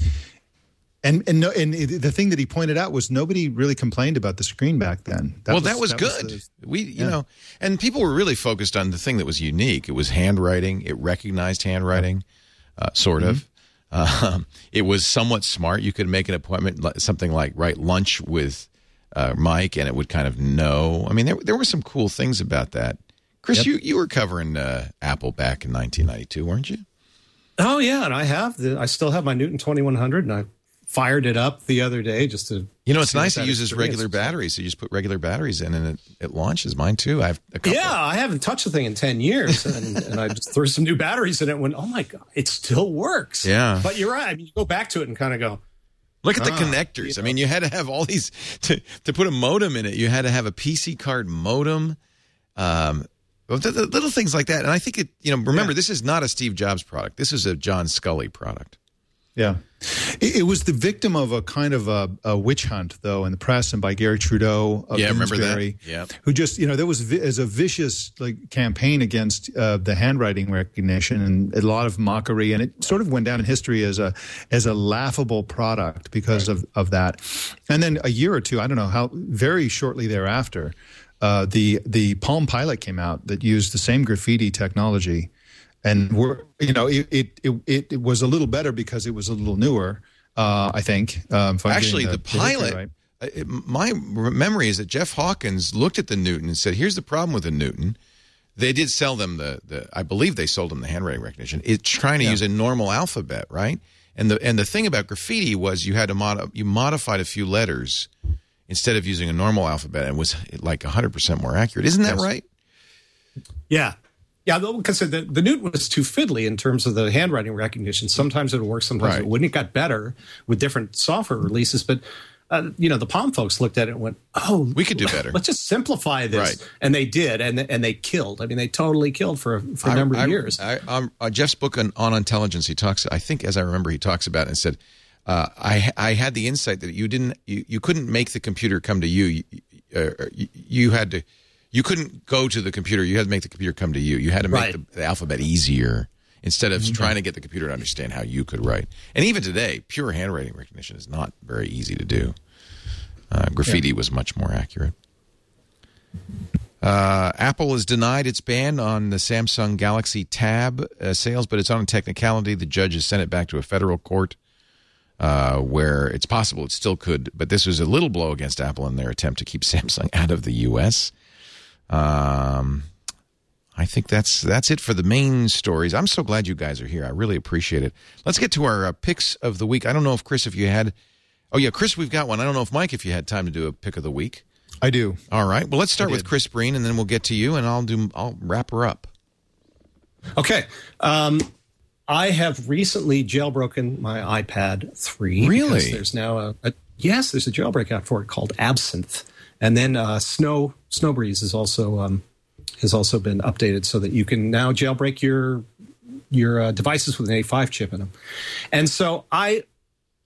And and no, and the thing that he pointed out was nobody really complained about the screen back then. well, that was good. the- we, you yeah. know, and people were really focused on the thing that was unique. It was handwriting. It recognized handwriting, uh, sort of. Um, it was somewhat smart. You could make an appointment, li- something like right lunch with uh, Mike, and it would kind of know. I mean, there there were some cool things about that. Chris, Yep. you you were covering uh, Apple back in nineteen ninety-two, weren't you? Oh yeah, and I have the. I still have my Newton twenty-one hundred, and I fired it up the other day just to. You know, it's see what nice. It that uses experience regular was like. batteries, so you just put regular batteries in, and it, it launches. Mine too. I have a couple. Yeah, I haven't touched the thing in ten years, and, and I just threw some new batteries in it. And went, oh my god, it still works. Yeah. but you're right. I mean, you go back to it and kind of go, Look at the Ah, connectors. you I mean, you had to have all these to to put a modem in it. You had to have a P C card modem, um, well, the, the little things like that. And I think it. You know, remember, Yeah. this is not a Steve Jobs product. This is a John Scully product. Yeah. It, it was the victim of a kind of a, a witch hunt, though, in the press and by Gary Trudeau of Yeah, remember that? Bloomsbury, Yeah. who just, you know, there was vi- as a vicious like campaign against uh, the handwriting recognition and a lot of mockery, and it sort of went down in history as a as a laughable product because of, of that. And then a year or two, I don't know how, very shortly thereafter, uh, the the Palm Pilot came out that used the same graffiti technology. And we're, you know, it, it it it was a little better because it was a little newer, uh, I think. Um, if I'm Actually, getting the, the history pilot. right. uh, it- my memory is that Jeff Hawkins looked at the Newton and said, "Here's the problem with the Newton." They did sell them the, the I believe they sold them the handwriting recognition. It's trying to Yeah. use a normal alphabet, right? And the and the thing about graffiti was you had to mod, you modified a few letters instead of using a normal alphabet, and it was like one hundred percent more accurate. Isn't that Yes. right? yeah. Yeah, because the, the Newton was too fiddly in terms of the handwriting recognition. Sometimes it would work, sometimes Right. it wouldn't. It got better with different software releases. But, uh, you know, the Palm folks looked at it and went, oh, We could do better. Let's just simplify this. Right. And they did, and and they killed. I mean, they totally killed for, for a number I, of I- years. I, um, uh, Jeff's book on, on intelligence, he talks. I think, as I remember, he talks about it and said, uh, "I I had the insight that you didn't, you, you couldn't make the computer come to you. You, uh, you. you had to, you couldn't go to the computer. You had to make the computer come to you. You had to make Right. the, the alphabet easier instead of trying to get the computer to understand how you could write. And even today, pure handwriting recognition is not very easy to do. Uh, graffiti was much more accurate." Uh, Apple has denied its ban on the Samsung Galaxy Tab uh, sales, but it's on a technicality. The judge has sent it back to a federal court uh, where it's possible it still could, but this was a little blow against Apple in their attempt to keep Samsung out of the U S. Um, I think that's that's it for the main stories. I'm so glad you guys are here. I really appreciate it. Let's get to our uh, picks of the week. I don't know if Chris, if you had, oh yeah, Chris, we've got one. I don't know if Mike, if you had time to do a pick of the week. I do. All right. Well, let's start I with did. Chris Breen, and then we'll get to you, and I'll do. I'll wrap her up. Okay. Um, I have recently jailbroken my iPad three. Really? because There's now a, a yes, there's a jailbreak out for it called Absinthe, and then uh, Snow Snowbreeze is also um, has also been updated so that you can now jailbreak your your uh, devices with an A five chip in them. And so I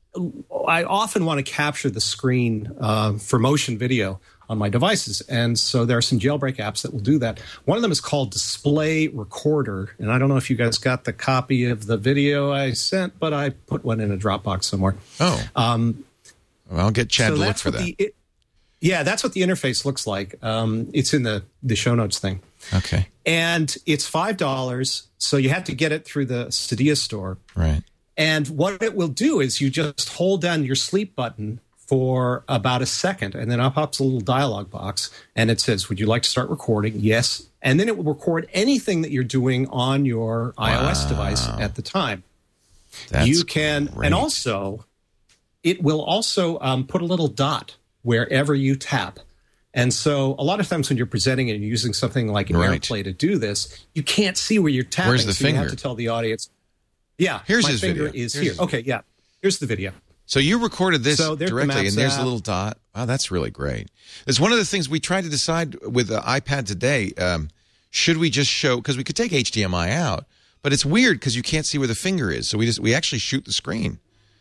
I often want to capture the screen uh, for motion video on my devices. And so there are some jailbreak apps that will do that. One of them is called Display Recorder. And I don't know if you guys got the copy of the video I sent, but I put one in a Dropbox somewhere. Oh. Um, well, I'll get Chad so to look for that. The, it, yeah, that's what the interface looks like. Um, it's in the, the show notes thing. Okay. And it's five dollars, so you have to get it through the Cydia store. Right. And what it will do is you just hold down your sleep button for about a second, and then up pops a little dialog box, and it says, would you like to start recording? Yes. And then it will record anything that you're doing on your wow. iOS device at the time. That's you can, great. And also, it will also um, put a little dot wherever you tap. And so a lot of times when you're presenting and you're using something like right. AirPlay to do this, you can't see where you're tapping. Where's the so finger? You have to tell the audience. Yeah, here's my his finger video. is here's here. his... Okay, yeah. Here's the video. So you recorded this so directly, the and there's app. a little dot. Wow, that's really great. It's one of the things we tried to decide with the iPad today. Um, should we just show, because we could take H D M I out, but it's weird because you can't see where the finger is. So we just we actually shoot the screen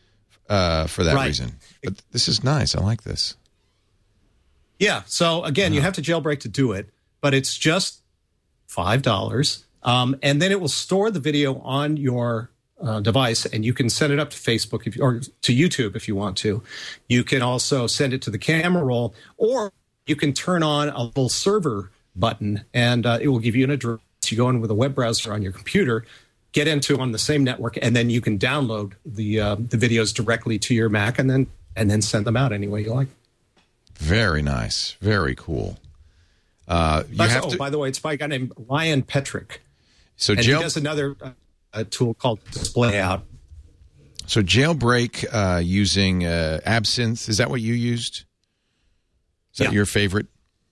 uh, for that right. reason. But this is nice. I like this. Yeah. So again, uh-huh. you have to jailbreak to do it, but it's just five dollars. Um, and then it will store the video on your uh, device, and you can send it up to Facebook if you, or to YouTube if you want to. You can also send it to the camera roll, or you can turn on a little server button, and uh, it will give you an address. You go in with a web browser on your computer, get into on the same network, and then you can download the uh, the videos directly to your Mac, and then and then send them out any way you like. Very nice. Very cool. Uh, you That's, have oh, to... by the way, it's by a guy named Ryan Petrick. So and jail... he does another uh, a tool called Display Out. So jailbreak uh, using uh, Absinthe. Is that what you used? Is that yeah. your favorite?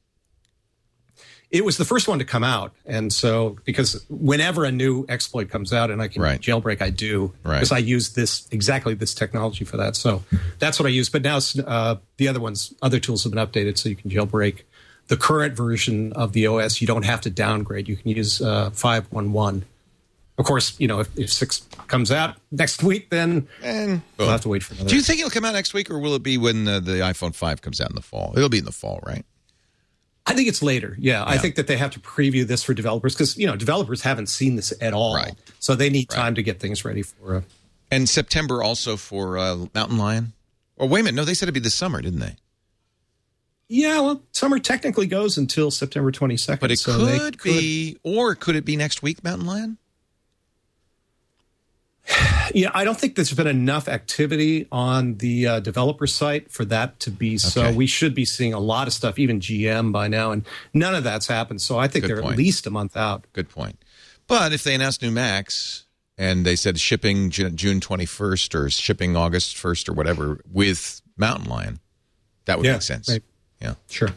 It was the first one to come out. And so because whenever a new exploit comes out and I can right. jailbreak, I do. Right. Because I use this exactly this technology for that. So that's what I use. But now uh, the other ones, other tools have been updated so you can jailbreak the current version of the O S. You don't have to downgrade. You can use uh, five one one. Of course, you know, if, if six comes out next week, then and, we'll have to wait for another. Do you think it'll come out next week, or will it be when uh, the iPhone five comes out in the fall? It'll be in the fall, right? I think it's later. Yeah, yeah. I think that they have to preview this for developers because, you know, developers haven't seen this at all. Right. So they need right. time to get things ready for. Uh, and September also for uh, Mountain Lion? Or wait a minute. No, they said it'd be this summer, didn't they? Yeah, well, summer technically goes until September twenty-second. But it so could, could be, or could it be next week, Mountain Lion? Yeah, I don't think there's been enough activity on the uh, developer site for that to be so. Okay. We should be seeing a lot of stuff, even G M by now, and none of that's happened. So I think Good they're point. at least a month out. Good point. But if they announced new Macs and they said shipping June twenty-first or shipping August first or whatever with Mountain Lion, that would yeah, make sense. Right. Yeah, sure.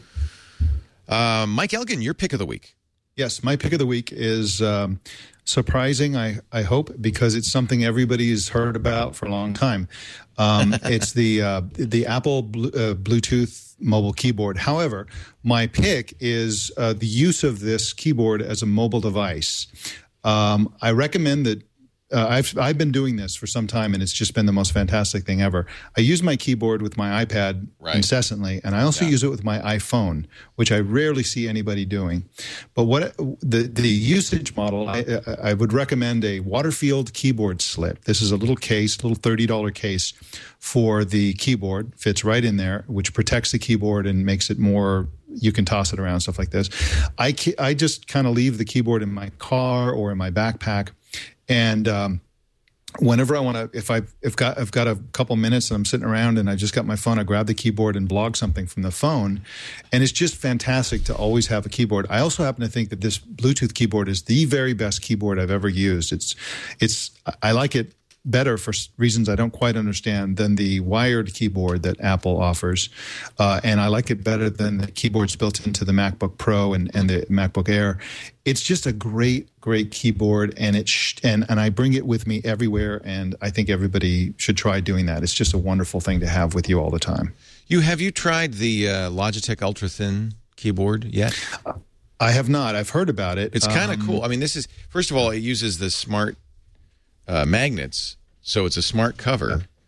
Uh, Mike Elgin, your pick of the week. Yes, my pick of the week is um, surprising, I, I hope, because it's something everybody's heard about for a long time. Um, it's the uh, the Apple Blu- uh, Bluetooth mobile keyboard. However, my pick is uh, the use of this keyboard as a mobile device. Um, I recommend that. Uh, I've I've been doing this for some time, and it's just been the most fantastic thing ever. I use my keyboard with my iPad right. incessantly, and I also yeah. use it with my iPhone, which I rarely see anybody doing. But what the the usage model, I, I would recommend a Waterfield keyboard slip. This is a little case, little thirty dollar case for the keyboard. Fits right in there, which protects the keyboard and makes it more. You can toss it around, stuff like this. I I just kind of leave the keyboard in my car or in my backpack. And um, whenever I want to, if I've if got I've got a couple minutes and I'm sitting around and I just got my phone, I grab the keyboard and blog something from the phone, and it's just fantastic to always have a keyboard. I also happen to think that this Bluetooth keyboard is the very best keyboard I've ever used. It's it's I like it better for reasons I don't quite understand than the wired keyboard that Apple offers, uh, and I like it better than the keyboards built into the MacBook Pro and, and the MacBook Air. It's just a great, great keyboard, and it sh- and and I bring it with me everywhere, and I think everybody should try doing that. It's just a wonderful thing to have with you all the time. You have you tried the uh, Logitech Ultra Thin keyboard yet? Uh, I have not. I've heard about it. It's kind of um, cool. I mean, this is first of all, it uses the smart uh, magnets, so it's a smart cover,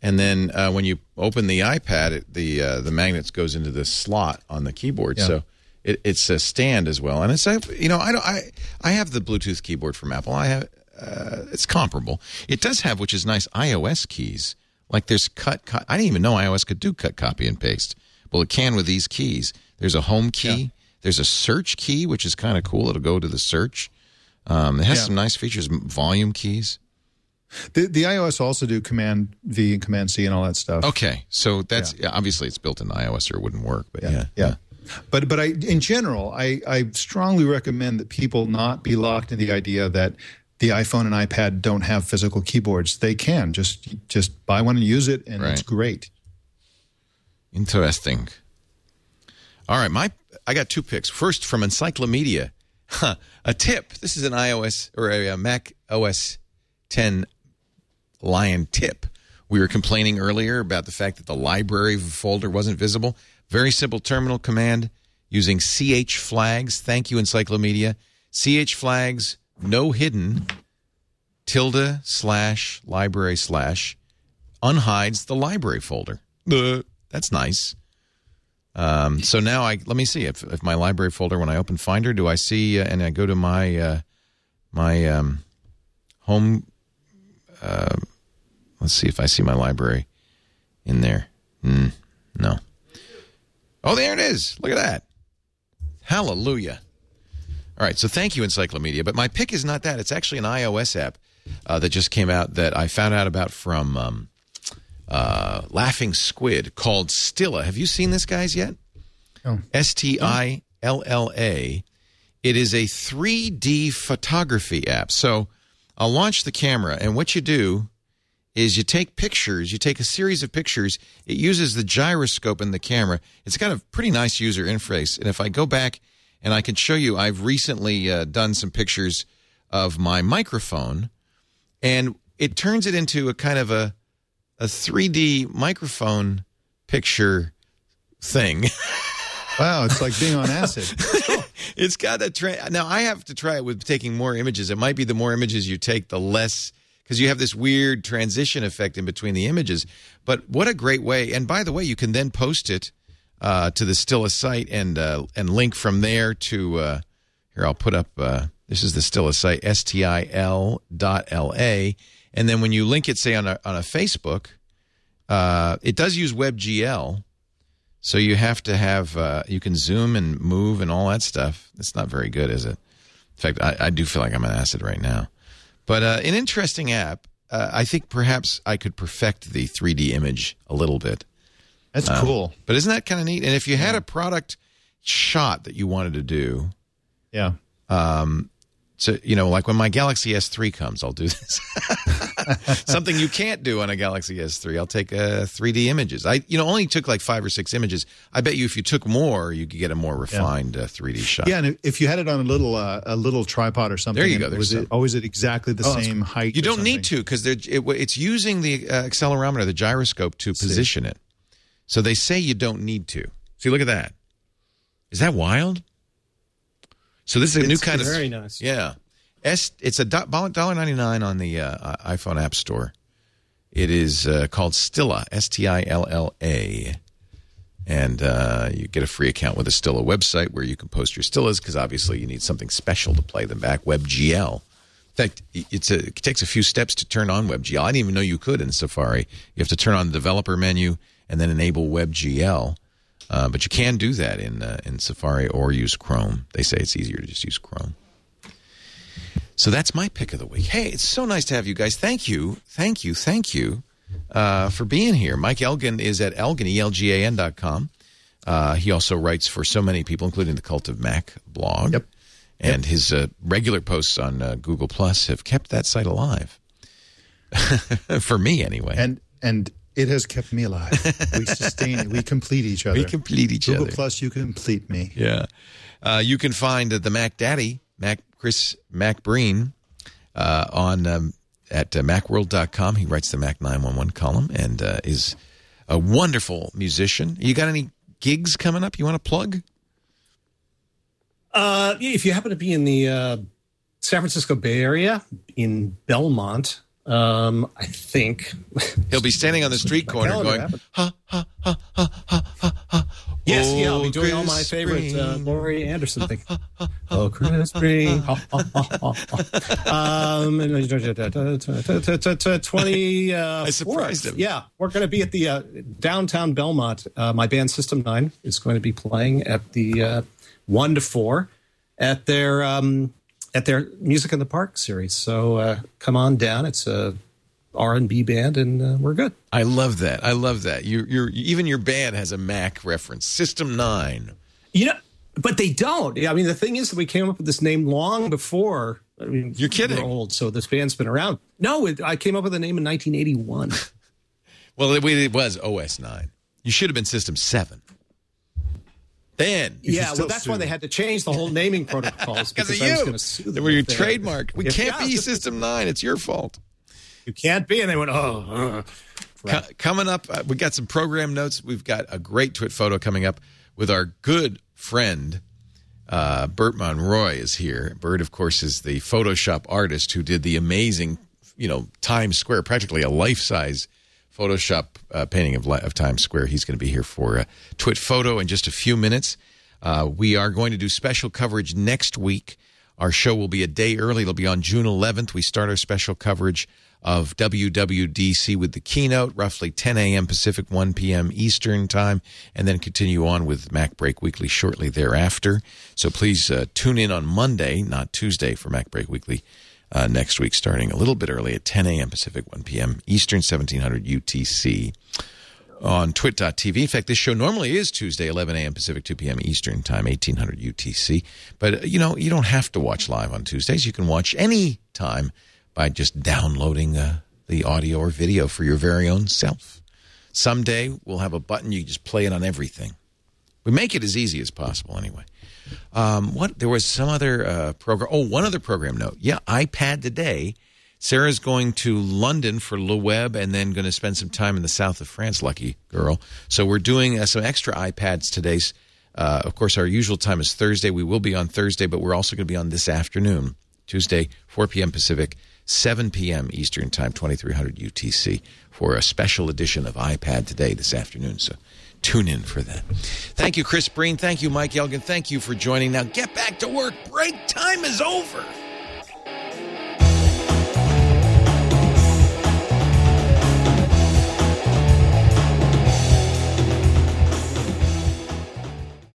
And then uh, when you open the iPad, it, the uh, the magnets goes into this slot on the keyboard. Yeah. So it, it's a stand as well. And it's a, you know I don't I I have the Bluetooth keyboard from Apple. I have uh, it's comparable. It does have, which is nice, iOS keys. Like there's cut, cut. I didn't even know iOS could do cut, copy, and paste. Well, it can with these keys. There's a home key. Yeah. There's a search key, which is kind of cool. It'll go to the search. Um, it has yeah. some nice features, volume keys. The, the iOS also do Command V and Command C and all that stuff. Okay, so that's yeah. obviously it's built in iOS or it wouldn't work. But yeah, yeah. yeah. yeah. But but I in general, I, I strongly recommend that people not be locked in the idea that the iPhone and iPad don't have physical keyboards. They can just just buy one and use it, and right. it's great. Interesting. All right, my I got two picks. First, from Encyclomedia, huh, a tip. This is an iOS or a, a Mac O S ten Lion tip. We were complaining earlier about the fact that the library folder wasn't visible. Very simple terminal command using C H flags. Thank you, Encyclomedia. C H flags, no hidden, tilde slash library slash unhides the library folder. Uh, that's nice. Um, so now I let me see if, if my library folder, when I open Finder, do I see uh, and I go to my uh, my um, home. Uh, let's see if I see my library in there. Mm, no. Oh, there it is. Look at that. Hallelujah. All right, so thank you, Encyclomedia. But my pick is not that. It's actually an iOS app uh, that just came out that I found out about from um, uh, Laughing Squid called Stilla. Have you seen this, guys, yet? Oh. S T I L L A. It is a three D photography app. So I'll launch the camera, and what you do is you take pictures. You take a series of pictures. It uses the gyroscope in the camera. It's got a pretty nice user interface. And if I go back and I can show you, I've recently uh, done some pictures of my microphone, and it turns it into a kind of a a three D microphone picture thing. Wow, it's like being on acid. It's got a tra- now I have to try it with taking more images. It might be the more images you take, the less, because you have this weird transition effect in between the images. But what a great way! And by the way, you can then post it uh, to the Stilla site and uh, and link from there to uh, here. I'll put up. Uh, this is the Stilla site, S T I L dot L A, and then when you link it, say on a on a Facebook, uh, it does use WebGL. So you have to have, uh, you can zoom and move and all that stuff. It's not very good, is it? In fact, I, I do feel like I'm on acid right now. But uh, an interesting app. Uh, I think perhaps I could perfect the three D image a little bit. That's uh, cool. But isn't that kind of neat? And if you had a product shot that you wanted to do. Yeah. Um, so, you know, like when my Galaxy S three comes, I'll do this. Something you can't do on a Galaxy S three. I'll take uh, three D images. I, you know, only took like five or six images. I bet you if you took more, you could get a more refined yeah. uh, three D shot. Yeah, and if you had it on a little uh, a little tripod or something, there you go. There's was some. it always at exactly the oh, same height? You don't need to because it, it's using the uh, accelerometer, the gyroscope, to position it. So they say you don't need to. See, look at that. Is that wild? So this is a it's new kind very of very nice. Yeah. S, it's a one dollar ninety-nine on the uh, iPhone App Store. It is uh, called Stilla, S T I L L A. And uh, you get a free account with the Stilla website where you can post your Stillas because obviously you need something special to play them back, WebGL. In fact, it's a, it takes a few steps to turn on WebGL. I didn't even know you could in Safari. You have to turn on the developer menu and then enable WebGL. Uh, but you can do that in uh, in Safari or use Chrome. They say it's easier to just use Chrome. So that's my pick of the week. Hey, it's so nice to have you guys. Thank you, thank you, thank you uh, for being here. Mike Elgin is at Elgin, E L G A N dot com. Uh, he also writes for so many people, including the Cult of Mac blog. Yep. And yep. his uh, regular posts on uh, Google Plus have kept that site alive. For me, anyway. And and it has kept me alive. We sustain it. We complete each other. We complete each Google other. Google Plus, you complete me. Yeah. Uh, you can find uh, the Mac Daddy, Mac Chris MacBreen, uh, on um, at uh, macworld dot com. He writes the Mac nine one one column and uh, is a wonderful musician. You got any gigs coming up you want to plug? Uh, if you happen to be in the uh, San Francisco Bay Area, in Belmont, Um, I think He'll be standing on the street corner going, ha, ha, ha, ha, ha, ha, ha. Yes, oh, yeah, I'll be doing Chris all my favorite uh, Spring. Laurie Anderson thing. Oh, Chris Spring. Ha, ha, ha, ha. Um, twenty. Uh, I surprised him. Yeah, we're going to be at the uh, downtown Belmont. Uh, my band System Nine is going to be playing at the uh, one to four at their um, at their Music in the Park series. So uh, come on down. It's a R and B band, and uh, we're good. I love that. I love that. You, you're even your band has a Mac reference. System Nine. You know, but they don't. I mean, the thing is that we came up with this name long before. I mean, You're kidding. We're old, so this band's been around. No, it, I came up with the name in nineteen eighty-one. Well, it, it was O S nine. You should have been System Seven. Then, Yeah, well, that's why they had to change the whole naming protocols because because of I was you, going to sue them. they were your if they- trademark. We if- can't yeah, be just- System Nine. It's your fault. You can't be, and they went, oh. Uh. Co- coming up, uh, we got some program notes. We've got a great Twit photo coming up with our good friend uh, Bert Monroy is here. Bert, of course, is the Photoshop artist who did the amazing, you know, Times Square, practically a life-size Photoshop uh, painting of, of Times Square. He's going to be here for a Twit photo in just a few minutes. Uh, we are going to do special coverage next week. Our show will be a day early. It'll be on June eleventh. We start our special coverage of W W D C with the keynote, roughly ten a.m. Pacific, one p.m. Eastern time, and then continue on with Mac Break Weekly shortly thereafter. So please uh, tune in on Monday, not Tuesday, for Mac Break Weekly uh, next week, starting a little bit early at ten a.m. Pacific, one p.m. Eastern, seventeen hundred U T C on twit dot t v. In fact, this show normally is Tuesday, eleven a.m. Pacific, two p.m. Eastern time, eighteen hundred U T C. But, you know, you don't have to watch live on Tuesdays. You can watch any time by just downloading uh, the audio or video for your very own self. Someday we'll have a button you just play it on everything. We make it as easy as possible anyway. Um, what there was some other uh, program. Oh, one other program note. Yeah, iPad today. Sarah's going to London for Le Web and then going to spend some time in the south of France. Lucky girl. So we're doing uh, some extra iPads today. Uh, of course, our usual time is Thursday. We will be on Thursday, but we're also going to be on this afternoon, Tuesday, four p.m. Pacific, seven p.m. Eastern Time, twenty-three hundred U T C, for a special edition of iPad Today this afternoon. So tune in for that. Thank you, Chris Breen. Thank you, Mike Elgin. Thank you for joining. Now get back to work. Break time is over.